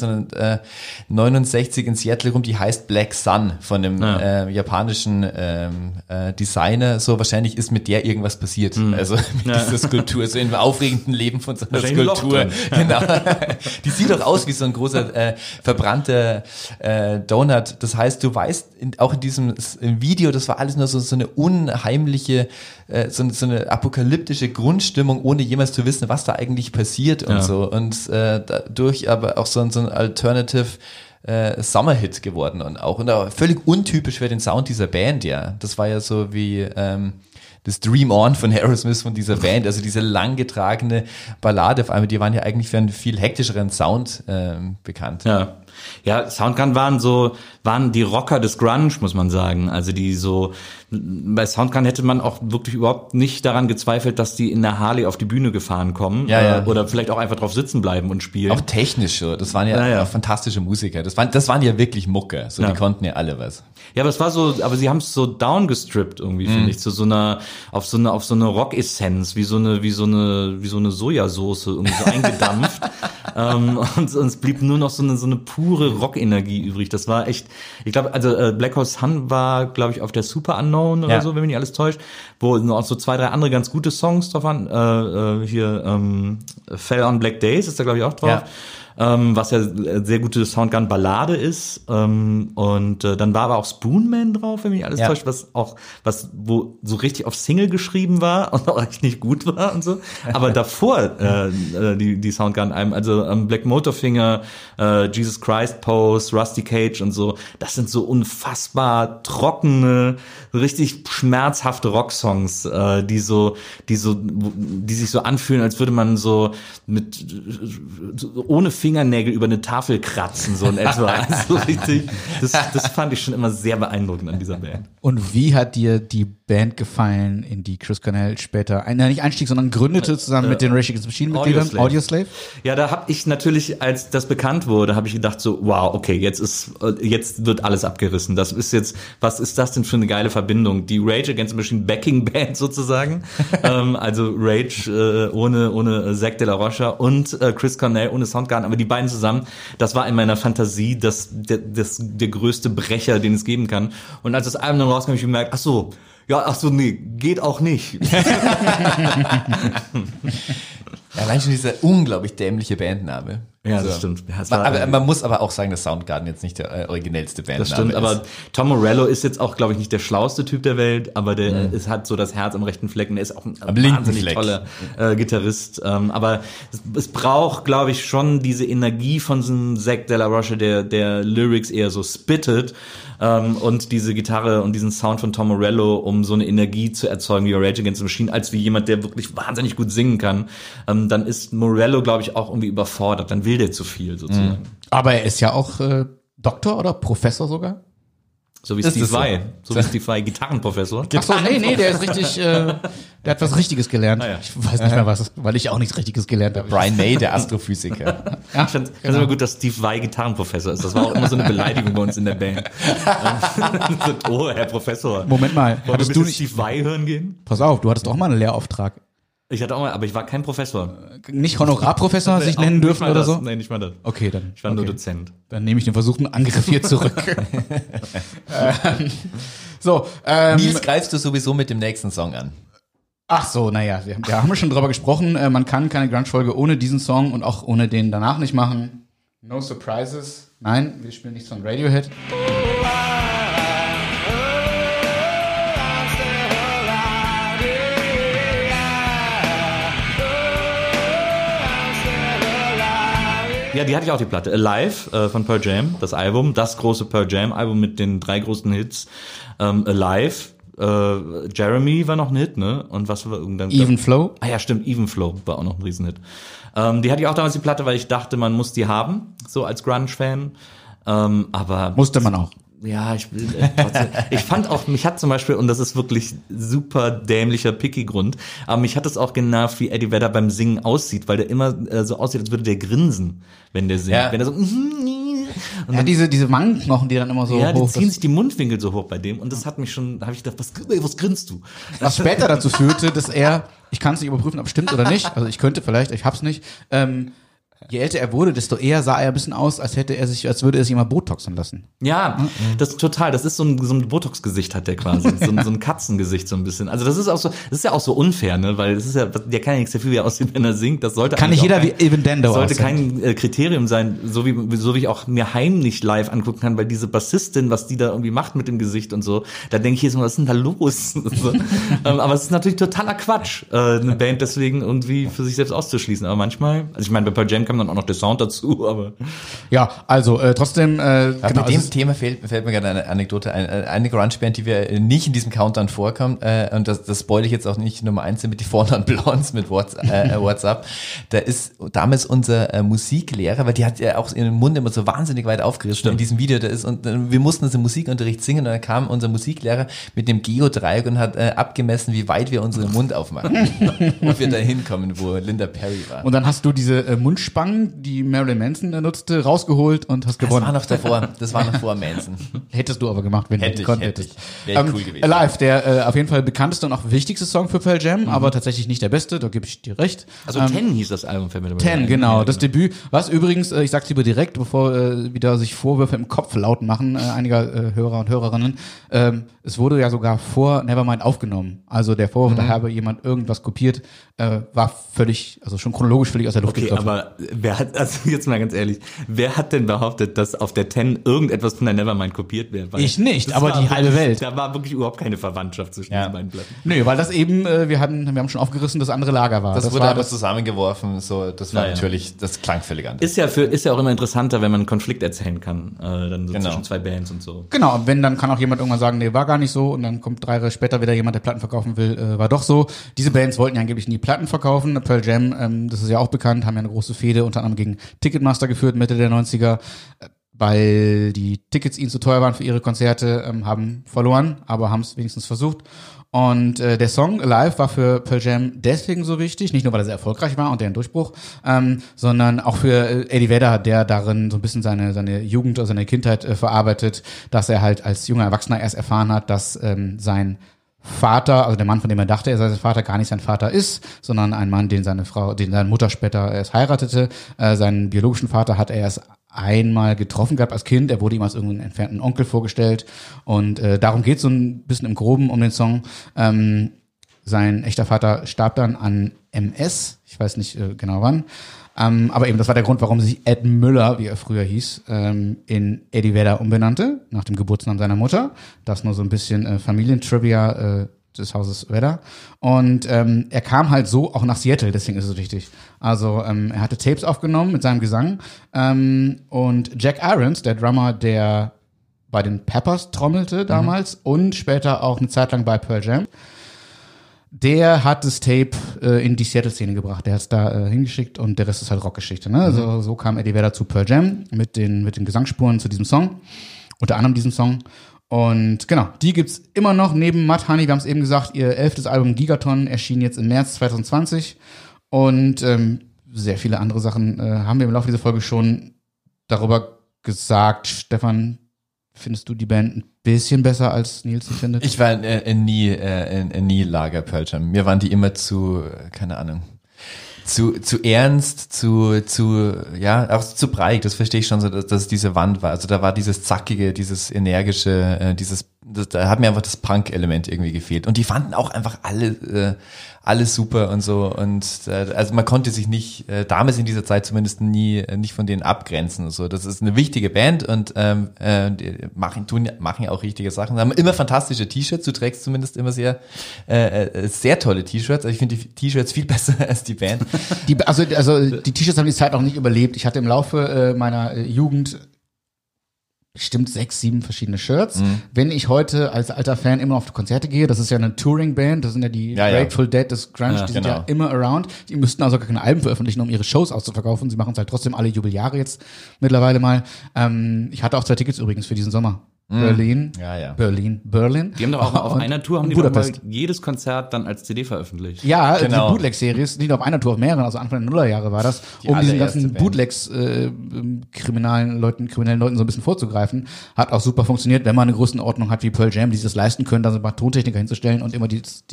Speaker 4: 1969 in Seattle rum, die heißt Black Sun von einem japanischen Designer. So wahrscheinlich ist mit der irgendwas passiert. Also mit dieser Skulptur, so im aufregenden Leben von so einer Skulptur. Genau. Die sieht doch aus wie so ein großer verbrannter Donut. Das heißt, du weißt auch in diesem Video, das war alles nur so eine unheimliche, so eine apokalyptische Grundstimmung, ohne jemals zu wissen, was da eigentlich passiert und so. Und dadurch aber auch so ein Alternative Summer-Hit geworden und auch völlig untypisch für den Sound dieser Band, ja. Das war ja so wie das Dream On von Aerosmith von dieser Band, also diese langgetragene Ballade auf einmal, die waren ja eigentlich für einen viel hektischeren Sound bekannt.
Speaker 1: Ja, Soundgarden waren die Rocker des Grunge, muss man sagen. Also bei Soundgarden hätte man auch wirklich überhaupt nicht daran gezweifelt, dass die in der Harley auf die Bühne gefahren kommen. Oder vielleicht auch einfach drauf sitzen bleiben und spielen.
Speaker 4: Auch technisch so. Das waren ja auch fantastische Musiker. Das waren ja wirklich Mucke. So, die konnten ja alle was.
Speaker 1: Ja, aber sie haben es so downgestrippt irgendwie, finde ich, auf so eine Rock-Essenz, wie so eine Sojasauce irgendwie so eingedampft. Und es blieb nur noch so eine pure Rockenergie übrig. Das war echt, ich glaube, also Black Hole Sun war, glaube ich, auf der Super Unknown oder so, wenn mich nicht alles täuscht, wo noch so 2, 3 andere ganz gute Songs drauf waren. Fell on Black Days ist da, glaube ich, auch drauf. Ja. Was ja sehr gute Soundgarden-Ballade ist. Und dann war aber auch Spoonman drauf, wenn mich nicht alles täuscht, wo so richtig auf Single geschrieben war und auch echt nicht gut war und so. Aber davor die Soundgarden-Alben, also Black Motorfinger, Jesus Christ Pose, Rusty Cage und so, das sind so unfassbar trockene, richtig schmerzhafte Rocksongs, die sich so anfühlen, als würde man so ohne Fingernägel über eine Tafel kratzen, so in etwa. Also richtig, das fand ich schon immer sehr beeindruckend an dieser Band.
Speaker 3: Und wie hat dir die Band gefallen, in die Chris Cornell später, nicht einstieg, sondern gründete zusammen mit den Rage Against the Machine-Mitgliedern? Audioslave?
Speaker 1: Ja, da habe ich natürlich, als das bekannt wurde, habe ich gedacht so, wow, okay, jetzt wird alles abgerissen. Das ist jetzt, was ist das denn für eine geile Verbindung? Die Rage Against the Machine Backing Band sozusagen, also Rage ohne Zack de la Rocha und Chris Cornell ohne Soundgarden, aber die beiden zusammen, das war in meiner Fantasie der größte Brecher, den es geben kann. Und als das Album dann rauskam, habe ich gemerkt, nee, geht auch nicht.
Speaker 4: Allein schon dieser unglaublich dämliche Bandname.
Speaker 1: Ja, das stimmt. Ja,
Speaker 4: aber man muss aber auch sagen, dass Soundgarden jetzt nicht der originellste Bandname ist.
Speaker 1: Das stimmt, aber Tom Morello ist jetzt auch, glaube ich, nicht der schlauste Typ der Welt, aber es hat so das Herz am rechten Fleck und er ist auch ein wahnsinnig toller Gitarrist. Aber es braucht, glaube ich, schon diese Energie von so einem Zack de la Rocha, der Lyrics eher so spittet, und diese Gitarre und diesen Sound von Tom Morello, um so eine Energie zu erzeugen wie Rage Against the Machine, als wie jemand, der wirklich wahnsinnig gut singen kann. Dann ist Morello, glaube ich, auch irgendwie überfordert. Dann will der zu viel sozusagen.
Speaker 3: Aber er ist ja auch Doktor oder Professor sogar?
Speaker 1: So wie
Speaker 4: Ist
Speaker 1: Steve
Speaker 4: es so?
Speaker 1: Vai. So wie Steve Vai, Gitarrenprofessor.
Speaker 3: Achso, nee, der ist richtig, der hat was Richtiges gelernt.
Speaker 1: ja.
Speaker 3: Ich weiß nicht mehr was, weil ich auch nichts Richtiges gelernt habe.
Speaker 4: Brian May, der Astrophysiker.
Speaker 1: Ich fand immer gut, dass Steve Vai Gitarrenprofessor ist. Das war auch immer so eine Beleidigung bei uns in der Band. So, oh, Herr Professor.
Speaker 3: Moment mal,
Speaker 1: Wollen wir
Speaker 3: hattest
Speaker 1: bitte
Speaker 3: du nicht,
Speaker 1: Steve Vai hören gehen?
Speaker 3: pass auf, du hattest auch mal einen Lehrauftrag.
Speaker 1: Ich hatte auch mal, aber ich war kein Professor.
Speaker 3: Nicht Honorarprofessor sich nennen
Speaker 1: Auch
Speaker 3: dürfen
Speaker 1: nicht mal
Speaker 3: oder
Speaker 1: das.
Speaker 3: so?
Speaker 1: Nee, nicht mal das.
Speaker 3: Okay, dann.
Speaker 1: Ich war nur
Speaker 3: okay.
Speaker 1: Dozent.
Speaker 3: Dann nehme ich den versuchten Angriff hier zurück. So,
Speaker 4: Nils, greifst du sowieso mit dem nächsten Song an?
Speaker 3: ach so, naja, wir haben schon drüber gesprochen. Man kann keine Grunge-Folge ohne diesen Song und auch ohne den danach nicht machen. No Surprises. Nein, wir spielen nichts von Radiohead.
Speaker 1: Ja, die hatte ich auch, die Platte. Alive von Pearl Jam, das Album, das große Pearl Jam Album mit den 3 großen Hits. Alive, Jeremy war noch ein Hit, ne? Und was war irgendwann?
Speaker 3: Even Flow.
Speaker 1: Ah ja, stimmt, Even Flow war auch noch ein Riesenhit. Die hatte ich auch damals, die Platte, weil ich dachte, man muss die haben, so als Grunge-Fan. Aber
Speaker 3: Musste man auch.
Speaker 1: ja, ich will trotzdem. Ich fand auch, mich hat zum Beispiel, und das ist wirklich super dämlicher Picky-Grund, aber mich hat es auch genervt, wie Eddie Vedder beim Singen aussieht, weil der immer so aussieht, als würde der grinsen, wenn der singt.
Speaker 4: Ja.
Speaker 1: Wenn er so und
Speaker 3: Ja, diese Wangenknochen, die dann immer so
Speaker 1: ja, die
Speaker 3: hoch.
Speaker 1: ziehen sich die Mundwinkel so hoch bei dem und das hat mich schon, da habe ich gedacht, was grinst du?
Speaker 3: Was später dazu führte, dass er, ich kann es nicht überprüfen, ob es stimmt oder nicht, also ich könnte vielleicht, ich hab's nicht, je älter er wurde, desto eher sah er ein bisschen aus, als würde er sich immer Botoxen lassen.
Speaker 1: Ja, das total, das ist so ein Botox-Gesicht hat der quasi, so ein Katzengesicht so ein bisschen. Also das ist auch so, das ist ja auch so unfair, ne, weil das ist ja, der kann ja nichts dafür, wie er aussieht, wenn er singt, das sollte
Speaker 3: Kann nicht
Speaker 1: eigentlich
Speaker 3: jeder wie Evan Dando
Speaker 1: das sollte
Speaker 3: aussehen.
Speaker 1: kein Kriterium sein, so wie ich auch mir heimlich live angucken kann, weil diese Bassistin, was die da irgendwie macht mit dem Gesicht und so, da denke ich jetzt mal, was ist denn da los? So. Aber es ist natürlich totaler Quatsch, eine Band deswegen irgendwie für sich selbst auszuschließen. Aber manchmal, also ich meine, bei Pearl Jam kam dann auch noch der Sound dazu, aber
Speaker 3: Ja, also trotzdem,
Speaker 4: Aber
Speaker 3: genau,
Speaker 4: bei dem
Speaker 3: es ist-
Speaker 4: Thema fällt mir gerade eine Anekdote ein. Eine Grunge-Band, die wir nicht in diesem Countdown vorkommt, und das spoil ich jetzt auch nicht, Nummer 1 sind mit die Four Non Blondes mit WhatsApp. Da ist damals unser Musiklehrer, weil die hat ja auch ihren Mund immer so wahnsinnig weit aufgerissen in diesem Video, da ist, und wir mussten das im Musikunterricht singen, und dann kam unser Musiklehrer mit dem Geodreieck und hat abgemessen, wie weit wir unseren Mund aufmachen, ob wir da hinkommen, wo Linda Perry war.
Speaker 3: und dann hast du diese Mundspangen, die Marilyn Manson nutzte, rausgeholt und hast
Speaker 4: Das
Speaker 3: gewonnen.
Speaker 4: war noch davor, das war noch vor Manson.
Speaker 3: Hättest du aber gemacht, wenn
Speaker 4: Hätte
Speaker 3: du
Speaker 4: ich,
Speaker 3: gekonnt
Speaker 4: hätte
Speaker 3: hättest.
Speaker 4: ich. Wäre ich cool gewesen.
Speaker 3: Alive, der auf jeden Fall bekannteste und auch wichtigste Song für Pearl Jam, aber tatsächlich nicht der beste, da gebe ich dir recht.
Speaker 1: also Ten hieß das Album, fällt mir dabei
Speaker 3: 10,
Speaker 1: ein.
Speaker 3: genau,
Speaker 1: Ja,
Speaker 3: das Debüt. Was übrigens, ich sag's lieber direkt, bevor wieder sich Vorwürfe im Kopf laut machen, einiger Hörer und Hörerinnen, es wurde ja sogar vor Nevermind aufgenommen. Also der Vorwurf, da habe jemand irgendwas kopiert, war völlig, also schon chronologisch völlig aus der Luft
Speaker 1: Okay,
Speaker 3: gegriffen.
Speaker 1: aber wer hat, also jetzt mal ganz ehrlich, wer hat denn behauptet, dass auf der Ten irgendetwas von der Nevermind kopiert wird? Weil
Speaker 3: Ich nicht,
Speaker 1: das
Speaker 3: aber
Speaker 1: war
Speaker 3: die halbe
Speaker 1: wirklich,
Speaker 3: Welt.
Speaker 1: Da war wirklich überhaupt keine Verwandtschaft zwischen
Speaker 4: Ja.
Speaker 1: diesen beiden Platten.
Speaker 3: Nö, weil das eben, wir haben schon aufgerissen, das andere Lager war.
Speaker 4: Das wurde
Speaker 3: war
Speaker 4: einfach
Speaker 3: das,
Speaker 4: zusammengeworfen, so, das war
Speaker 1: Naja.
Speaker 4: natürlich, das klang völlig anders.
Speaker 1: Ist ja auch immer interessanter, wenn man einen Konflikt erzählen kann, dann so
Speaker 4: Genau.
Speaker 1: zwischen zwei Bands und so.
Speaker 3: Genau, und wenn, dann kann auch jemand irgendwann sagen, nee, war gar nicht so, und dann kommt 3 Jahre später wieder jemand, der Platten verkaufen will, war doch so. Diese Bands wollten ja angeblich nie Platten verkaufen. Pearl Jam, das ist ja auch bekannt, haben ja eine große Fehde unter anderem gegen Ticketmaster geführt, Mitte der 90er, weil die Tickets ihnen zu teuer waren für ihre Konzerte, haben verloren, aber haben es wenigstens versucht. Und der Song Alive war für Pearl Jam deswegen so wichtig, nicht nur, weil er sehr erfolgreich war und deren Durchbruch, sondern auch für Eddie Vedder, der darin so ein bisschen seine Jugend oder seine Kindheit verarbeitet, dass er halt als junger Erwachsener erst erfahren hat, dass sein Vater, also der Mann, von dem er dachte, er sei sein Vater, gar nicht sein Vater ist, sondern ein Mann, den seine Mutter später erst heiratete. Seinen biologischen Vater hat er erst einmal getroffen gehabt als Kind. Er wurde ihm als irgendeinen entfernten Onkel vorgestellt. Und darum geht es so ein bisschen im Groben um den Song. Sein echter Vater starb dann an MS. Ich weiß nicht genau wann. Aber eben, das war der Grund, warum sich Ed Müller, wie er früher hieß, in Eddie Vedder umbenannte, nach dem Geburtsnamen seiner Mutter. Das nur so ein bisschen Familientrivia des Hauses Vedder. Und er kam halt so auch nach Seattle, deswegen ist es wichtig. Also er hatte Tapes aufgenommen mit seinem Gesang. Und Jack Irons, der Drummer, der bei den Peppers trommelte damals und später auch eine Zeit lang bei Pearl Jam, der hat das Tape in die Seattle-Szene gebracht. Der hat es da hingeschickt und der Rest ist halt Rockgeschichte. Ne? Also so kam Eddie Vedder zu Pearl Jam mit den Gesangsspuren zu diesem Song. Unter anderem diesem Song. Und genau, die gibt's immer noch neben Mudhoney. Wir haben es eben gesagt, ihr 11. Album Gigaton erschien jetzt im März 2020. Und sehr viele andere Sachen haben wir im Laufe dieser Folge schon darüber gesagt. Stefan, findest du die Band ein bisschen besser, als Nils sie findet?
Speaker 4: Ich war nie Lager Pearl Jam. Mir waren die immer zu, keine Ahnung, zu ernst, auch zu breit. Das verstehe ich schon so, dass es diese Wand war. Also da war dieses zackige, dieses energische, da hat mir einfach das Punk-Element irgendwie gefehlt. Und die fanden auch einfach alle super und so. Und also man konnte sich nicht, damals in dieser Zeit zumindest nicht von denen abgrenzen und so. Das ist eine wichtige Band und die machen auch richtige Sachen. Haben immer fantastische T-Shirts. Du trägst zumindest immer sehr tolle T-Shirts. Also ich finde die T-Shirts viel besser als die Band.
Speaker 3: Also die T-Shirts haben die Zeit auch nicht überlebt. Ich hatte im Laufe meiner Jugend bestimmt 6, 7 verschiedene Shirts. Wenn ich heute als alter Fan immer auf Konzerte gehe, das ist ja eine Touring-Band, das sind ja die Grateful Dead des Grunge, die sind ja immer around. Die müssten also gar keine Alben veröffentlichen, um ihre Shows auszuverkaufen. Sie machen es halt trotzdem alle Jubeljahre jetzt mittlerweile mal. Ich hatte auch 2 Tickets übrigens für diesen Sommer. Berlin. Berlin.
Speaker 1: Die haben doch auch auf einer Tour, haben die doch mal jedes Konzert dann als CD veröffentlicht.
Speaker 3: Ja, genau. Die Bootleg-Series, nicht nur auf einer Tour, auf mehreren, also Anfang der Nullerjahre war das, um diesen ganzen Bootlegs kriminellen Leuten so ein bisschen vorzugreifen. Hat auch super funktioniert, wenn man eine Größenordnung hat wie Pearl Jam, die sich das leisten können, da so ein paar Tontechniker hinzustellen und immer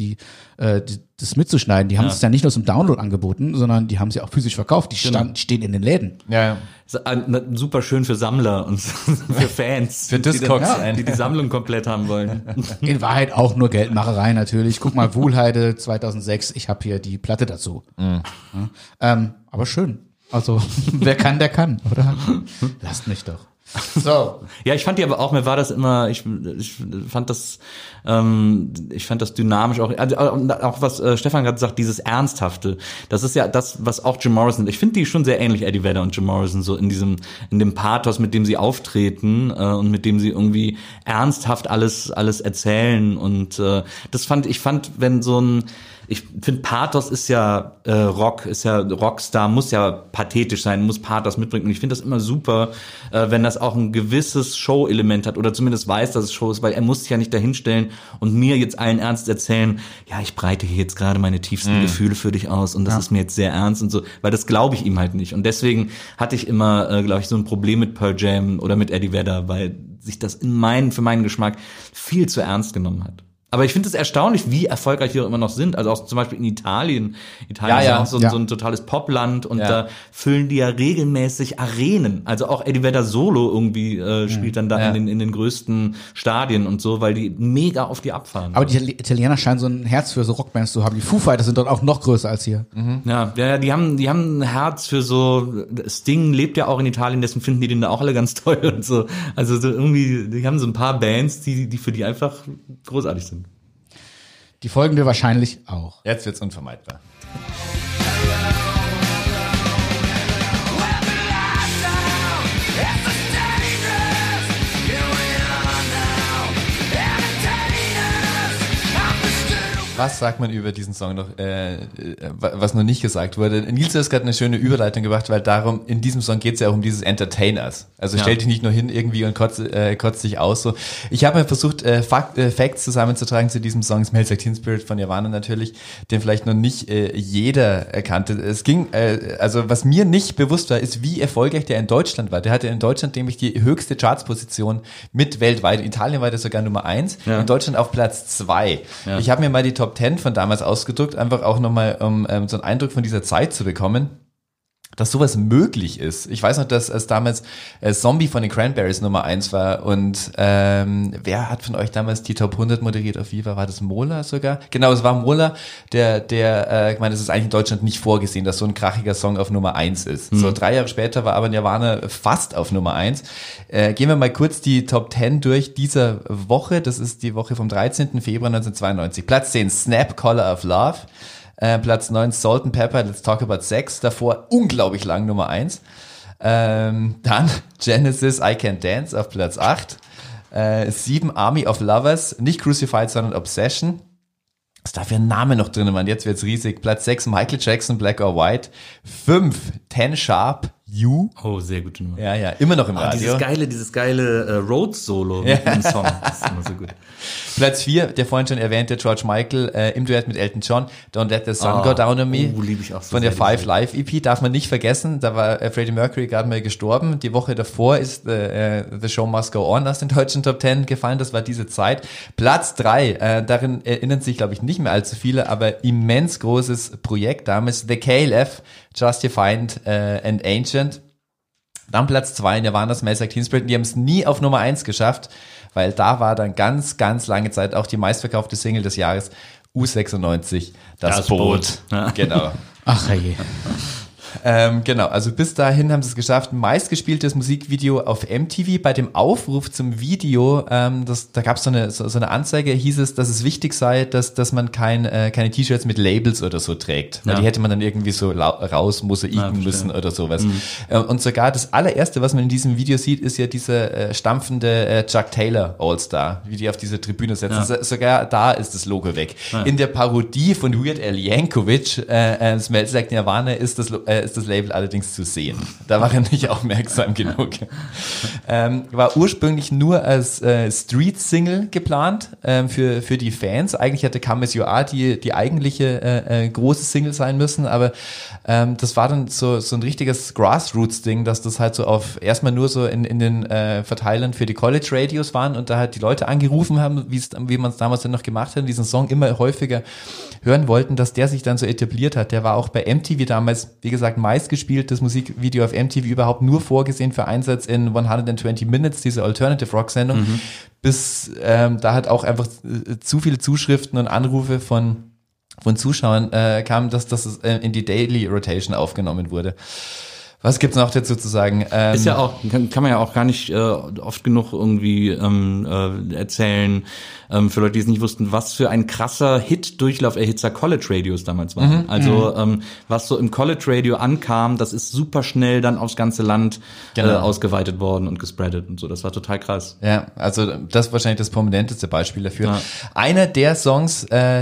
Speaker 3: das mitzuschneiden. Die haben es ja nicht nur zum Download angeboten, sondern die haben es ja auch physisch verkauft. Die stehen in den Läden.
Speaker 4: Ja.
Speaker 1: Super schön für Sammler und für Fans.
Speaker 4: Für Discogs.
Speaker 1: Die Sammlung komplett haben wollen.
Speaker 3: In Wahrheit auch nur Geldmacherei natürlich. Guck mal, Wuhlheide 2006, ich habe hier die Platte dazu. Aber schön. Also, wer kann, der kann, oder? Lasst mich doch. So.
Speaker 1: Ja, ich fand die aber auch, mir war das immer, ich fand das dynamisch auch, also auch was Stefan gerade sagt, dieses Ernsthafte, das ist ja das, was auch Jim Morrison, ich finde die schon sehr ähnlich, Eddie Vedder und Jim Morrison, so in dem Pathos, mit dem sie auftreten und mit dem sie irgendwie ernsthaft alles erzählen und ich finde, Pathos ist ja Rockstar, muss ja pathetisch sein, muss Pathos mitbringen. Und ich finde das immer super, wenn das auch ein gewisses Show-Element hat oder zumindest weiß, dass es Show ist, weil er muss sich ja nicht dahinstellen und mir jetzt allen Ernst erzählen, ja, ich breite hier jetzt gerade meine tiefsten Gefühle für dich aus und das ist mir jetzt sehr ernst und so, weil das glaube ich ihm halt nicht. Und deswegen hatte ich immer, glaube ich, so ein Problem mit Pearl Jam oder mit Eddie Vedder, weil sich das für meinen Geschmack viel zu ernst genommen hat. Aber ich finde es erstaunlich, wie erfolgreich die auch immer noch sind. Also auch zum Beispiel in Italien. Italien ist auch so ein totales Popland und da füllen die ja regelmäßig Arenen. Also auch Eddie Vedder Solo irgendwie spielt dann da in den größten Stadien und so, weil die mega auf die abfahren.
Speaker 3: Aber die Italiener scheinen so ein Herz für so Rockbands zu haben. Die Foo Fighters sind dort auch noch größer als hier.
Speaker 1: Ja, die haben ein Herz für so, Sting lebt ja auch in Italien, deswegen finden die den da auch alle ganz toll und so. Also so irgendwie, die haben so ein paar Bands, die für die einfach großartig sind.
Speaker 3: Die folgen wir wahrscheinlich auch.
Speaker 4: Jetzt wird's unvermeidbar. Was sagt man über diesen Song noch, was noch nicht gesagt wurde? Nils hat gerade eine schöne Überleitung gemacht, weil in diesem Song geht es ja auch um dieses Entertainers. Also stell dich nicht nur hin irgendwie und kotzt dich aus. So. Ich habe mir versucht, Facts zusammenzutragen zu diesem Song, Smells Like Teen Spirit von Nirvana natürlich, den vielleicht noch nicht jeder erkannte. Es ging, also was mir nicht bewusst war, ist, wie erfolgreich der in Deutschland war. Der hatte in Deutschland nämlich die höchste Chartsposition mit weltweit. In Italien war der sogar Nummer 1, in Deutschland auf Platz 2. Ja. Ich habe mir mal die Top 10 von damals ausgedruckt, einfach auch nochmal, um so einen Eindruck von dieser Zeit zu bekommen, dass sowas möglich ist. Ich weiß noch, dass es damals Zombie von den Cranberries Nummer 1 war und wer hat von euch damals die Top 100 moderiert auf Viva? War das Mola sogar? Genau, es war Mola, ich meine, es ist eigentlich in Deutschland nicht vorgesehen, dass so ein krachiger Song auf Nummer 1 ist. So 3 Jahre später war aber Nirvana fast auf Nummer 1. Gehen wir mal kurz die Top 10 durch dieser Woche. Das ist die Woche vom 13. Februar 1992. Platz 10, Snap, Color of Love. Platz 9, Salt and Pepper, Let's Talk About Sex. Davor unglaublich lang Nummer 1. Dann Genesis, I Can't Dance auf Platz 8. 7, Army of Lovers, nicht Crucified, sondern Obsession. Was da für ein Name noch drin, Mann, jetzt wird's riesig. Platz 6, Michael Jackson, Black or White. 5, 10 Sharp, You.
Speaker 1: Oh, sehr gute Nummer.
Speaker 4: Ja, immer noch im Radio.
Speaker 1: Dieses geile Rhodes-Solo mit dem Song. Das ist immer so gut.
Speaker 4: Platz 4, der vorhin schon erwähnte George Michael im Duett mit Elton John, Don't Let the Sun Go Down on Me.
Speaker 1: Liebe ich auch so
Speaker 4: von der
Speaker 1: sehr,
Speaker 4: Five Live EP, darf man nicht vergessen, da war Freddie Mercury gerade mal gestorben. Die Woche davor ist The Show Must Go On aus den deutschen Top 10 gefallen, das war diese Zeit. Platz 3, darin erinnern sich, glaube ich, nicht mehr allzu viele, aber immens großes Projekt damals, The KLF, Justified and Ancient. Dann Platz 2, Nirvana's Smells Like Teen Spirit, die haben es nie auf Nummer 1 geschafft, weil da war dann ganz, ganz lange Zeit auch die meistverkaufte Single des Jahres, U96, das Boot.
Speaker 1: Ja.
Speaker 4: Genau.
Speaker 3: Ach je.
Speaker 4: Genau, also bis dahin haben sie es geschafft, meistgespieltes Musikvideo auf MTV. Bei dem Aufruf zum Video, da gab es so eine Anzeige, hieß es, dass es wichtig sei, dass man keine T-Shirts mit Labels oder so trägt. Ja. Die hätte man dann irgendwie so raus mosaiken müssen oder sowas. Und sogar das allererste, was man in diesem Video sieht, ist ja dieser stampfende Chuck Taylor All-Star, wie die auf diese Tribüne setzen. Ja. Sogar da ist das Logo weg. Ja. In der Parodie von Weird Al Yankovic, Smells Like Nirvana, ist das Label allerdings zu sehen. Da war er nicht aufmerksam genug. War ursprünglich nur als Street-Single geplant für die Fans. Eigentlich hätte Come As You Are die eigentliche große Single sein müssen, aber das war dann so ein richtiges Grassroots-Ding, dass das halt so erstmal nur so in den Verteilern für die College-Radios waren und da halt die Leute angerufen haben, wie man es damals dann noch gemacht hat, diesen Song immer häufiger hören wollten, dass der sich dann so etabliert hat. Der war auch bei MTV damals, wie gesagt, meistgespieltes Musikvideo auf MTV überhaupt nur vorgesehen für Einsatz in 120 Minutes, diese Alternative Rock Sendung, bis da halt auch einfach zu viele Zuschriften und Anrufe von Zuschauern kamen, dass das in die Daily Rotation aufgenommen wurde. Was gibt's noch dazu zu sagen?
Speaker 1: Ist ja auch, kann man ja auch gar nicht oft genug irgendwie erzählen, für Leute, die es nicht wussten, was für ein krasser Hit-Durchlauf-Erhitzer College-Radios damals waren. Also was so im College-Radio ankam, das ist super schnell dann aufs ganze Land ausgeweitet worden und gespreadet und so. Das war total krass.
Speaker 4: Ja, also das ist wahrscheinlich das prominenteste Beispiel dafür. Ja. Einer der Songs, der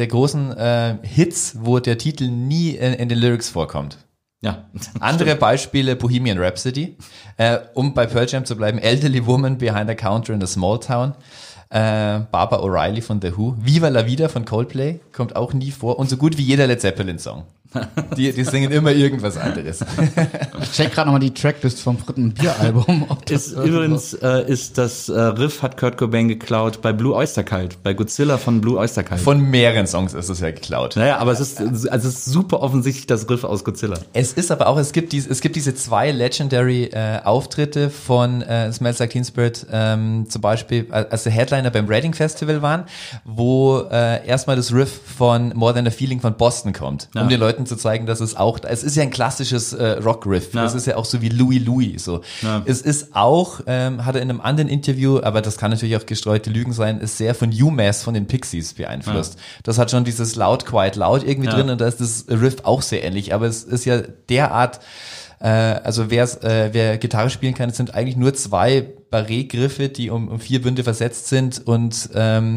Speaker 4: großen Hits, wo der Titel nie in den Lyrics vorkommt.
Speaker 1: Ja.
Speaker 4: Andere Beispiele, Bohemian Rhapsody, um bei Pearl Jam zu bleiben, Elderly Woman Behind a Counter in a Small Town, Barbara O'Reilly von The Who, Viva la Vida von Coldplay, kommt auch nie vor und so gut wie jeder Led Zeppelin Song. Die singen immer irgendwas anderes.
Speaker 3: Ich check gerade nochmal die Tracklist vom Fritten Bier-Album.
Speaker 1: Übrigens ist das Riff hat Kurt Cobain geklaut bei Blue Oyster Cult, bei Godzilla von Blue Oyster Cult.
Speaker 4: Von mehreren Songs ist es ja geklaut.
Speaker 1: Naja, aber es ist super offensichtlich das Riff aus Godzilla.
Speaker 4: Es ist aber auch, es gibt diese 2 Legendary Auftritte von Smells Like Teen Spirit, zum Beispiel, als der Headliner beim Reading Festival waren, wo erstmal das Riff von More Than a Feeling von Boston kommt, um den Leuten zu zeigen, dass es ist ja ein klassisches Rock-Riff. Ja. Das ist ja auch so wie Louie Louie. So. Ja. Es ist auch, hat er in einem anderen Interview, aber das kann natürlich auch gestreute Lügen sein, ist sehr von UMass von den Pixies beeinflusst. Ja. Das hat schon dieses Loud, Quiet, Loud irgendwie drin und da ist das Riff auch sehr ähnlich. Aber es ist ja derart, also wer Gitarre spielen kann, es sind eigentlich nur 2 Barré-Griffe, die um 4 Bünde versetzt sind und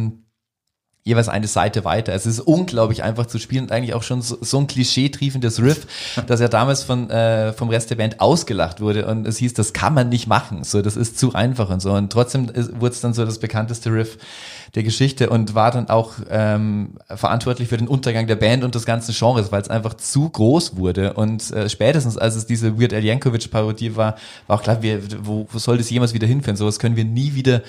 Speaker 4: jeweils eine Seite weiter. Es ist unglaublich einfach zu spielen und eigentlich auch schon so ein klischee-triefendes Riff, dass er damals vom Rest der Band ausgelacht wurde und es hieß, das kann man nicht machen, so, das ist zu einfach und so und trotzdem wurde es dann so das bekannteste Riff der Geschichte und war dann auch verantwortlich für den Untergang der Band und des ganzen Genres, weil es einfach zu groß wurde und spätestens als es diese Weird Al Yankovic-Parodie war auch klar, wo soll das jemals wieder hinführen, sowas können wir nie wieder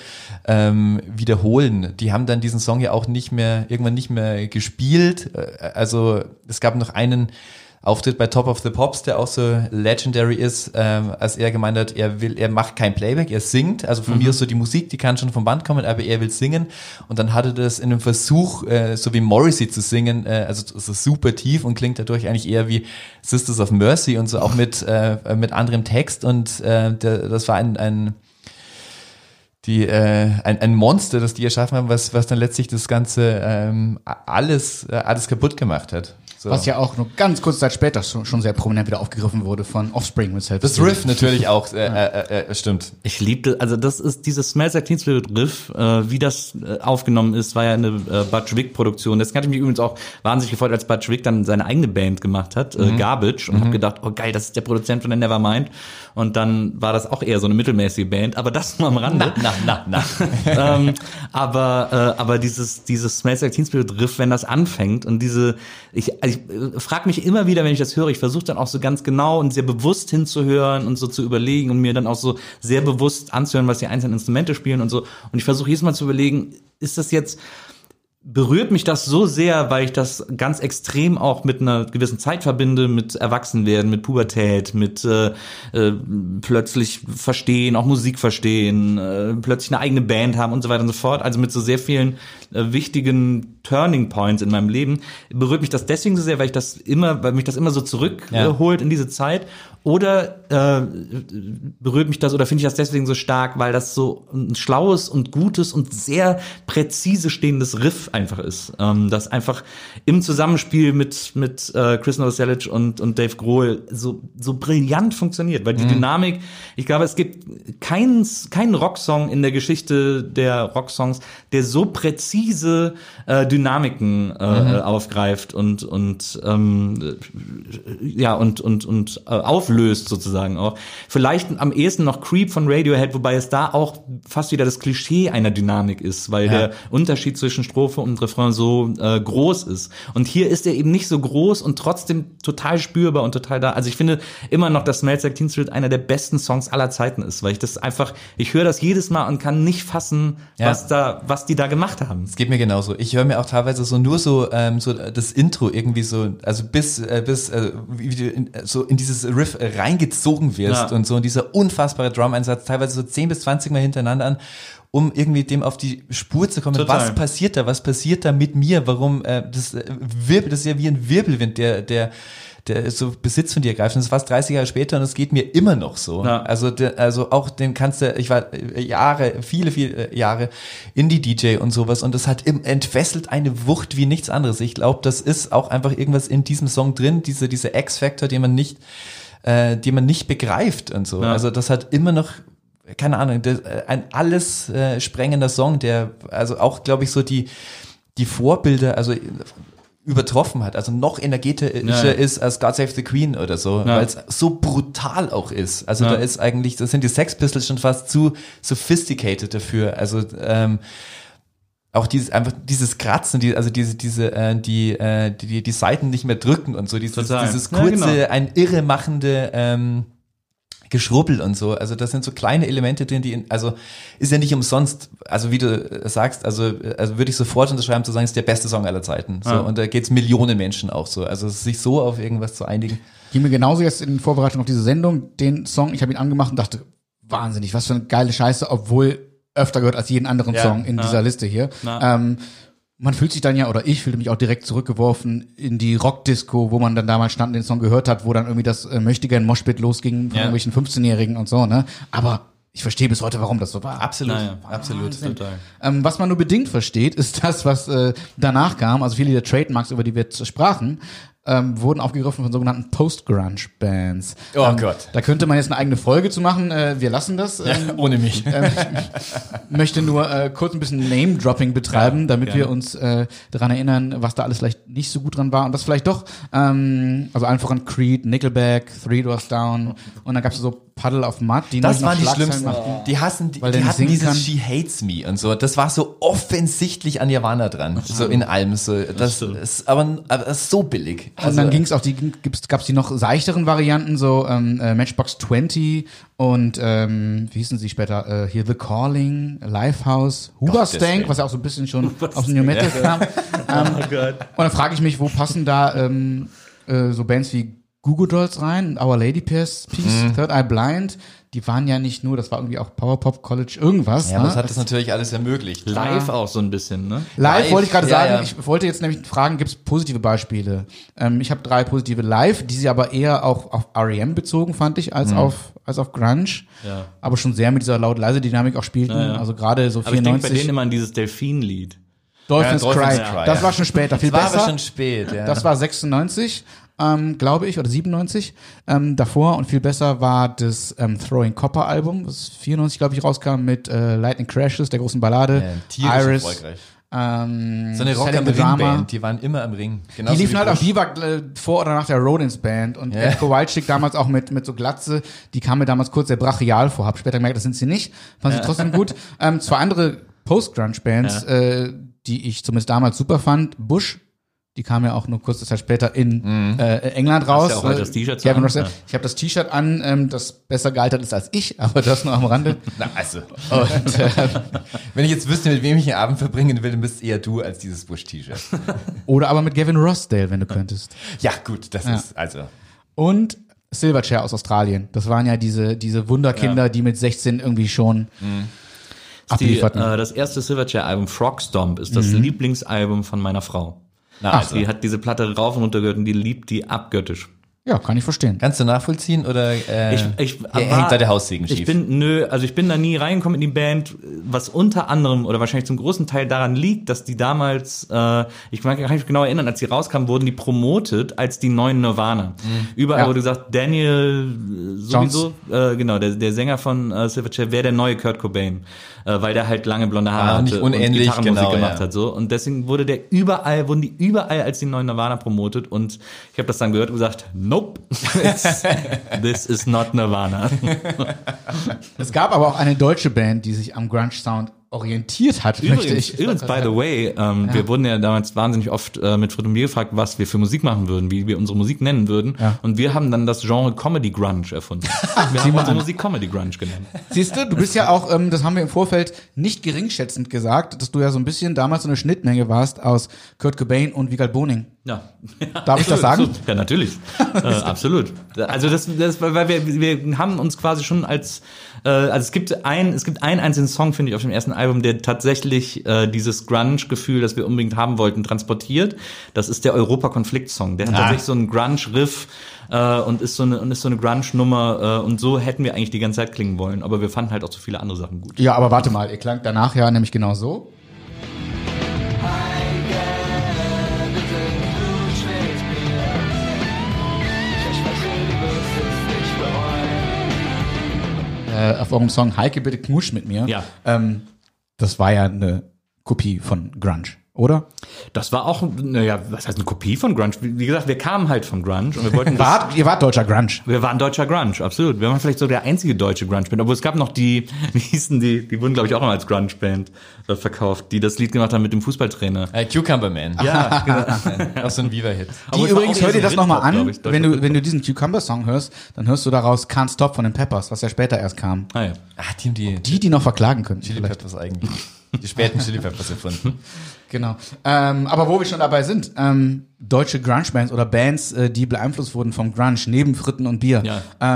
Speaker 4: wiederholen. Die haben dann diesen Song ja auch irgendwann nicht mehr gespielt, also es gab noch einen Auftritt bei Top of the Pops, der auch so legendary ist, als er gemeint hat, er macht kein Playback, er singt, also von mir ist so die Musik, die kann schon vom Band kommen, aber er will singen und dann hatte das in einem Versuch, so wie Morrissey zu singen, also so super tief und klingt dadurch eigentlich eher wie Sisters of Mercy und so auch mit anderem Text und das war ein ein Monster, das die erschaffen haben, was dann letztlich das Ganze alles kaputt gemacht hat. So.
Speaker 3: Was ja auch nur ganz kurze Zeit später schon sehr prominent wieder aufgegriffen wurde von Offspring mit Self.
Speaker 4: Das Riff natürlich auch, stimmt.
Speaker 1: Ich liebte, also das ist dieses Smells Like Teen Spirit Riff, wie das aufgenommen ist, war ja eine Butch Vig Produktion. Das hatte ich mich übrigens auch wahnsinnig gefreut, als Butch Vig dann seine eigene Band gemacht hat, Garbage, und habe gedacht, oh geil, das ist der Produzent von der Nevermind. Und dann war das auch eher so eine mittelmäßige Band, aber das nur am Rande. Aber dieses Smells Like Teen Spirit Riff, wenn das anfängt und ich frage mich immer wieder, wenn ich das höre, ich versuche dann auch so ganz genau und sehr bewusst hinzuhören und so zu überlegen und mir dann auch so sehr bewusst anzuhören, was die einzelnen Instrumente spielen und so. Und ich versuche jedes Mal zu überlegen, berührt mich das so sehr, weil ich das ganz extrem auch mit einer gewissen Zeit verbinde, mit Erwachsenwerden, mit Pubertät, mit plötzlich verstehen, auch Musik verstehen, plötzlich eine eigene Band haben und so weiter und so fort. Also mit so sehr vielen wichtigen Turning Points in meinem Leben. Berührt mich das deswegen so sehr, weil mich das immer so zurückholt in diese Zeit. Oder berührt mich das oder finde ich das deswegen so stark, weil das so ein schlaues und gutes und sehr präzise stehendes Riff einfach ist. Das einfach im Zusammenspiel mit Chris Novoselic und Dave Grohl so brillant funktioniert. Weil die Dynamik, ich glaube, es gibt keinen Rocksong in der Geschichte der Rocksongs, der so präzise Dynamiken aufgreift und auflöst sozusagen auch. Vielleicht am ehesten noch Creep von Radiohead, wobei es da auch fast wieder das Klischee einer Dynamik ist, weil der Unterschied zwischen Strophe und Refrain so groß ist. Und hier ist er eben nicht so groß und trotzdem total spürbar und total da. Also ich finde immer noch, dass Smells Like Teen Spirit einer der besten Songs aller Zeiten ist, weil ich höre das jedes Mal und kann nicht fassen, was die da gemacht haben.
Speaker 4: Es geht mir genauso. Ich höre mir auch teilweise so das Intro irgendwie so, also wie du so in dieses Riff reingezogen wirst und so, und dieser unfassbare Drum-Einsatz, teilweise so 10 bis 20 Mal hintereinander an, um irgendwie dem auf die Spur zu kommen. Total. Was passiert da mit mir? Warum, das ist ja wie ein Wirbelwind, der so Besitz von dir greift. Und das ist fast 30 Jahre später und es geht mir immer noch so. Ja. Also auch den kannst du, ich war viele Jahre Indie-DJ und sowas, und das hat entfesselt eine Wucht wie nichts anderes. Ich glaube, das ist auch einfach irgendwas in diesem Song drin, diese X-Factor, den man nicht begreift und so. Ja. Also das hat immer noch, keine Ahnung, ein alles sprengender Song, der also auch, glaube ich, so die Vorbilder, also übertroffen hat, also noch energetischer ist als God Save the Queen oder so, weil es so brutal auch ist. Also da sind die Sex Pistols schon fast zu sophisticated dafür. Also auch dieses Kratzen, die Seiten nicht mehr drücken und so, dieses kurze, ein irremachende Geschrubbel und so. Also das sind so kleine Elemente drin, also ist ja nicht umsonst, also wie du sagst, also würde ich sofort unterschreiben zu sagen, ist der beste Song aller Zeiten. So, und da geht's Millionen Menschen auch so. Also sich so auf irgendwas zu einigen.
Speaker 3: Ging mir genauso jetzt in Vorbereitung auf diese Sendung, den Song, ich habe ihn angemacht und dachte, wahnsinnig, was für eine geile Scheiße, obwohl öfter gehört als jeden anderen Song in dieser Liste hier. Man fühlt sich dann ja, oder ich fühlte mich auch direkt zurückgeworfen in die Rockdisco, wo man dann damals stand und den Song gehört hat, wo dann irgendwie das Möchtegern Moshpit losging von irgendwelchen 15-Jährigen und so, ne? Aber ich verstehe bis heute, warum das so war.
Speaker 4: Absolut, absolut, total.
Speaker 3: Was man nur bedingt versteht, ist das, was danach kam. Also viele der Trademarks, über die wir jetzt sprachen, wurden aufgegriffen von sogenannten Post-Grunge-Bands.
Speaker 4: Oh Gott.
Speaker 3: Da könnte man jetzt eine eigene Folge zu machen. Wir lassen das.
Speaker 4: Ohne mich.
Speaker 3: Ich möchte nur kurz ein bisschen Name-Dropping betreiben, damit wir uns daran erinnern, was da alles vielleicht nicht so gut dran war. Und das vielleicht doch, also einfach an Creed, Nickelback, Three Doors Down. Und dann gab es so Puddle of Mud, die
Speaker 4: das
Speaker 3: noch
Speaker 4: waren die
Speaker 3: Schlagzeilen
Speaker 4: schlimmsten.
Speaker 3: machten.
Speaker 4: Die hatten dieses She Hates Me und so. Das war so offensichtlich an Nirvana dran. So in allem. So. Das ist aber so billig.
Speaker 3: Und dann gab's die noch seichteren Varianten, so Matchbox 20 und wie hießen sie später? Hier The Calling, Lifehouse, Hoobastank, was ja auch so ein bisschen schon aus dem New Metal kam. Und dann frage ich mich, wo passen da so Bands wie Goo Goo Dolls rein, Our Lady Peace, Third Eye Blind, die waren ja nicht nur, das war irgendwie auch Powerpop College irgendwas.
Speaker 4: Ja,
Speaker 3: ne?
Speaker 4: das hat das natürlich alles ermöglicht.
Speaker 1: Live auch so ein bisschen, ne?
Speaker 3: Live wollte ich gerade
Speaker 4: ja,
Speaker 3: sagen,
Speaker 4: ja.
Speaker 3: ich wollte jetzt nämlich fragen, gibt es positive Beispiele? Ich habe 3 positive Live, die sie aber eher auch auf R.E.M. bezogen, fand ich, als auf Grunge.
Speaker 1: Ja.
Speaker 3: Aber schon sehr mit dieser laut-leise-Dynamik auch spielten.
Speaker 1: Ja.
Speaker 3: Also gerade so
Speaker 1: Aber ich denke bei
Speaker 3: 94.
Speaker 1: denen immer an dieses Delfin-Lied.
Speaker 3: Dolphins
Speaker 4: Ja, Dolphins
Speaker 3: Cry.
Speaker 4: Cry,
Speaker 3: Das
Speaker 4: ja.
Speaker 3: war schon später, viel
Speaker 4: Das war
Speaker 3: besser.
Speaker 4: aber schon spät, ja.
Speaker 3: Das war 96, glaube ich, oder 97 davor. Und viel besser war das Throwing Copper Album, das 94, glaube ich, rauskam mit Lightning Crashes, der großen Ballade.
Speaker 4: tierisch
Speaker 3: Iris.
Speaker 4: erfolgreich.
Speaker 3: So
Speaker 4: So eine Rock
Speaker 3: Selling
Speaker 4: am
Speaker 3: the Drama.
Speaker 4: Ring-Band, die waren immer im Ring.
Speaker 3: Die
Speaker 4: Genauso
Speaker 3: liefen
Speaker 4: wie
Speaker 3: halt auch,
Speaker 4: Bush.
Speaker 3: die war vor oder nach der Rodins Band und Edgar White damals auch mit so Glatze, die kam mir damals kurz sehr brachial vor, hab später gemerkt, das sind sie nicht, fand sie trotzdem gut. 2 andere Post-Grunge-Bands, die ich zumindest damals super fand, Bush, die kam ja auch nur kurze Zeit später in England raus.
Speaker 1: ja auch halt das T-Shirt
Speaker 3: Gavin
Speaker 1: an,
Speaker 3: Rossdale.
Speaker 1: ja.
Speaker 3: Ich habe das T-Shirt an, das besser gealtert ist als ich, aber das nur am Rande.
Speaker 4: Na, also.
Speaker 3: Und
Speaker 4: Wenn ich jetzt wüsste, mit wem ich einen Abend verbringen will, dann bist eher du als dieses Bush-T-Shirt.
Speaker 3: oder aber mit Gavin Rossdale, wenn du könntest.
Speaker 4: Ja, gut, das ist, also.
Speaker 3: Und Silverchair aus Australien. Das waren ja diese Wunderkinder, die mit 16 irgendwie schon ablieferten.
Speaker 1: Das erste Silverchair-Album, Frog Stomp, ist das Lieblingsalbum von meiner Frau.
Speaker 4: Also.
Speaker 1: Die hat diese Platte rauf und runter gehört und die liebt die abgöttisch.
Speaker 3: Ja, kann ich verstehen.
Speaker 4: Kannst du nachvollziehen oder
Speaker 1: Ich
Speaker 4: hängt da der Haussegen schief?
Speaker 1: Ich bin da nie reingekommen in die Band, was unter anderem oder wahrscheinlich zum großen Teil daran liegt, dass die damals, ich kann mich genau erinnern, als die rauskamen, wurden die promotet als die neuen Nirvana. Überall
Speaker 3: Ja.
Speaker 1: wurde gesagt, Daniel sowieso, genau, der Sänger von Silverchair wäre der neue Kurt Cobain, weil der halt lange blonde Haare
Speaker 4: nicht
Speaker 1: hatte
Speaker 4: unähnlich,
Speaker 1: und Gitarrenmusik
Speaker 4: genau,
Speaker 1: gemacht
Speaker 4: ja.
Speaker 1: hat. So. Und deswegen wurden die überall als die neuen Nirvana promotet und ich habe das dann gehört und gesagt, nope, this is not Nirvana.
Speaker 3: Es gab aber auch eine deutsche Band, die sich am Grunge-Sound orientiert hat, möchte ich.
Speaker 1: Übrigens, by the way, wir wurden ja damals wahnsinnig oft mit Fred und mir gefragt, was wir für Musik machen würden, wie wir unsere Musik nennen würden.
Speaker 3: Ja.
Speaker 1: Und wir haben dann das Genre Comedy Grunge erfunden. Wir haben unsere Musik Comedy Grunge genannt.
Speaker 3: Siehst du bist ja auch, das haben wir im Vorfeld nicht geringschätzend gesagt, dass du ja so ein bisschen damals so eine Schnittmenge warst aus Kurt Cobain und Wiegald Boning.
Speaker 1: Ja.
Speaker 3: Darf ich das sagen?
Speaker 1: Absolut. Ja, natürlich. Absolut. Also das, weil wir haben uns quasi schon als, also es gibt einen einzigen Song, finde ich, auf dem ersten Album, der tatsächlich dieses Grunge-Gefühl, das wir unbedingt haben wollten, transportiert. Das ist der Europa-Konflikt-Song. Der hat tatsächlich so einen Grunge-Riff und ist so eine Grunge-Nummer und so hätten wir eigentlich die ganze Zeit klingen wollen. Aber wir fanden halt auch so viele andere Sachen gut.
Speaker 3: Ja, aber warte mal, ihr klangt danach ja nämlich genau so. Auf eurem Song Heike, bitte knusch mit mir.
Speaker 1: Ja.
Speaker 3: Das war ja eine Kopie von Grunge, oder?
Speaker 1: Das war auch, naja, was heißt eine Kopie von Grunge? Wie gesagt, wir kamen halt vom Grunge und wir wollten das,
Speaker 3: Ihr wart deutscher Grunge.
Speaker 1: wir waren deutscher Grunge, absolut. Wir waren vielleicht so der einzige deutsche Grunge-Band, obwohl es gab noch die, wie hießen die wurden, glaube ich, auch immer als Grunge-Band verkauft, die das Lied gemacht haben mit dem Fußballtrainer.
Speaker 4: Cucumber Man.
Speaker 1: Ja, genau.
Speaker 4: Auch so ein Viva-Hit.
Speaker 3: Die
Speaker 1: Aber es war
Speaker 3: übrigens,
Speaker 1: auch
Speaker 3: hör dir
Speaker 1: eher
Speaker 3: das
Speaker 1: so
Speaker 3: nochmal
Speaker 1: Britpop,
Speaker 3: an,
Speaker 1: glaub ich, deutscher
Speaker 3: wenn du diesen Cucumber-Song hörst, dann hörst du daraus Can't Stop von den Peppers, was ja später erst kam.
Speaker 1: Ah, ja.
Speaker 3: Die noch verklagen können.
Speaker 4: Chili
Speaker 3: vielleicht.
Speaker 4: Peppers eigentlich. Die späten Chili Peppers erfunden.
Speaker 3: Genau. Aber wo wir schon dabei sind, deutsche Grunge-Bands oder Bands, die beeinflusst wurden vom Grunge, neben Fritten und Bier.
Speaker 1: Ja.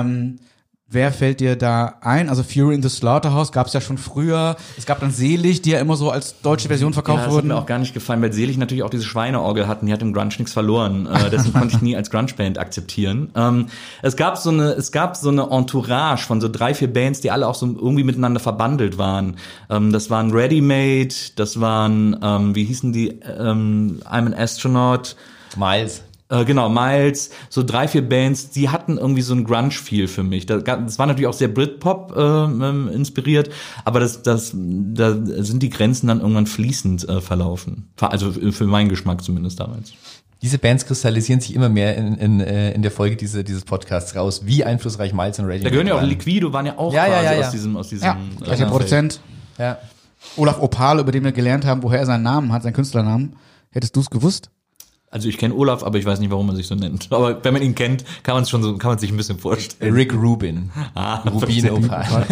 Speaker 3: Wer fällt dir da ein? Also Fury in the Slaughterhouse gab es ja schon früher. Es gab dann Selig, die ja immer so als deutsche Version verkauft
Speaker 1: Ja, das hat
Speaker 3: wurden.
Speaker 1: mir auch gar nicht gefallen, weil Selig natürlich auch diese Schweineorgel hatten, die hat im Grunge nichts verloren. Deswegen konnte ich nie als Grunge-Band akzeptieren. Es gab so eine Entourage von so 3-4 Bands, die alle auch so irgendwie miteinander verbandelt waren. Das waren Ready Made, das waren, wie hießen die, I'm an Astronaut.
Speaker 4: Miles.
Speaker 1: Genau, Miles, so 3-4 Bands, die hatten irgendwie so ein Grunge-Feel für mich. Das war natürlich auch sehr Britpop inspiriert, aber da sind die Grenzen dann irgendwann fließend verlaufen. Also für meinen Geschmack zumindest damals.
Speaker 4: Diese Bands kristallisieren sich immer mehr in der Folge dieses Podcasts raus, wie einflussreich Miles und Radio
Speaker 1: Da gehören ja auch
Speaker 4: waren.
Speaker 1: Liquido, waren ja auch
Speaker 4: Ja,
Speaker 1: quasi
Speaker 4: ja, ja.
Speaker 1: aus diesem
Speaker 3: Ja, gleicher Produzent.
Speaker 4: Ja.
Speaker 3: Olaf Opal, über den wir gelernt haben, woher er seinen Namen hat, seinen Künstlernamen. Hättest du es gewusst?
Speaker 1: Also ich kenne Olaf, aber ich weiß nicht, warum er sich so nennt. Aber wenn man ihn kennt, kann man sich ein bisschen vorstellen.
Speaker 4: Rick Rubin. Rubin Opal.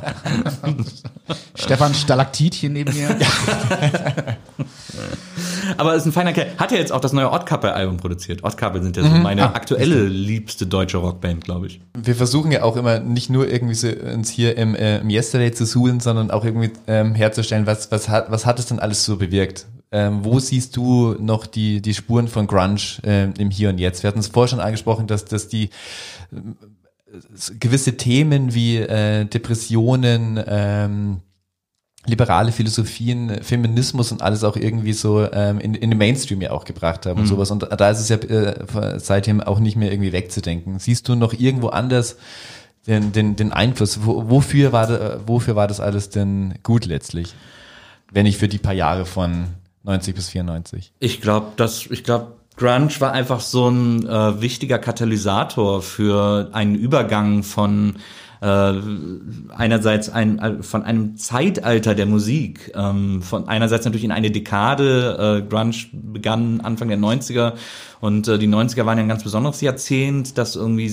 Speaker 3: Stefan Stalaktit hier neben mir.
Speaker 1: Aber ist ein feiner Kerl. Hat ja jetzt auch das neue Odd Couple-Album produziert. Odd Couple sind ja so meine aktuelle liebste deutsche Rockband, glaube ich.
Speaker 4: Wir versuchen ja auch immer nicht nur irgendwie so uns hier im Yesterday zu suhlen, sondern auch irgendwie herzustellen, was hat es denn alles so bewirkt? Wo siehst du noch die Spuren von Grunge im Hier und Jetzt? Wir hatten es vorher schon angesprochen, dass die gewisse Themen wie Depressionen, liberale Philosophien, Feminismus und alles auch irgendwie so in den Mainstream ja auch gebracht haben und sowas. Und da ist es ja seitdem auch nicht mehr irgendwie wegzudenken. Siehst du noch irgendwo anders den Einfluss? Wofür war das alles denn gut letztlich? Wenn nicht für die paar Jahre von 90 bis 94.
Speaker 1: Ich glaube, Grunge war einfach so ein wichtiger Katalysator für einen Übergang von einerseits von einem Zeitalter der Musik, von einerseits natürlich in eine Dekade. Grunge begann Anfang der 90er und die 90er waren ja ein ganz besonderes Jahrzehnt, das irgendwie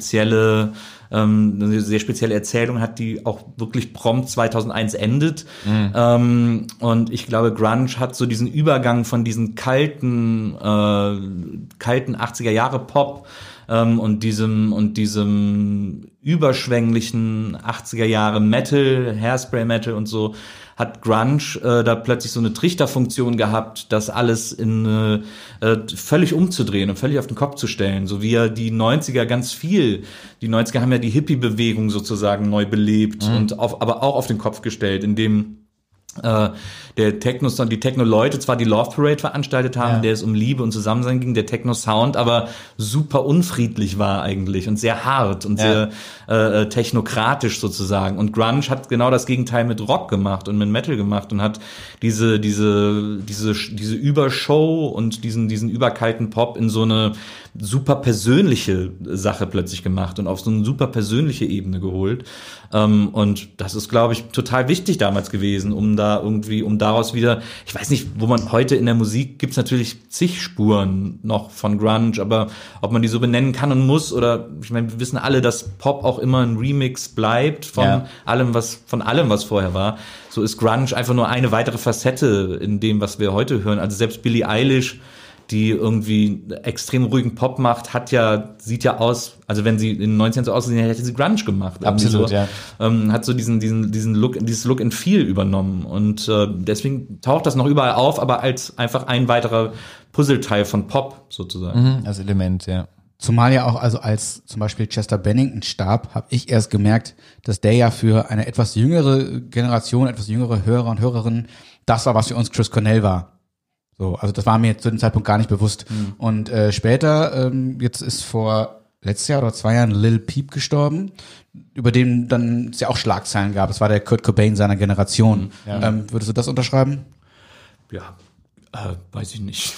Speaker 1: eine sehr spezielle Erzählung hat, die auch wirklich prompt 2001 endet. Und ich glaube, Grunge hat so diesen Übergang von diesen kalten 80er Jahre Pop und diesem überschwänglichen 80er Jahre Metal, Hairspray Metal und so, hat Grunge da plötzlich so eine Trichterfunktion gehabt, das alles völlig umzudrehen und völlig auf den Kopf zu stellen, so wie ja die 90er die 90er haben ja die Hippie-Bewegung sozusagen neu belebt und aber auch auf den Kopf gestellt, indem die Techno-Leute zwar die Love Parade veranstaltet haben, in der es um Liebe und Zusammensein ging, der Techno-Sound aber super unfriedlich war eigentlich und sehr hart und sehr technokratisch sozusagen. Und Grunge hat genau das Gegenteil mit Rock gemacht und mit Metal gemacht und hat diese Übershow und diesen überkalten Pop in so eine super persönliche Sache plötzlich gemacht und auf so eine super persönliche Ebene geholt. Und das ist, glaube ich, total wichtig damals gewesen, um daraus wieder, ich weiß nicht, wo man heute in der Musik gibt's natürlich zig Spuren noch von Grunge, aber ob man die so benennen kann und muss, oder ich meine, wir wissen alle, dass Pop auch immer ein Remix bleibt von allem, was vorher war. So ist Grunge einfach nur eine weitere Facette in dem, was wir heute hören. Also selbst Billie Eilish, die irgendwie extrem ruhigen Pop macht, sieht ja aus, also wenn sie in den 90ern so aussehen, hätte sie Grunge gemacht.
Speaker 4: Absolut,
Speaker 1: so. Hat so diesen Look, dieses Look and Feel übernommen und deswegen taucht das noch überall auf, aber als einfach ein weiterer Puzzleteil von Pop sozusagen.
Speaker 4: Als Element, ja.
Speaker 3: Zumal ja auch, also als zum Beispiel Chester Bennington starb, habe ich erst gemerkt, dass der ja für eine etwas jüngere Generation, etwas jüngere Hörer und Hörerinnen, das war, was für uns Chris Cornell war. So, also das war mir zu dem Zeitpunkt gar nicht bewusst. Und später, jetzt ist letztes Jahr oder 2 Jahren Lil Peep gestorben, über den dann es ja auch Schlagzeilen gab. Das war der Kurt Cobain seiner Generation. Würdest du das unterschreiben?
Speaker 1: Ja. Weiß ich nicht.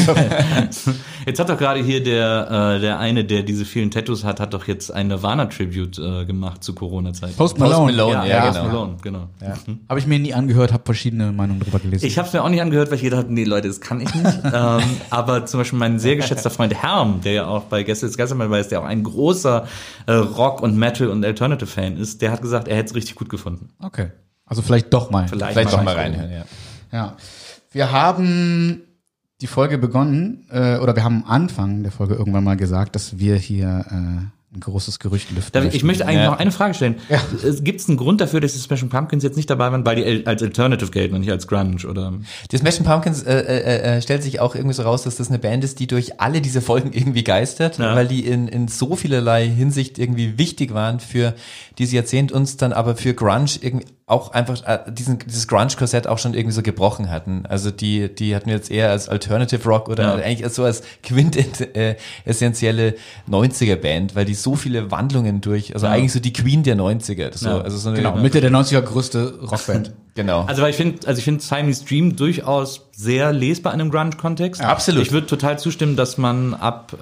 Speaker 1: Jetzt hat doch gerade hier der eine, der diese vielen Tattoos hat doch jetzt ein Nirvana-Tribute gemacht zu Corona-Zeiten.
Speaker 3: Post Malone,
Speaker 1: ja, Post Malone, genau.
Speaker 3: Ja. Habe ich mir nie angehört, habe verschiedene Meinungen darüber gelesen.
Speaker 1: Ich habe es mir auch nicht angehört, weil ich gedacht habe, nee Leute, das kann ich nicht. Aber zum Beispiel mein sehr geschätzter Freund Herm, der ja auch bei Gästel's Geistermann ist, der auch ein großer Rock- und Metal- und Alternative-Fan ist, der hat gesagt, er hätte es richtig gut gefunden.
Speaker 3: Okay, also vielleicht doch mal.
Speaker 1: Vielleicht
Speaker 4: doch mal reinhören,
Speaker 3: Ja. Wir haben die Folge begonnen, oder wir haben am Anfang der Folge irgendwann mal gesagt, dass wir hier ein großes Gerücht lüften.
Speaker 1: Ich möchte eigentlich noch eine Frage stellen. Ja. Gibt es einen Grund dafür, dass die Smashing Pumpkins jetzt nicht dabei waren, weil die als Alternative gelten und nicht als Grunge? Oder?
Speaker 4: Die Smashing Pumpkins stellt sich auch irgendwie so raus, dass das eine Band ist, die durch alle diese Folgen irgendwie geistert, weil die in so vielerlei Hinsicht irgendwie wichtig waren für dieses Jahrzehnt, uns dann aber für Grunge irgendwie auch einfach dieses Grunge-Korsett auch schon irgendwie so gebrochen hatten. Also die hatten wir jetzt eher als Alternative Rock oder eigentlich so als quintessentielle 90er-Band, weil die so viele Wandlungen eigentlich so die Queen der 90er. Also so eine,
Speaker 3: Mitte der 90er größte Rockband.
Speaker 4: Genau.
Speaker 1: Also weil ich finde Siamese Dream durchaus sehr lesbar in einem Grunge-Kontext.
Speaker 4: Ja, absolut.
Speaker 1: Ich würde total zustimmen, dass man ab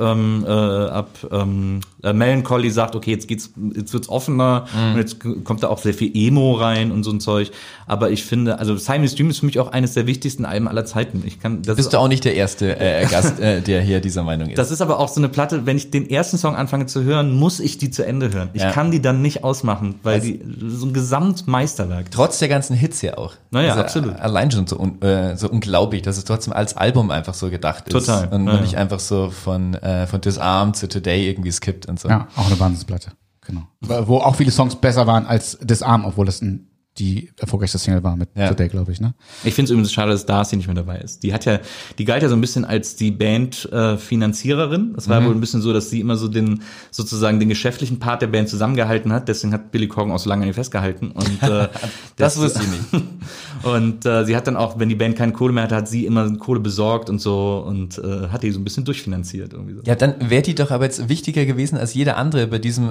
Speaker 1: Melancholy sagt, okay, jetzt wird's offener und jetzt kommt da auch sehr viel Emo rein und so ein Zeug. Aber ich finde, also Siamese Dream ist für mich auch eines der wichtigsten Alben aller Zeiten.
Speaker 4: Bist du auch nicht der erste Gast, der hier dieser Meinung ist.
Speaker 1: Das ist aber auch so eine Platte, wenn ich den ersten Song anfange zu hören, muss ich die zu Ende hören. Ich kann die dann nicht ausmachen, weil die so ein Gesamtmeisterwerk.
Speaker 4: Trotz der ganzen Hits ja auch.
Speaker 1: Naja, absolut.
Speaker 4: Allein schon so unglaublich, dass es trotzdem als Album einfach so gedacht ist.
Speaker 1: Total.
Speaker 4: Und nicht einfach so von Disarmed zu Today irgendwie skippt und so.
Speaker 3: Ja, auch eine Wahnsinnsplatte. Genau. Wo auch viele Songs besser waren als Disarm, obwohl das die erfolgreichste Single war mit Today, glaube ich, ne?
Speaker 1: Ich finde es übrigens schade, dass Darcy nicht mehr dabei ist. Die galt ja so ein bisschen als die Band Finanziererin. Das war wohl ein bisschen so, dass sie immer so den geschäftlichen Part der Band zusammengehalten hat. Deswegen hat Billy Corgan auch so lange an ihr festgehalten. Und
Speaker 4: das wusste ich nicht.
Speaker 1: Und sie hat dann auch, wenn die Band keine Kohle mehr hatte, hat sie immer Kohle besorgt und so und hat die so ein bisschen durchfinanziert irgendwie so.
Speaker 4: Ja, dann wäre die doch aber jetzt wichtiger gewesen als jeder andere bei diesem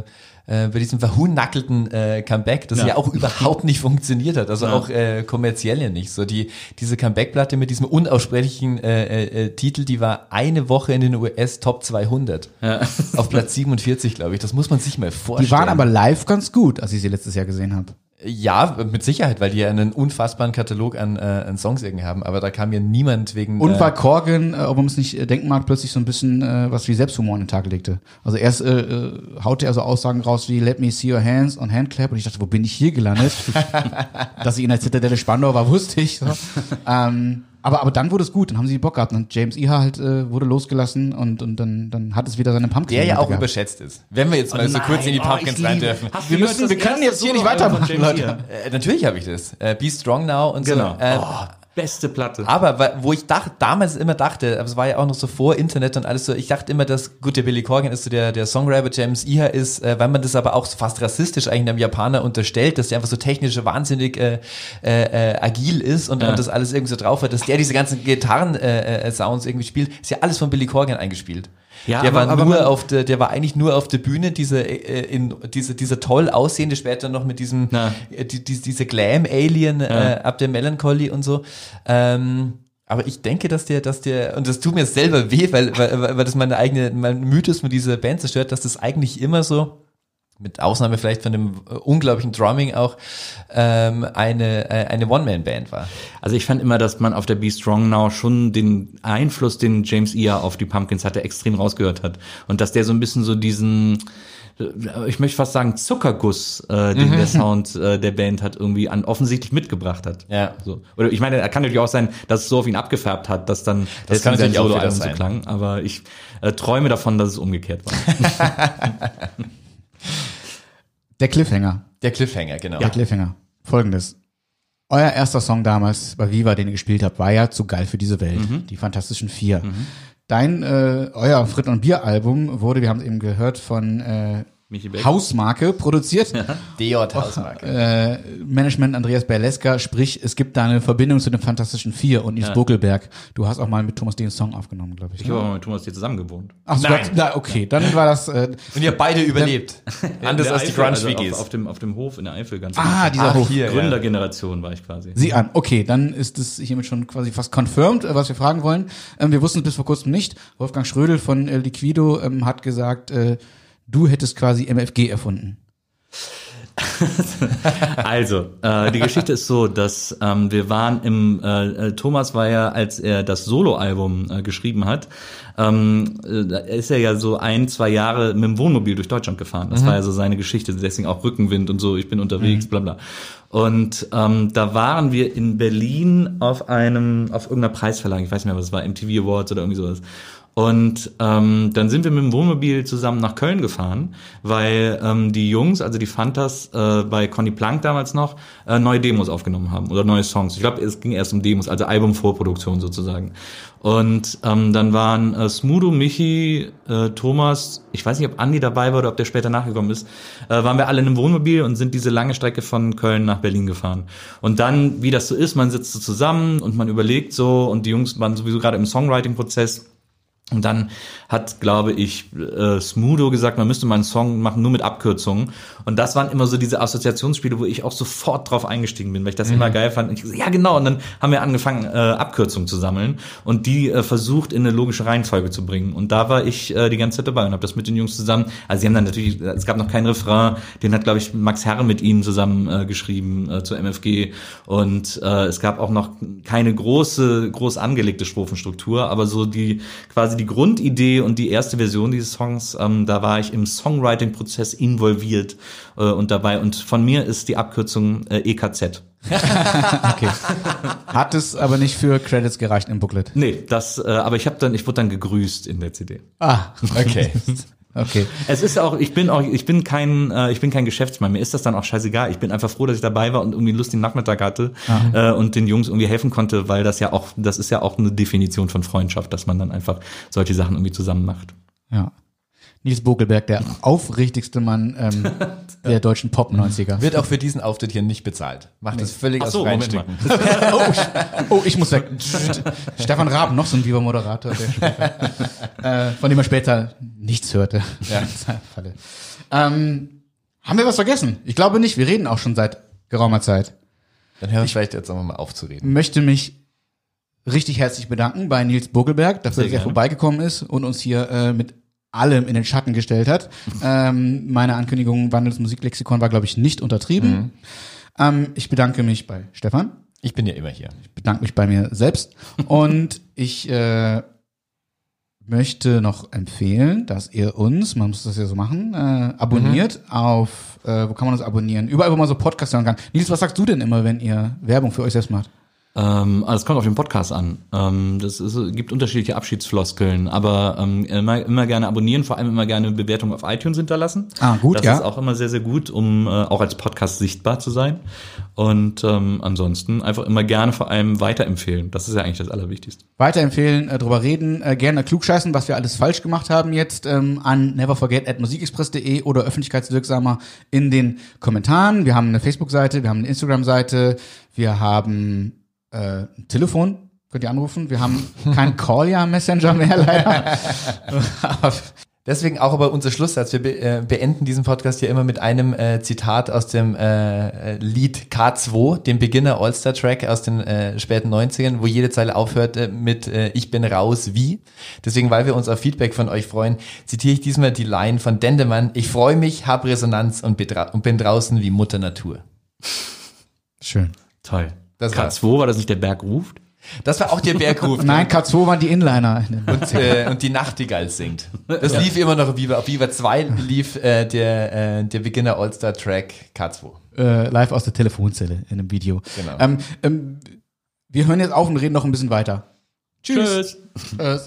Speaker 4: verhunackelten Comeback, das ja auch überhaupt nicht funktioniert hat, also auch kommerziell ja nicht. So diese Comeback-Platte mit diesem unaussprechlichen Titel, die war eine Woche in den US Top 200. Ja. Auf Platz 47, glaube ich. Das muss man sich mal vorstellen.
Speaker 3: Die waren aber live ganz gut, als ich sie letztes Jahr gesehen habe.
Speaker 4: Ja, mit Sicherheit, weil die ja einen unfassbaren Katalog an Songs irgendwie haben, aber da kam ja niemand wegen...
Speaker 3: Und weil Corgan, ob man es nicht denken mag, plötzlich so ein bisschen was wie Selbsthumor an den Tag legte. Also erst haute er so Aussagen raus wie Let me see your hands und Handclap und ich dachte, wo bin ich hier gelandet? Dass ich in der Zitadelle Spandau war, wusste ich. So. Aber dann wurde es gut, dann haben sie Bock gehabt und James Iha halt wurde losgelassen und dann hat es wieder seine Pumpkins.
Speaker 4: Der ja auch
Speaker 3: gehabt.
Speaker 4: überschätzt ist. Wenn wir jetzt mal so kurz in die Pumpkins rein dürfen.
Speaker 3: Wir können jetzt hier nicht weitermachen, Leute.
Speaker 4: Natürlich habe ich das. Be Strong Now und
Speaker 1: genau.
Speaker 4: so.
Speaker 1: Beste Platte.
Speaker 4: Aber wo ich damals immer dachte, aber es war ja auch noch so vor Internet und alles so, ich dachte immer, dass, gut, der Billy Corgan ist so der Songwriter, James Iha ist, weil man das aber auch so fast rassistisch eigentlich einem Japaner unterstellt, dass der einfach so technisch wahnsinnig agil ist und das alles irgendwie so drauf hat, dass der diese ganzen Gitarren-Sounds irgendwie spielt, ist ja alles von Billy Corgan eingespielt.
Speaker 1: Ja,
Speaker 4: der war eigentlich nur auf der Bühne, dieser toll aussehende, später noch mit diesem, diese Glam-Alien ab der Melancholy und so. Aber ich denke, dass der, und das tut mir selber weh, weil das mein Mythos mit dieser Band zerstört, dass das eigentlich immer so, mit Ausnahme vielleicht von dem unglaublichen Drumming auch, eine One-Man-Band war.
Speaker 1: Also ich fand immer, dass man auf der Be Strong Now schon den Einfluss, den James Iha auf die Pumpkins hatte, extrem rausgehört hat. Und dass der so ein bisschen so diesen, ich möchte fast sagen, Zuckerguss, den der Sound der Band hat, irgendwie offensichtlich mitgebracht hat.
Speaker 4: Ja.
Speaker 1: So. Oder ich meine, er kann natürlich auch sein, dass es so auf ihn abgefärbt hat, dass dann
Speaker 4: das kann natürlich auch wieder
Speaker 1: so
Speaker 4: sein.
Speaker 1: klang. Aber ich träume davon, dass es umgekehrt war.
Speaker 3: Der Cliffhanger,
Speaker 4: genau.
Speaker 3: Der Cliffhanger. Folgendes. Euer erster Song damals bei Viva, den ihr gespielt habt, war ja Zu geil für diese Welt. Die Fantastischen Vier. Euer Frit und Bier Album wurde, wir haben es eben gehört, von
Speaker 1: Michi Beck.
Speaker 3: Hausmarke produziert.
Speaker 4: Dejord Hausmarke.
Speaker 3: Management Andreas Berleska, sprich, es gibt da eine Verbindung zu den Fantastischen Vier und Nils Buckelberg. Du hast auch mal mit Thomas D. einen Song aufgenommen, glaube ich.
Speaker 1: Ich habe aber mit Thomas D. zusammen gewohnt.
Speaker 3: Ach so, okay, dann war das.
Speaker 4: Und ihr habt beide überlebt. Anders als die Grunge-WGs.
Speaker 1: Auf dem Hof in der Eifel ganz
Speaker 3: dieser Hof.
Speaker 4: Hier,
Speaker 1: Gründergeneration war ich quasi.
Speaker 3: Sieh an, okay, dann ist es hiermit schon quasi fast confirmed, was wir fragen wollen. Wir wussten es bis vor kurzem nicht. Wolfgang Schrödel von Liquido hat gesagt, du hättest quasi MFG erfunden.
Speaker 1: Also, die Geschichte ist so, dass wir waren Thomas war ja, als er das Soloalbum geschrieben hat, ist er ja so 1-2 Jahre mit dem Wohnmobil durch Deutschland gefahren. Das war ja so seine Geschichte, deswegen auch Rückenwind und so, ich bin unterwegs, bla bla. Und da waren wir in Berlin auf irgendeiner Preisverleihung, ich weiß nicht mehr, was es war, MTV Awards oder irgendwie sowas. Und dann sind wir mit dem Wohnmobil zusammen nach Köln gefahren, weil die Jungs, also die Fantas, bei Conny Plank damals noch, neue Demos aufgenommen haben oder neue Songs. Ich glaube, es ging erst um Demos, also Albumvorproduktion sozusagen. Und dann waren Smudo, Michi, Thomas, ich weiß nicht, ob Andi dabei war oder ob der später nachgekommen ist, waren wir alle in einem Wohnmobil und sind diese lange Strecke von Köln nach Berlin gefahren. Und dann, wie das so ist, man sitzt so zusammen und man überlegt so und die Jungs waren sowieso gerade im Songwriting-Prozess. Und dann hat, glaube ich, Smudo gesagt, man müsste mal einen Song machen, nur mit Abkürzungen. Und das waren immer so diese Assoziationsspiele, wo ich auch sofort drauf eingestiegen bin, weil ich das immer geil fand. Und ich so, ja genau, und dann haben wir angefangen, Abkürzungen zu sammeln und die versucht, in eine logische Reihenfolge zu bringen. Und da war ich die ganze Zeit dabei und habe das mit den Jungs zusammen, also sie haben dann natürlich, es gab noch keinen Refrain, den hat, glaube ich, Max Herre mit ihnen zusammen geschrieben zur MFG. Und es gab auch noch keine groß angelegte Strophenstruktur, aber so quasi die die Grundidee und die erste Version dieses Songs, da war ich im Songwriting-Prozess involviert und dabei. Und von mir ist die Abkürzung EKZ.
Speaker 3: Okay. Hat es aber nicht für Credits gereicht im Booklet?
Speaker 1: Nee, aber ich wurde dann gegrüßt in der CD.
Speaker 3: Ah, okay. Okay.
Speaker 1: Es ist auch, ich bin kein Geschäftsmann. Mir ist das dann auch scheißegal. Ich bin einfach froh, dass ich dabei war und irgendwie einen lustigen Nachmittag hatte und den Jungs irgendwie helfen konnte, weil das ist ja auch eine Definition von Freundschaft, dass man dann einfach solche Sachen irgendwie zusammen macht.
Speaker 3: Ja. Nils Bokelberg, der aufrichtigste Mann der deutschen Pop-90er.
Speaker 4: Wird auch für diesen Auftritt hier nicht bezahlt. Macht das völlig aus freien
Speaker 1: Moment
Speaker 4: Stücken.
Speaker 3: Oh, ich muss weg. Stefan Raab, noch so ein Viva-Moderator, von dem er später nichts hörte.
Speaker 4: Ja.
Speaker 3: Haben wir was vergessen? Ich glaube nicht. Wir reden auch schon seit geraumer Zeit.
Speaker 4: Dann hören wir vielleicht jetzt auch mal auf zu reden.
Speaker 3: Möchte mich richtig herzlich bedanken bei Nils Bokelberg, dass er vorbeigekommen ist und uns hier mit allem in den Schatten gestellt hat. Meine Ankündigung Wandels Musiklexikon war, glaube ich, nicht untertrieben. Ich bedanke mich bei Stefan.
Speaker 4: Ich bin ja immer hier.
Speaker 3: Ich bedanke mich bei mir selbst. Und ich möchte noch empfehlen, dass ihr uns, man muss das ja so machen, abonniert auf, wo kann man uns abonnieren? Überall, wo man so Podcasts hören kann. Nils, was sagst du denn immer, wenn ihr Werbung für euch selbst macht?
Speaker 1: Es kommt auf den Podcast an. Gibt unterschiedliche Abschiedsfloskeln, aber immer gerne abonnieren, vor allem immer gerne Bewertungen auf iTunes hinterlassen.
Speaker 3: Gut,
Speaker 1: das ist auch immer sehr, sehr gut, um auch als Podcast sichtbar zu sein. Und ansonsten einfach immer gerne vor allem weiterempfehlen. Das ist ja eigentlich das Allerwichtigste.
Speaker 3: Weiterempfehlen, drüber reden, gerne klugscheißen, was wir alles falsch gemacht haben jetzt an neverforget@musikexpress.de oder öffentlichkeitswirksamer in den Kommentaren. Wir haben eine Facebook-Seite, wir haben eine Instagram-Seite, wir haben ein Telefon, könnt ihr anrufen. Wir haben keinen Call-Ja-Messenger mehr, leider.
Speaker 4: Deswegen auch aber unser Schlusssatz. Wir beenden diesen Podcast hier immer mit einem Zitat aus dem Lied K2, dem Beginner All-Star-Track aus den späten 90ern, wo jede Zeile aufhört mit Ich bin raus wie. Deswegen, weil wir uns auf Feedback von euch freuen, zitiere ich diesmal die Line von Dendemann. Ich freue mich, hab Resonanz und bin draußen wie Mutter Natur.
Speaker 3: Schön.
Speaker 1: Toll.
Speaker 4: Das
Speaker 1: K2, war das nicht der Berg ruft?
Speaker 4: Das war auch der Bergruf.
Speaker 3: Nein, K2 waren die Inliner.
Speaker 4: Und die Nachtigall singt. Das lief immer noch auf Viva. Auf Viva 2 lief der Beginner All-Star Track K2.
Speaker 3: Live aus der Telefonzelle in einem Video.
Speaker 4: Genau.
Speaker 3: Wir hören jetzt auf und reden noch ein bisschen weiter. Tschüss. Tschüss.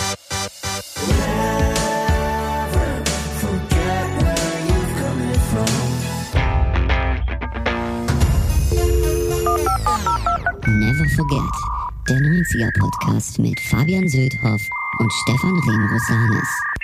Speaker 2: Never Forget, der 90er Podcast mit Fabian Söldhoff und Stefan Rehn-Rosanes.